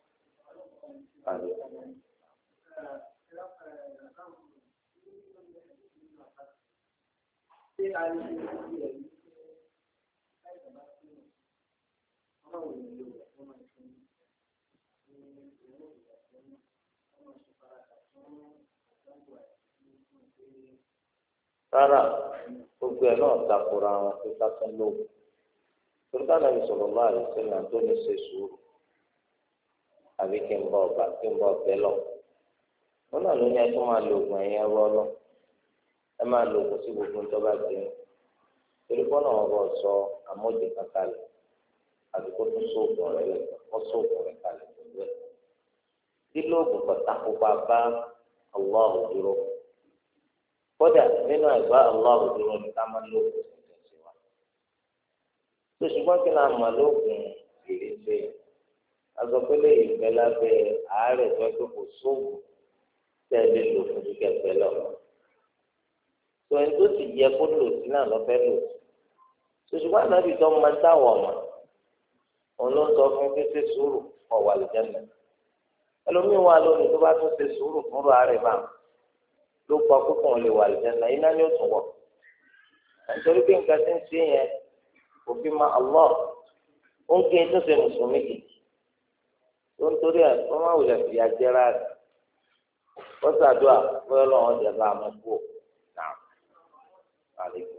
Rárá gbogbo ẹ̀ náà takora wọn pé ká tún lóògùn torí ká nàbì sallallahu alaihi wasallam tó ní ṣe sùúrù àbí kí n bọ ọbẹ lọ wọn náà ló ní ẹ tó máa lo oògùn ẹ̀yìn ẹrú ọlọ ẹ máa lo oògùn sí gbogbo tó bá ti ń torí kọ́ náà wọ́n bọ̀ sọ àmójì kankan lẹ̀ àbí kó tún sóògùn rẹ̀ lẹ̀ kó sóògùn rẹ̀ kalẹ̀ pẹ̀lú ẹ̀ tí lóògùn kọ̀tà kópa bá Allah dúró kódà nínú àgbà Allah dúró ní ká máa lóògùn ṣẹ̀ṣẹ̀ wa tó ṣùgbọ́n kí náà máa lóògùn ìrètí azọpẹ́lẹ́ ìgbẹ́ lábẹ́ àárẹ̀ tó ẹgbẹ́ kò sóògùn tẹ́lẹ̀ lò fún kíkẹ́kẹ́ lọ. tó ẹni tó sì yẹ kó lò sí náà lọ́fẹ́ lò sí. ṣùgbọ́n ànábì tó máa ń dáwọ̀ ọ̀mà òun ló ń sọ fún pé ṣe sùúrù ọ̀wà àlùjánnà. ẹlòmíín wà lónìí tó bá tún ṣe sùúrù fúnra àárẹ̀ bá ló pa púpọ̀ lè wà àlùjánnà iná ni ó tún wọ̀. nítorí pé nǹkan tí ń ṣe yẹn òfin ma Allah ó ń kí n tó ṣe mùsùlùmí kìí tó ń torí ẹ wọn máa wulẹ̀ fìyà jẹra rẹ wọ́n ṣàdúrà bóyá lọ́wọ́ jẹ bá a mú kú náà àlékún.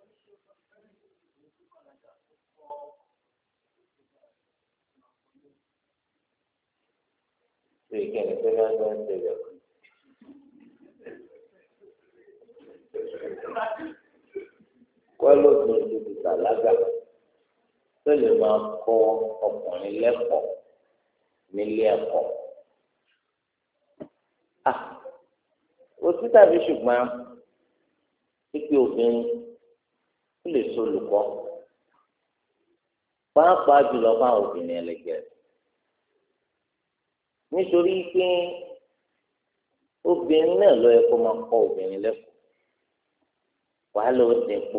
ṣé ìkẹ́ni tó bá ń gbọ́ ń tẹ̀lé ọ. wọ́n ló tún ti di bàlágà tó lè máa kọ́ ọkùnrin lẹ́kọ̀ọ́ nílé ẹ̀kọ́. Òtí tàbí ṣùgbọ́n pípé obìnrin ó lè so olùkọ́ pàápàá jùlọ fáwọn obìnrin ẹlẹgbẹ́ nítorí pé obìnrin náà ló yẹ kó máa kọ́ obìnrin lẹ́kọ̀ọ́ wàá lọ dínkù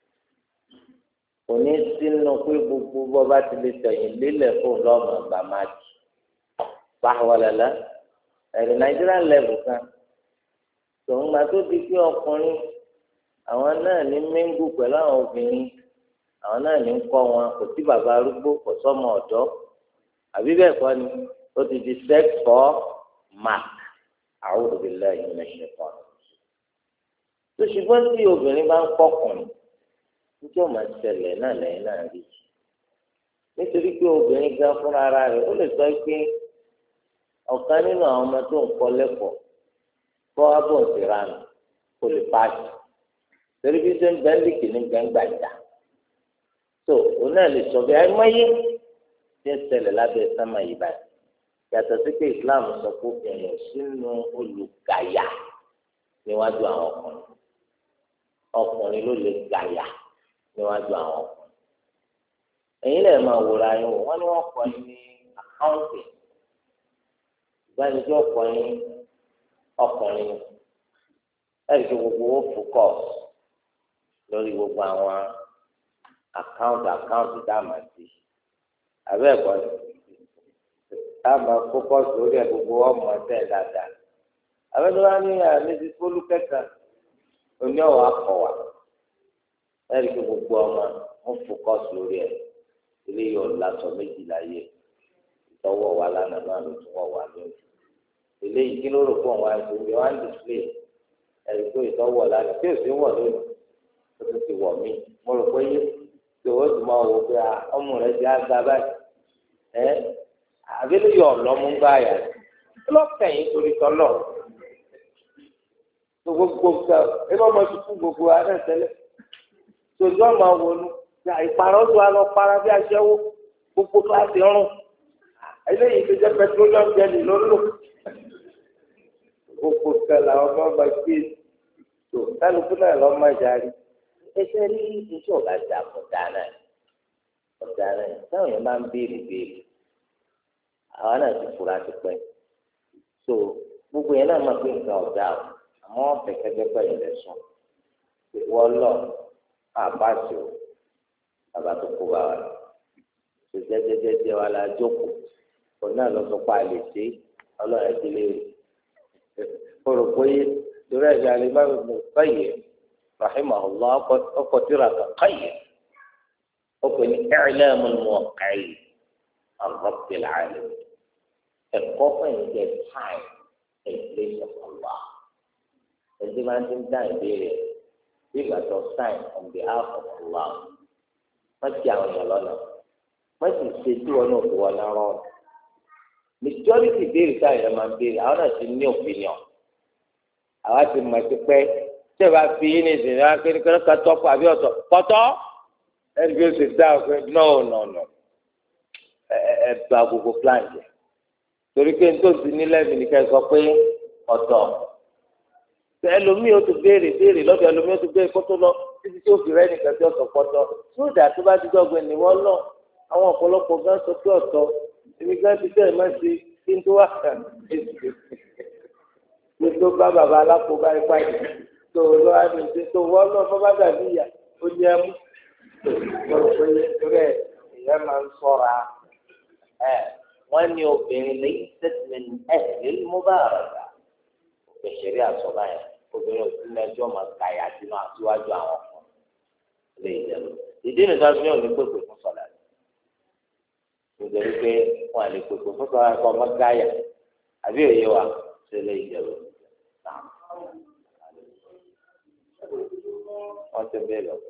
kò ní sínú pé gbogbo bọ́ba ti lè tẹ̀yìn lélẹ̀ fún lọ́mọ ọgbà máa jù pàwọ́lẹ́lẹ́ ẹ̀rì Nigerian level kan tòun gbà tó di pé ọkùnrin àwọn náà ní míngù pẹ̀lú àwọn obìnrin àwọn náà ní kọ́ wọn kò sí bàbá arúgbó kò sọ́mọ ọ̀dọ́ àbí bẹ́ẹ̀ kọ́ ni ó ti di sex for mark a'udhu billahi minash shaitan. tó ṣùgbọ́n tí obìnrin bá ń kọ́kùnrin níjọ́ máa ṣẹlẹ̀ náà lẹ́yìn náà rí nítorí pé obìnrin gan fúnra ara rẹ̀ ó lè sọ pé ọ̀kan nínú àwọn ọmọ tó ń kọ́ lẹ́kọ̀ọ́ kọ́ abọ́ǹsìránù kò lè pàṣẹ torí bí ṣe ń gbẹ́ndìkì ní gbẹ́ngbàjà tó òun náà lè sọ bí ayé tí ń ṣẹlẹ̀ lábẹ́ sámà yìí báyìí yàtọ̀ sí pé Islam sọ pé obìnrin sínú olùgàyà níwájú àwọn ọkùnrin ló lè gàyà níwájú àwọn ọkùnrin ẹ̀yin lè máa wòrà yín wò wọ́n ní wọ́n kọ́ yín ní àkáǹtì ìgbàlejò ọkùnrin ẹ̀rí tó gbogbo owó focus lórí gbogbo àwọn àkáǹtì tá a máa ti àbẹ́ ẹ̀kọ́ ni tá a máa focus lórí ẹ̀ gbogbo ọmọ ẹ̀sẹ̀ dáadáa àbẹ́ tó wá ní àmì fólú kẹta oní ọ̀wọ́ akọ̀wà ẹ̀rí tó gbogbo ọmọ wọn focus lórí ẹ̀ ilé yóò lásọ méjìlá yẹ ìtọ́wọ̀ wa lánàá náà ló tún wọ̀ wá lónìí eléyìí kí ló rò pọ̀ wá ẹ̀sùn ìwé wá ń display ẹ̀rí tó ìtọ́wọ̀ lánàá tí ò sí wọ̀ lónìí tó tún ti wọ̀ mí mo rò pé yé tí o ti máa wò pé ọmọ rẹ ti á gba báyìí ẹ àbílẹ̀ yọ ọ̀lọ́mú gbá yà lọ́kẹ̀yìn torí tọ́lọ̀ gbogbo nǹkan ẹ bá máa tukú gbogbo ara tẹ́lẹ̀ tòjú ọmọ wọnú ìparọ́ tó a lọ para bí aṣẹ́wó gbogbo kíláàsì ọrùn eléyìí tó jẹ́ petroleum jelly lọ́lọ́ gbogbo kan làwọn ọmọ ọba gbé tó kálukú náà lọ́ máa jarí ẹsẹ̀ rí iṣẹ́ ọ̀gá jà ọ̀daràn táwọn yẹn máa ń béèrè àwa náà ti fura ti pẹ́ so gbogbo yẹn náà máa gbé nǹkan ọ̀dà o àmọ́ pẹ̀kẹ́pẹ́ yẹn lẹ sùn wọ́n lọ àbáṣe o bàbá tó kó bá wa tó jẹ́jẹ́jẹ́jẹ́ wa la jókòó òun náà lọ sọ pé a lè ṣe ọlọ́run ẹ̀ ti lè rí kóró péye torí ẹ̀ ní alẹ́ bá mi báyìí rahimahullah ọkọ̀ tíra kan káyè ọkọ̀ ní i'lamul muwaqqi'in an rabbil alamin ẹ̀kọ́ fẹ̀yìn jẹ́ time and place of Allah ẹ̀dí máa ń ti ń dá ìbéèrè bí ìgbà tó sign on behalf of Allah wọ́n ti àwọn èèyàn lọ́nà wọ́n sì ṣe tí wọn náà fi wọn náà rọrùn majority béèrè táwọn èèyàn máa ń béèrè àwọn náà ti ní opinion àwa ti mọ̀ ti pẹ́ tí ẹ bá fi yín ní ìsìn náà kékeré ká tọ́pọ̀ àbí ọ̀tọ̀ pọ̀tọ́ ẹni bí ó ṣe dá ọ̀pẹ no ẹ gba gbogbo plan jẹ torí pé nítorí nílẹ̀ mi ní ká sọ pé ọ̀tọ̀ ẹlòmíì ó ti béèrè lọ́dọ̀ ẹlòmíì ó ti béèrè kótó lọ títí tí ó fi rẹ́ nìkan tí ọ̀tọ̀ pọ̀tọ́ tó dà tó bá ti dọ́gbẹ́ ni wọ́n lọ àwọn ọ̀pọ̀lọpọ̀ gan sọ pé ọ̀tọ̀ èmi gan ti tẹ̀ má ṣe kí n tó wà kàn ní tó bá bàbá alákòóbá ipá yìí tó lọ́ àmì tí tó wọ́n lọ bọ́ bá dàbí ìyá ó ní ẹmú tó rò pé torí ẹ̀ ìyẹn máa ń sọ́ra wọ́n ní obìnrin lẹ́yìn sẹ́tìmẹ̀ntì ẹ̀ mú bá àràdà ìṣeré àsọ̀bá yẹn obìnrin òsì mẹ́jọ máa ka yà sínú àtiwájú àwọn kan lè jẹun ìdí nìkan fi hàn ní pèpè fún sọlá nítorí pé wọn à lè pèpè fún sọlá kọ ọmọ gáyà àbí òye wa ṣe lè jẹun náà wọn ti bẹ́ẹ̀ lọ.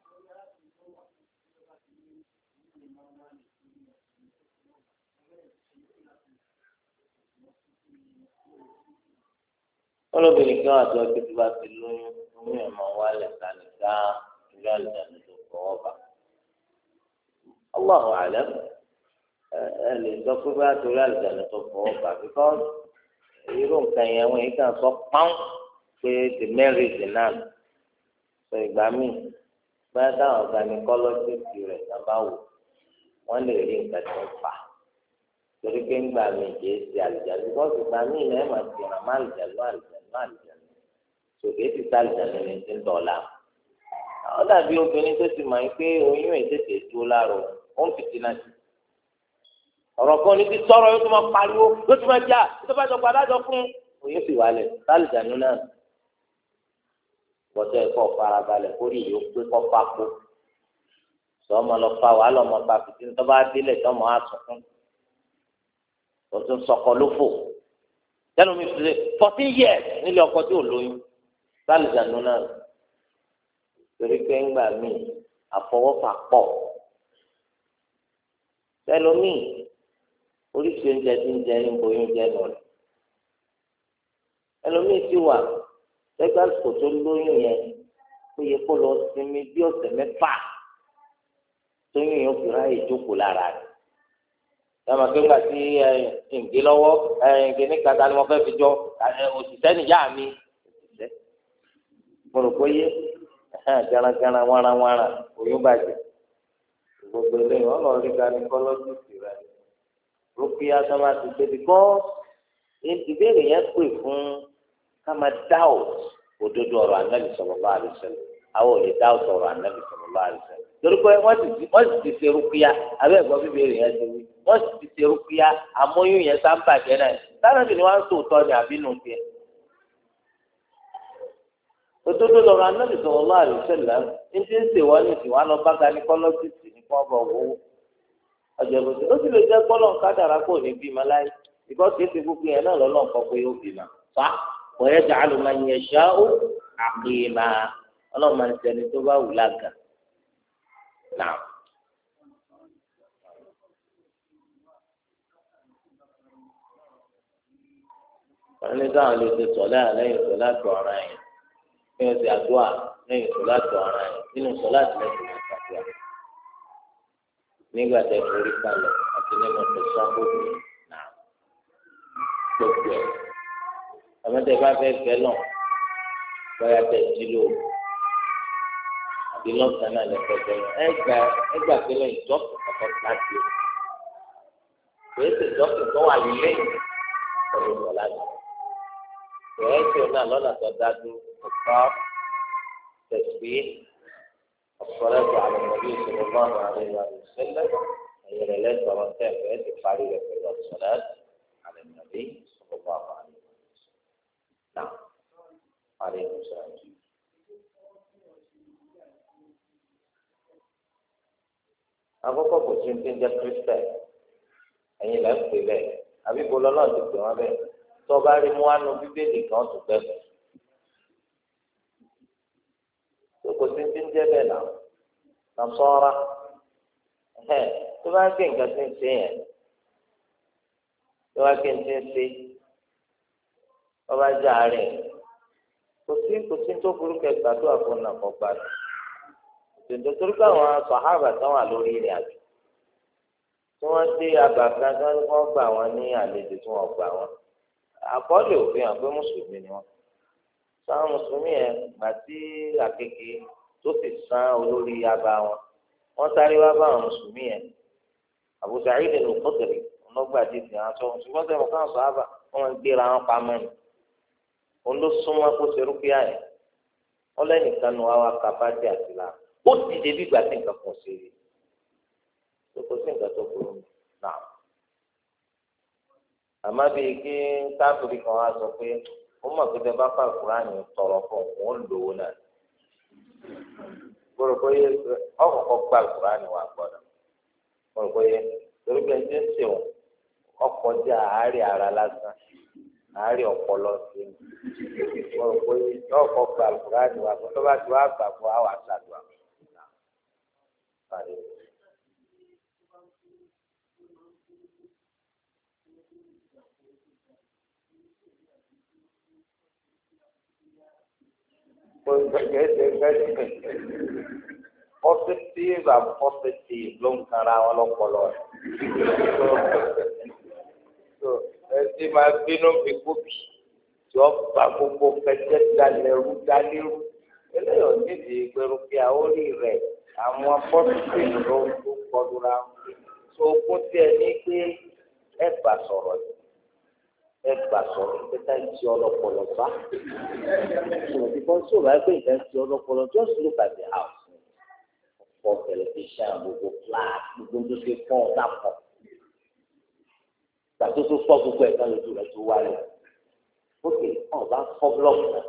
olóbìnrin kan àti ọjọ́ tí bá ti lóyún oyún ẹ̀ máa wálẹ̀ kánìká ìlú àlùjáde tó fọwọ́ bá. Allahu a'lam ẹ lè sọ pé bá torí àlùjáde tó fọwọ́ bá because irú nǹkan yẹn wọ́n yìí kàn sọ pọ́n pé the marriage náà sọ ìgbà míì báyà táwọn gynecologist rẹ̀ sábà wò wọ́n lè rí nǹkan tó fà torí pé ńgbà míì kì í ṣe àlùjáde because ìgbà míì náà ẹ̀ máa ti ràn má àlùjáde sòkè ti sàlùjáde ní ti ń dọ̀la àwọn dàbí obìnrin tó ti mọ̀ pé oyún ètètè tó láàrọ̀ ó ń fìtí náà sí ọ̀rọ̀ kan ní ti sọ̀rọ̀ yóò tó máa pariwo yóò tó máa jà tó bá jọ padà fún oyún sì wálẹ̀ sàlùjáde náà gbọ́dọ̀ ẹ̀kọ́ farabalẹ̀ kórìí yóò pé kọ́ pákó sọ́mọ lọ fa wàhálà ọmọ bá fìtí ní tó bá délẹ̀ tọ́mọ á sùn fún o tún sọkọ lófò tẹnu mi fi 14 years nílé ọkọ tí ò lóyún sálùjánu náà torí pé ńgbà míì àfọwọ́fà pọ̀ tẹlómìn oríṣi oúnjẹ tí ń jẹ ní boyún jẹ nù rẹ ẹlòmíì ti wà lẹgbẹ àsìkò tó lóyún yẹn ó yẹ kó lọ sinmi bí ọ̀sẹ̀ mẹ́fà tóyún yẹn ó fi ráyè jókòó lára rẹ yàrá pé ńgbà tí ǹgé lọ́wọ́ ǹgé ní kàtà ni wọ́n fẹ́ fi jọ òṣìṣẹ́ nìyá mi òṣìṣẹ́ mo rò pé yé garagara warawara oyún bàjẹ́ gbogbo eléyìí wọ́n lọ rí gynecologist rẹ rúkìá sábà ti ṣe bíkọ́ ìbéèrè yẹn pè fún ká máa doubt òdodo ọ̀rọ̀ Ànábì sallallahu alaihi wasallam àwọn ò lè doubt ọ̀rọ̀ Ànábì sallallahu alaihi wasallam torí pé wọ́n ti ṣe rúkìá abẹ́ ẹ̀gbọ́n bíbélì yẹn ti wí wọ́n ti ṣe rúkìá àmóyún yẹn sábà jẹ́ náà sábàbí ni wọ́n ń sòótọ́ ní àbínú tiẹ̀. òdodo lọ́rọ̀ Ànábì sallallahu alaihi wasallam ní ti ń ṣèwọ́ ní ìsìn wá lọ bá gynecologist ní kí wọ́n bọ̀ wọ́wọ́ ọjọ́ ìbòsí ó sì lè jẹ́ pọ́lọ́ kádàrá kò ní bímọ láyé ìkọ́ kìí ṣe gbogbo yẹn náà lọ́lọ́ nǹkan pé ó bímọ fa wa yaj'alu man yasha'u 'aqima ọlọ́run máa ń ṣẹni tó bá wù lága náà. ní sáwọn lè ṣe sọlá lẹ́yìn sọlá tó ọ̀ràn yẹn kí wọ́n ṣe àdúrà lẹ́yìn sọlá tó ọ̀ràn yẹn nínú sọlá tó lẹ́sìn náà ṣàdúrà nígbà tẹ forí kalẹ̀ àti nínú tẹ̀sán gbogbo náà gbogbo ẹ̀ àmọ́tẹ́ bá fẹ́ fẹ́ náà bóyá tẹ̀ jí lò àbí lọ́sàn-án náà lẹ́fẹ̀ẹ́ bẹ́ẹ̀ ẹgbà pé lẹ́yìn jọ́sìn kọ̀ọ̀kan láti o kìí ṣe jọ́sìn tó wà nílé pẹ̀lú sọlá tó ìwé tí o náà lọ́nà tó dájú ọ̀pọ̀ tẹ̀sí ọ̀pọ̀lọpọ̀ tó àwọn ọmọdé ìṣòro bọ́ọ̀lù àríwá ìṣẹ̀lẹ̀ ẹ̀yẹ rẹ̀ lẹ́sọ̀rọ̀ tẹ̀fẹ̀ ti parí rẹ̀ pẹ̀lú ọ̀sọ̀lẹ̀ àlẹ́ ọmọdé ìṣòro bọ́ọ̀lù àríwá ìṣẹ̀lẹ̀ náà parí ìṣẹ̀lẹ̀. àkọ́kọ́ kò sí ní jẹ́ kírísítẹ̀ ẹ̀yin lẹ́ ń pè bẹ́ẹ̀ àbí bọ́lá náà ti pè wọ́n bẹ́ẹ̀ tó bá rí mú wánú bíbélì kan tó bẹ́ẹ̀ tó kò sí ní jẹ́ bẹ́ẹ̀ náà nàṣọ́ra tó bá gbé nǹkan tí ń ṣe yẹn tó bá gbé nǹkan tí ń ṣe tó bá já rẹ̀ kò sí tó burú kẹta tó àfọ̀nà kọ́ gbàdúrà nítorí pé àwọn sàhábà tán wà lórí ìrìn àjò tí wọ́n dé abàkan tí wọ́n gbà wọ́n ní àlejò tí wọ́n gbà wọ́n àkọọ́lẹ̀ òfin hàn pé mùsùlùmí ni wọ́n sáwọn mùsùlùmí yẹn gbà tí àkekèé tó sì san olórí abà wọn wọ́n sáré wá bá àwọn mùsùlùmí yẹn Abu Sa'id al-Khudri ọlọ́gbà dìde àwọn sọ ṣùgbọ́n sẹ́wọ̀n káwọn sàhábà wọ́n gbéra wọn pamọ́ ni òun ló súnmọ́ kó ṣe rúkìá yẹn wọ́n lẹ́nìkan nu àwọn akábádé àti làwọn ó ti débi ìgbà tí nǹkan kan ṣe rí kò sí nǹkan tó burú náà àmọ́ bíi kí káfíìrì kan wá sọ pé ó mọ̀ pé tẹ bá fà kúránì tọrọ fún òun ó lówó náà gbọ́dọ̀ pé ọkọ̀ọ̀kọ̀ gba kúránì wà gbọ́dọ̀ gbọ́dọ̀ pé torí pé ẹni tí ń ṣe wọn ọkọ̀ jẹ́ àárẹ̀ ara lásán àárẹ̀ ọpọlọ sí i gbọ́dọ̀ pé ọkọ̀ gba kúránì wà gbọ́dọ̀ bá ti wá gbà fún àwọn àṣàdùn àwọn. Positive and positive ló ń kara wọn lọpọlọ so ẹtí máa bínú bí kóbì tí wọn bá gbogbo kẹjẹ dalẹrú dalẹrú eléyìí nídìí gbẹrùkíà orí rẹ àwọn positive ló ń kọlura so kó tiẹ̀ ní pé ẹ bá sọ̀rọ̀ yìí. Ẹgbà sọ̀rọ̀ pẹ̀lú ìtì ọlọ́pọlọ bá. Because so bá gbé ìtì ọlọ́pọlọ just look at the house. Ọ̀pọ̀ tẹlifíṣàn gbogbo flat gbogbo tó ṣe fọ́ ọ̀tá pọ̀. Ìgbà tó fọ́ gbogbo ẹ̀ka lójú rẹ̀ tó wálé. Ókè ọ̀bá fọ́ blọọ̀kì náà.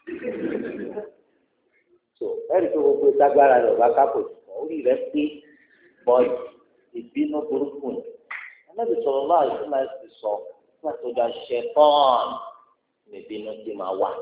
So ẹ̀rí tó gbogbo ìtagbára rẹ̀ ọ̀bá kápò ìfọ̀ orí rẹ̀ pé bọ́ọ̀lù ìbínú burúkú ni. Ẹlẹ́bi sọ̀rọ̀ náà ìfúnná ti sọ. Látọjọ́ ṣẹtọ́n níbínú tí máa wà.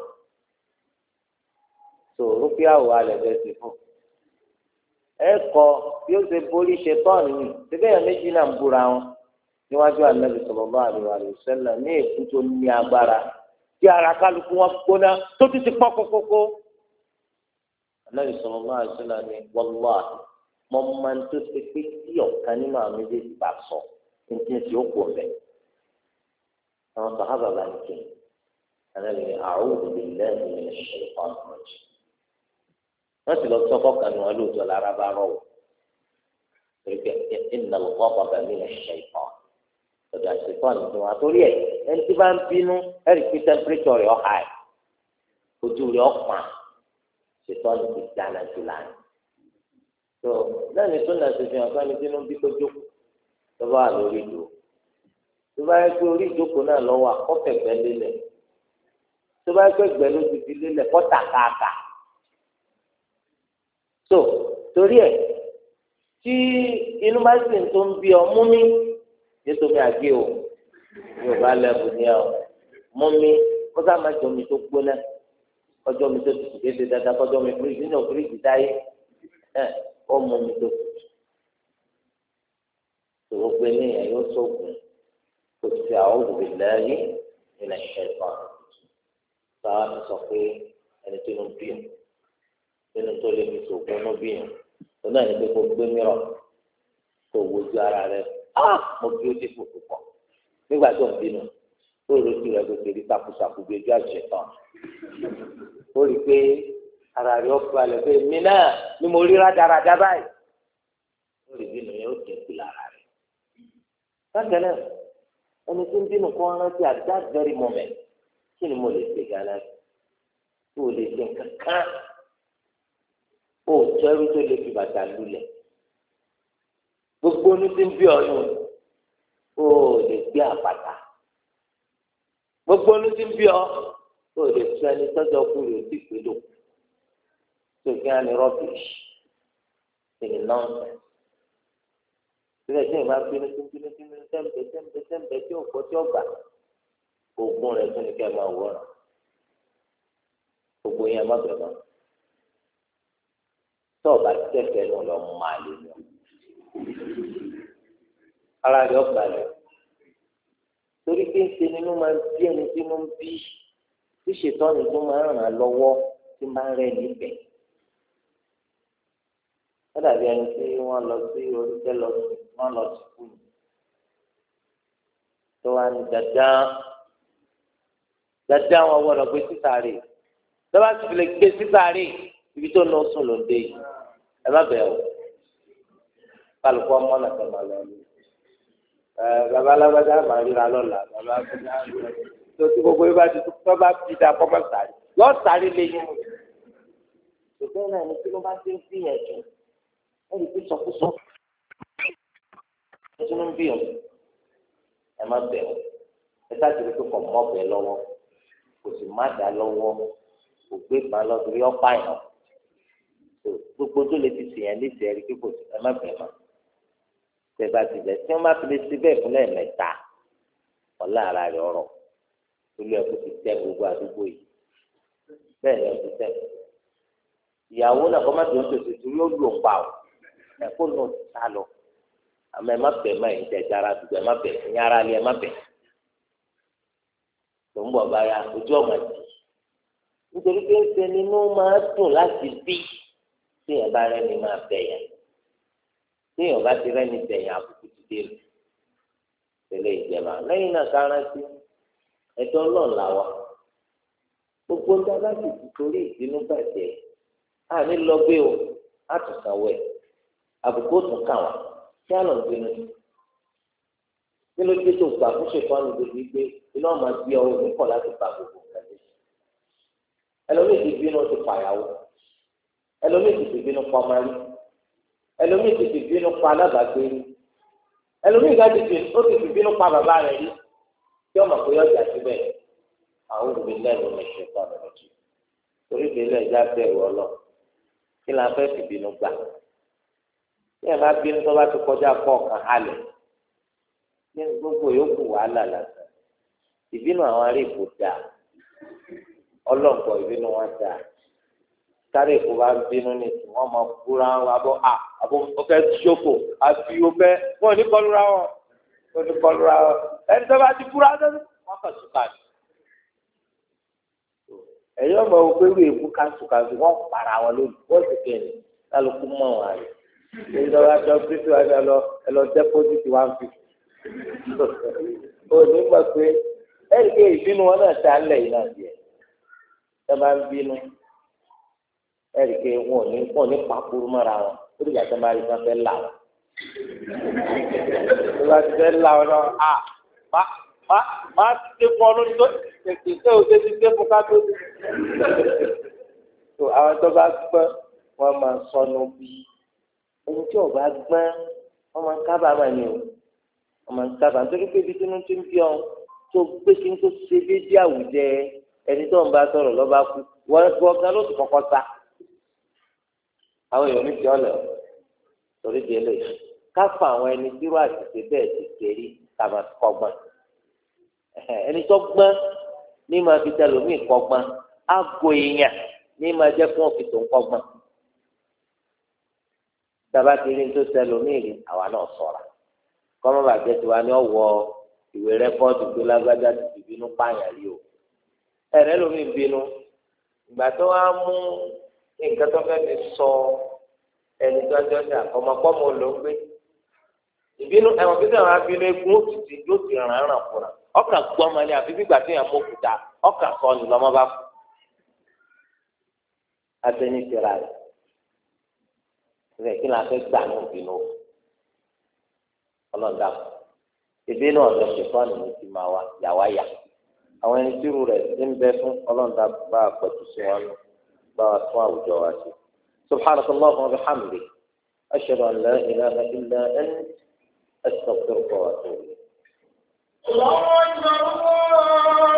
tó rúpíà wà lẹ́gbẹ̀ẹ́ sí fún. ẹ kọ bí ó ṣe borí ṣẹtọ́n ni síbẹ̀ yẹn méjì náà ń búra wọn níwájú Ànábì sallallahu alaihi wasallam ní èkú tó ní agbára tí ara kálukú wọn gbóná tó ti ti pọ́ kókókó. Ànábì sallallahu alaihi wasallam ní wallahi mo máa ń tó ṣe pé tí ọ̀kan nínú àwọn méjèèjì bá sọ ní tí ń ṣe ó pọ̀ bẹ́ẹ̀. àwọn sàhábà bá ní kí Ànábì ní a'udhu billahi minash shaytanir rajim. wọ́n sì lọ sọ́kọ́ kan ní wọn lóòótọ́ lára bá rọ̀ wọ́ pé innal ghadaba minash shaytan ọ̀dọ̀ àṣetọ́ ní tiwọn àtòrí ẹ̀ ẹni tí bá ń bínú ẹ̀rí pé tẹ́ḿpírẹ́tọ̀ rẹ̀ ọ̀hà ẹ̀ ojú rẹ̀ ọ̀pá ṣètọ́ ní ti dáná jù lánàá. tó lẹ́yìn tó náà ṣe fi hàn fẹ́ni bínú bí kó jókòó tó bá wà lórí ìdúró tó bá yẹ pé orí ìjókòó náà lọ́wọ́ àkọ́fẹ̀gbẹ́ lélẹ̀ tó bá yẹ pé gbẹ́ ló ti fi lélẹ̀ kọ́tà káàkà. tó torí ẹ̀ tí inú bá sì ń tó ń bí ọ mú mi nítorí àgé o yóò bá lẹ́bù ní ọ mú mi kó sáà má jọ mi tó gbóná kọjọ́ mi tó tutù déédéé dáadáa kọjọ́ mi fúríjì nínú fúríjì táyé ó mú mi tó tutù tó o gbé ní ẹ̀yọ́ sóògùn kò sí a'udhu billahi ilẹ̀ ìṣẹ̀fà sáà ti sọ pé ẹni tó ń bí yàn nínú tó lè fi sògùn ló bí yàn tó náà ní pé kó gbé mìíràn kó wojú ara rẹ̀ mo bí ó ti fò púpọ̀ nígbà tó ń bínú ó rojú rẹ̀ kó tẹ̀lé takusaku bí ojú àṣetán ó rí i pé ara rẹ̀ ó balẹ̀ pé mi náà ni mo rí rádaràdá báyìí ó rí bínú yẹn ó dínkù lára rẹ̀ bákan náà ẹni tó ń bínú kó rántí at that very moment kí ni mo lè ṣe gánà tó lè ṣe kankan ó jẹ́rú tó lè fi bàtà lulẹ̀ gbogbo ní ti ń bí ọyún ó lè gbé àpáta gbogbo ní ti ń bí ọ ó lè tún ẹni tọ́jọ́ kú rè ó sì pé lò tó kí á ní rọ́bìṣì ní nọ́ọ̀sẹ̀ síbẹ̀ tí ìgbà bínú tẹ́ǹbẹ̀ tí ó kọ́ tí ó gbà oògùn rẹ̀ tún ní kẹ́ máa wọ̀ràn gbogbo yẹn má bẹ̀rẹ̀ náà tó ọba tẹ̀fẹ̀ náà lọ máa lè lọ ara rẹ̀ ọgbà rẹ̀ torí pé ń ṣe nínú máa ń bí ẹni tí wọ́n ń bí tí ṣètọ́ni tó máa ń ràn án lọ́wọ́ tí máa ń rẹ̀ níbẹ̀ wọ́n dàbí ẹni tí wọ́n lọ sí oríṣẹ́ lọ sí wọ́n lọ sí kùn tó wá ní dáadáa wọn wọ́n lọ gbé sísàárè lọ́wọ́ sì fi lè gbé sísàárè ibi tó lọ sùn ló dé yìí ẹ má bẹ̀rù kálukú ọmọ náà tó máa lọ ní bàbá alágbádá máa ríra lọ́la bàbá alágbádá tó ti gbogbo yìí bá ti tó bá fi dá kọ́ mọ́ sáré yọ sáré lé yín mu ṣùgbọ́n náà ní kí ló bá ti ń gbìyànjú ẹni tí sọkúsọ ẹtún ń bí ọ ẹ má bẹ̀ ọ́ ẹ sáàtì rí pé kò mọ́ bẹ̀ lọ́wọ́ kò sì má dá lọ́wọ́ kò gbé ìgbà lọ́dúnrí ọ́pá yàn gbogbo tó lè fi sèyàn léṣe ẹ̀rí pé kò sí ẹ má bẹ̀ mọ́ tẹ̀ bá ti bẹ̀ tí wọ́n bá fi lè ṣe bẹ́ẹ̀ fún lẹ́ẹ̀mẹ́ta ọ̀la ara rẹ̀ ọ̀rọ̀ olú ẹ̀kú ti tẹ́ gbogbo àdúgbò yìí bẹ́ẹ̀ ni ẹ̀ ti tẹ́ ìyàwó náà kọ́ má dùn tó ṣe torí ó lù ọ́ pa ọ́ ẹ̀kọ́ náà ti sá lọ àmọ́ ẹ má bẹ̀ má ẹ̀ ń jẹ́ jára dùgbò ẹ má bẹ̀ ẹ̀yìn ara lé ẹ má bẹ̀ tó ń bọ̀ báyà ojú ọ̀mà jì nítorí pé ń ṣe nínú máa dùn láti bí téèyàn bá rẹ́ni máa bẹ̀ yẹn téèyàn bá ti rẹ́ni bẹ̀ yẹn àbùkù ti dé lò tẹ́lẹ̀ ìjẹba lẹ́yìn náà ká rántí ẹ̀tọ́ ọlọ́run làwà gbogbo ń dábàá sì ti torí ìdínú bàjẹ́ àní lọ gbé o àtúnṣàwọ ẹ̀ àbùkù òtún kà wá kí á lọ gbénu kí ló dé tó gbà fún ṣètọ́nù gbogbo gbé iná máa gbé ọ nípọ̀ láti gba gbogbo nǹkan dé ẹlòmíì ti bínú ti pàyàwó ẹlòmíì ti bínú pa ọmọrí ẹlòmíì ti bínú pa alábàágbé rí ẹlòmíì ká ti bínú pa bàbá rẹ̀ rí kí ọmọ kò yọjà síbẹ̀ àwọn òbí lẹ́nu mẹ́sẹ̀ tó ọ̀nà lọ́jọ́ torí ìdílé ẹja bẹ̀rù ọlọ kí la fẹ́ fi bínú gbà tí ẹ bá bínú tó bá ti kọjá pọ̀ kan halẹ̀ ní gbogbo yòókù wàhálà lásán ìbínú àwọn ará èkó dáa ọlọ́pọ̀ ìbínú wọn dáa sáré èkó bá ń bínú ní ìsìn wọn máa kúra wọn abọ́ ọkẹ́ ṣòfò àti ọbẹ̀ wọn ò ní kọlura wọn ẹni tó bá ti kúra wọn kàn sùkà ní. ẹ̀yin ọmọ òkú ewé èkó kásùkásù wọn para wọn lónìí wọn sì kẹ́ni kálukú mọ́ wọn àyè ìjọba tó kristu àti ẹ lọ dẹ́pọ́sìtì 150. òní gbà pé ẹ̀rí pé ìbínú wọn náà ta ńlẹ̀ yìí náà díẹ̀ ẹ bá ń bínú ẹ̀rí pé wọn ò ní pàkúrú mọ́ra wọn ó dìgbà tó máa rí wọn fẹ́ là wọn. tó bá ti fẹ́ là wọn náà má ti fọ́ lórí tó tètè tó o tètè tó fún ká tó. tó àwọn tó bá gbọ́ wọn máa sọnù bí ẹni tí ò bá gbọ́n wọn máa ń kábàámọ̀ ni o wọn máa ń kábàámọ̀ nítorí pé ibi tí wọ́n ti ń bí ọ tó gbé kí n tó ṣe déédéé àwùjẹ ẹni tó ń bá sọ̀rọ̀ lọ́ba kú wọ́n gan ló ti kọ́kọ́ sá àwọn èèyàn ní ti ọ̀lẹ̀ torí di eléyìí ká fún àwọn ẹni tí wọ́n àṣìṣe bẹ́ẹ̀ ti kéré ká máa kọ́gbọ́n ẹni tó gbọ́n ní máa fi tẹlómi kọ́gbọ́n àgọ èèyàn ní máa jẹ́ fún òfin tó ń kọ́gbọ́n tàbá ti rí ní tó tẹlómi rí àwa náà sọ̀ra kọ́mọ́ bàjẹ́ tiwa ní ọ̀wọ́ ìwé rẹ́kọ́ọ̀dù pé lágbájá ti bínú pààyàn rí o ẹ̀rẹ́ lómi bínú ìgbà tó wá mú nǹkan tó fẹ́ fi sọ ẹni tó ọjọ́ ní àkọ́mọkọ́mọ ló ń gbé ìbínú ẹ̀wọ̀n tó sẹ́wọ̀n abínú egun òtítì yóò ti ràn án ràn fúnra ọkàn gbọ́mọ ní àfi gbígbà tó yàn mọ́ òkúta ọkàn sọ ni lọ́mọ bá kú atẹni tira rẹ̀ kí ni a fẹ́ gbà ní ìbínú ọlọ́dà ìbínú ọ̀dọ̀ ṣèkọ́ni ní ti máa wá yàwá yà àwọn ẹni tí irú rẹ̀ ti ń bẹ fún ọlọ́dà bá a pẹ̀tù sí wọn bá a tún àwùjọ wa sí. سبحانك اللهم وبحمدك أشهد أن لا إله إلا أنت أستغفرك وأتوب إليك.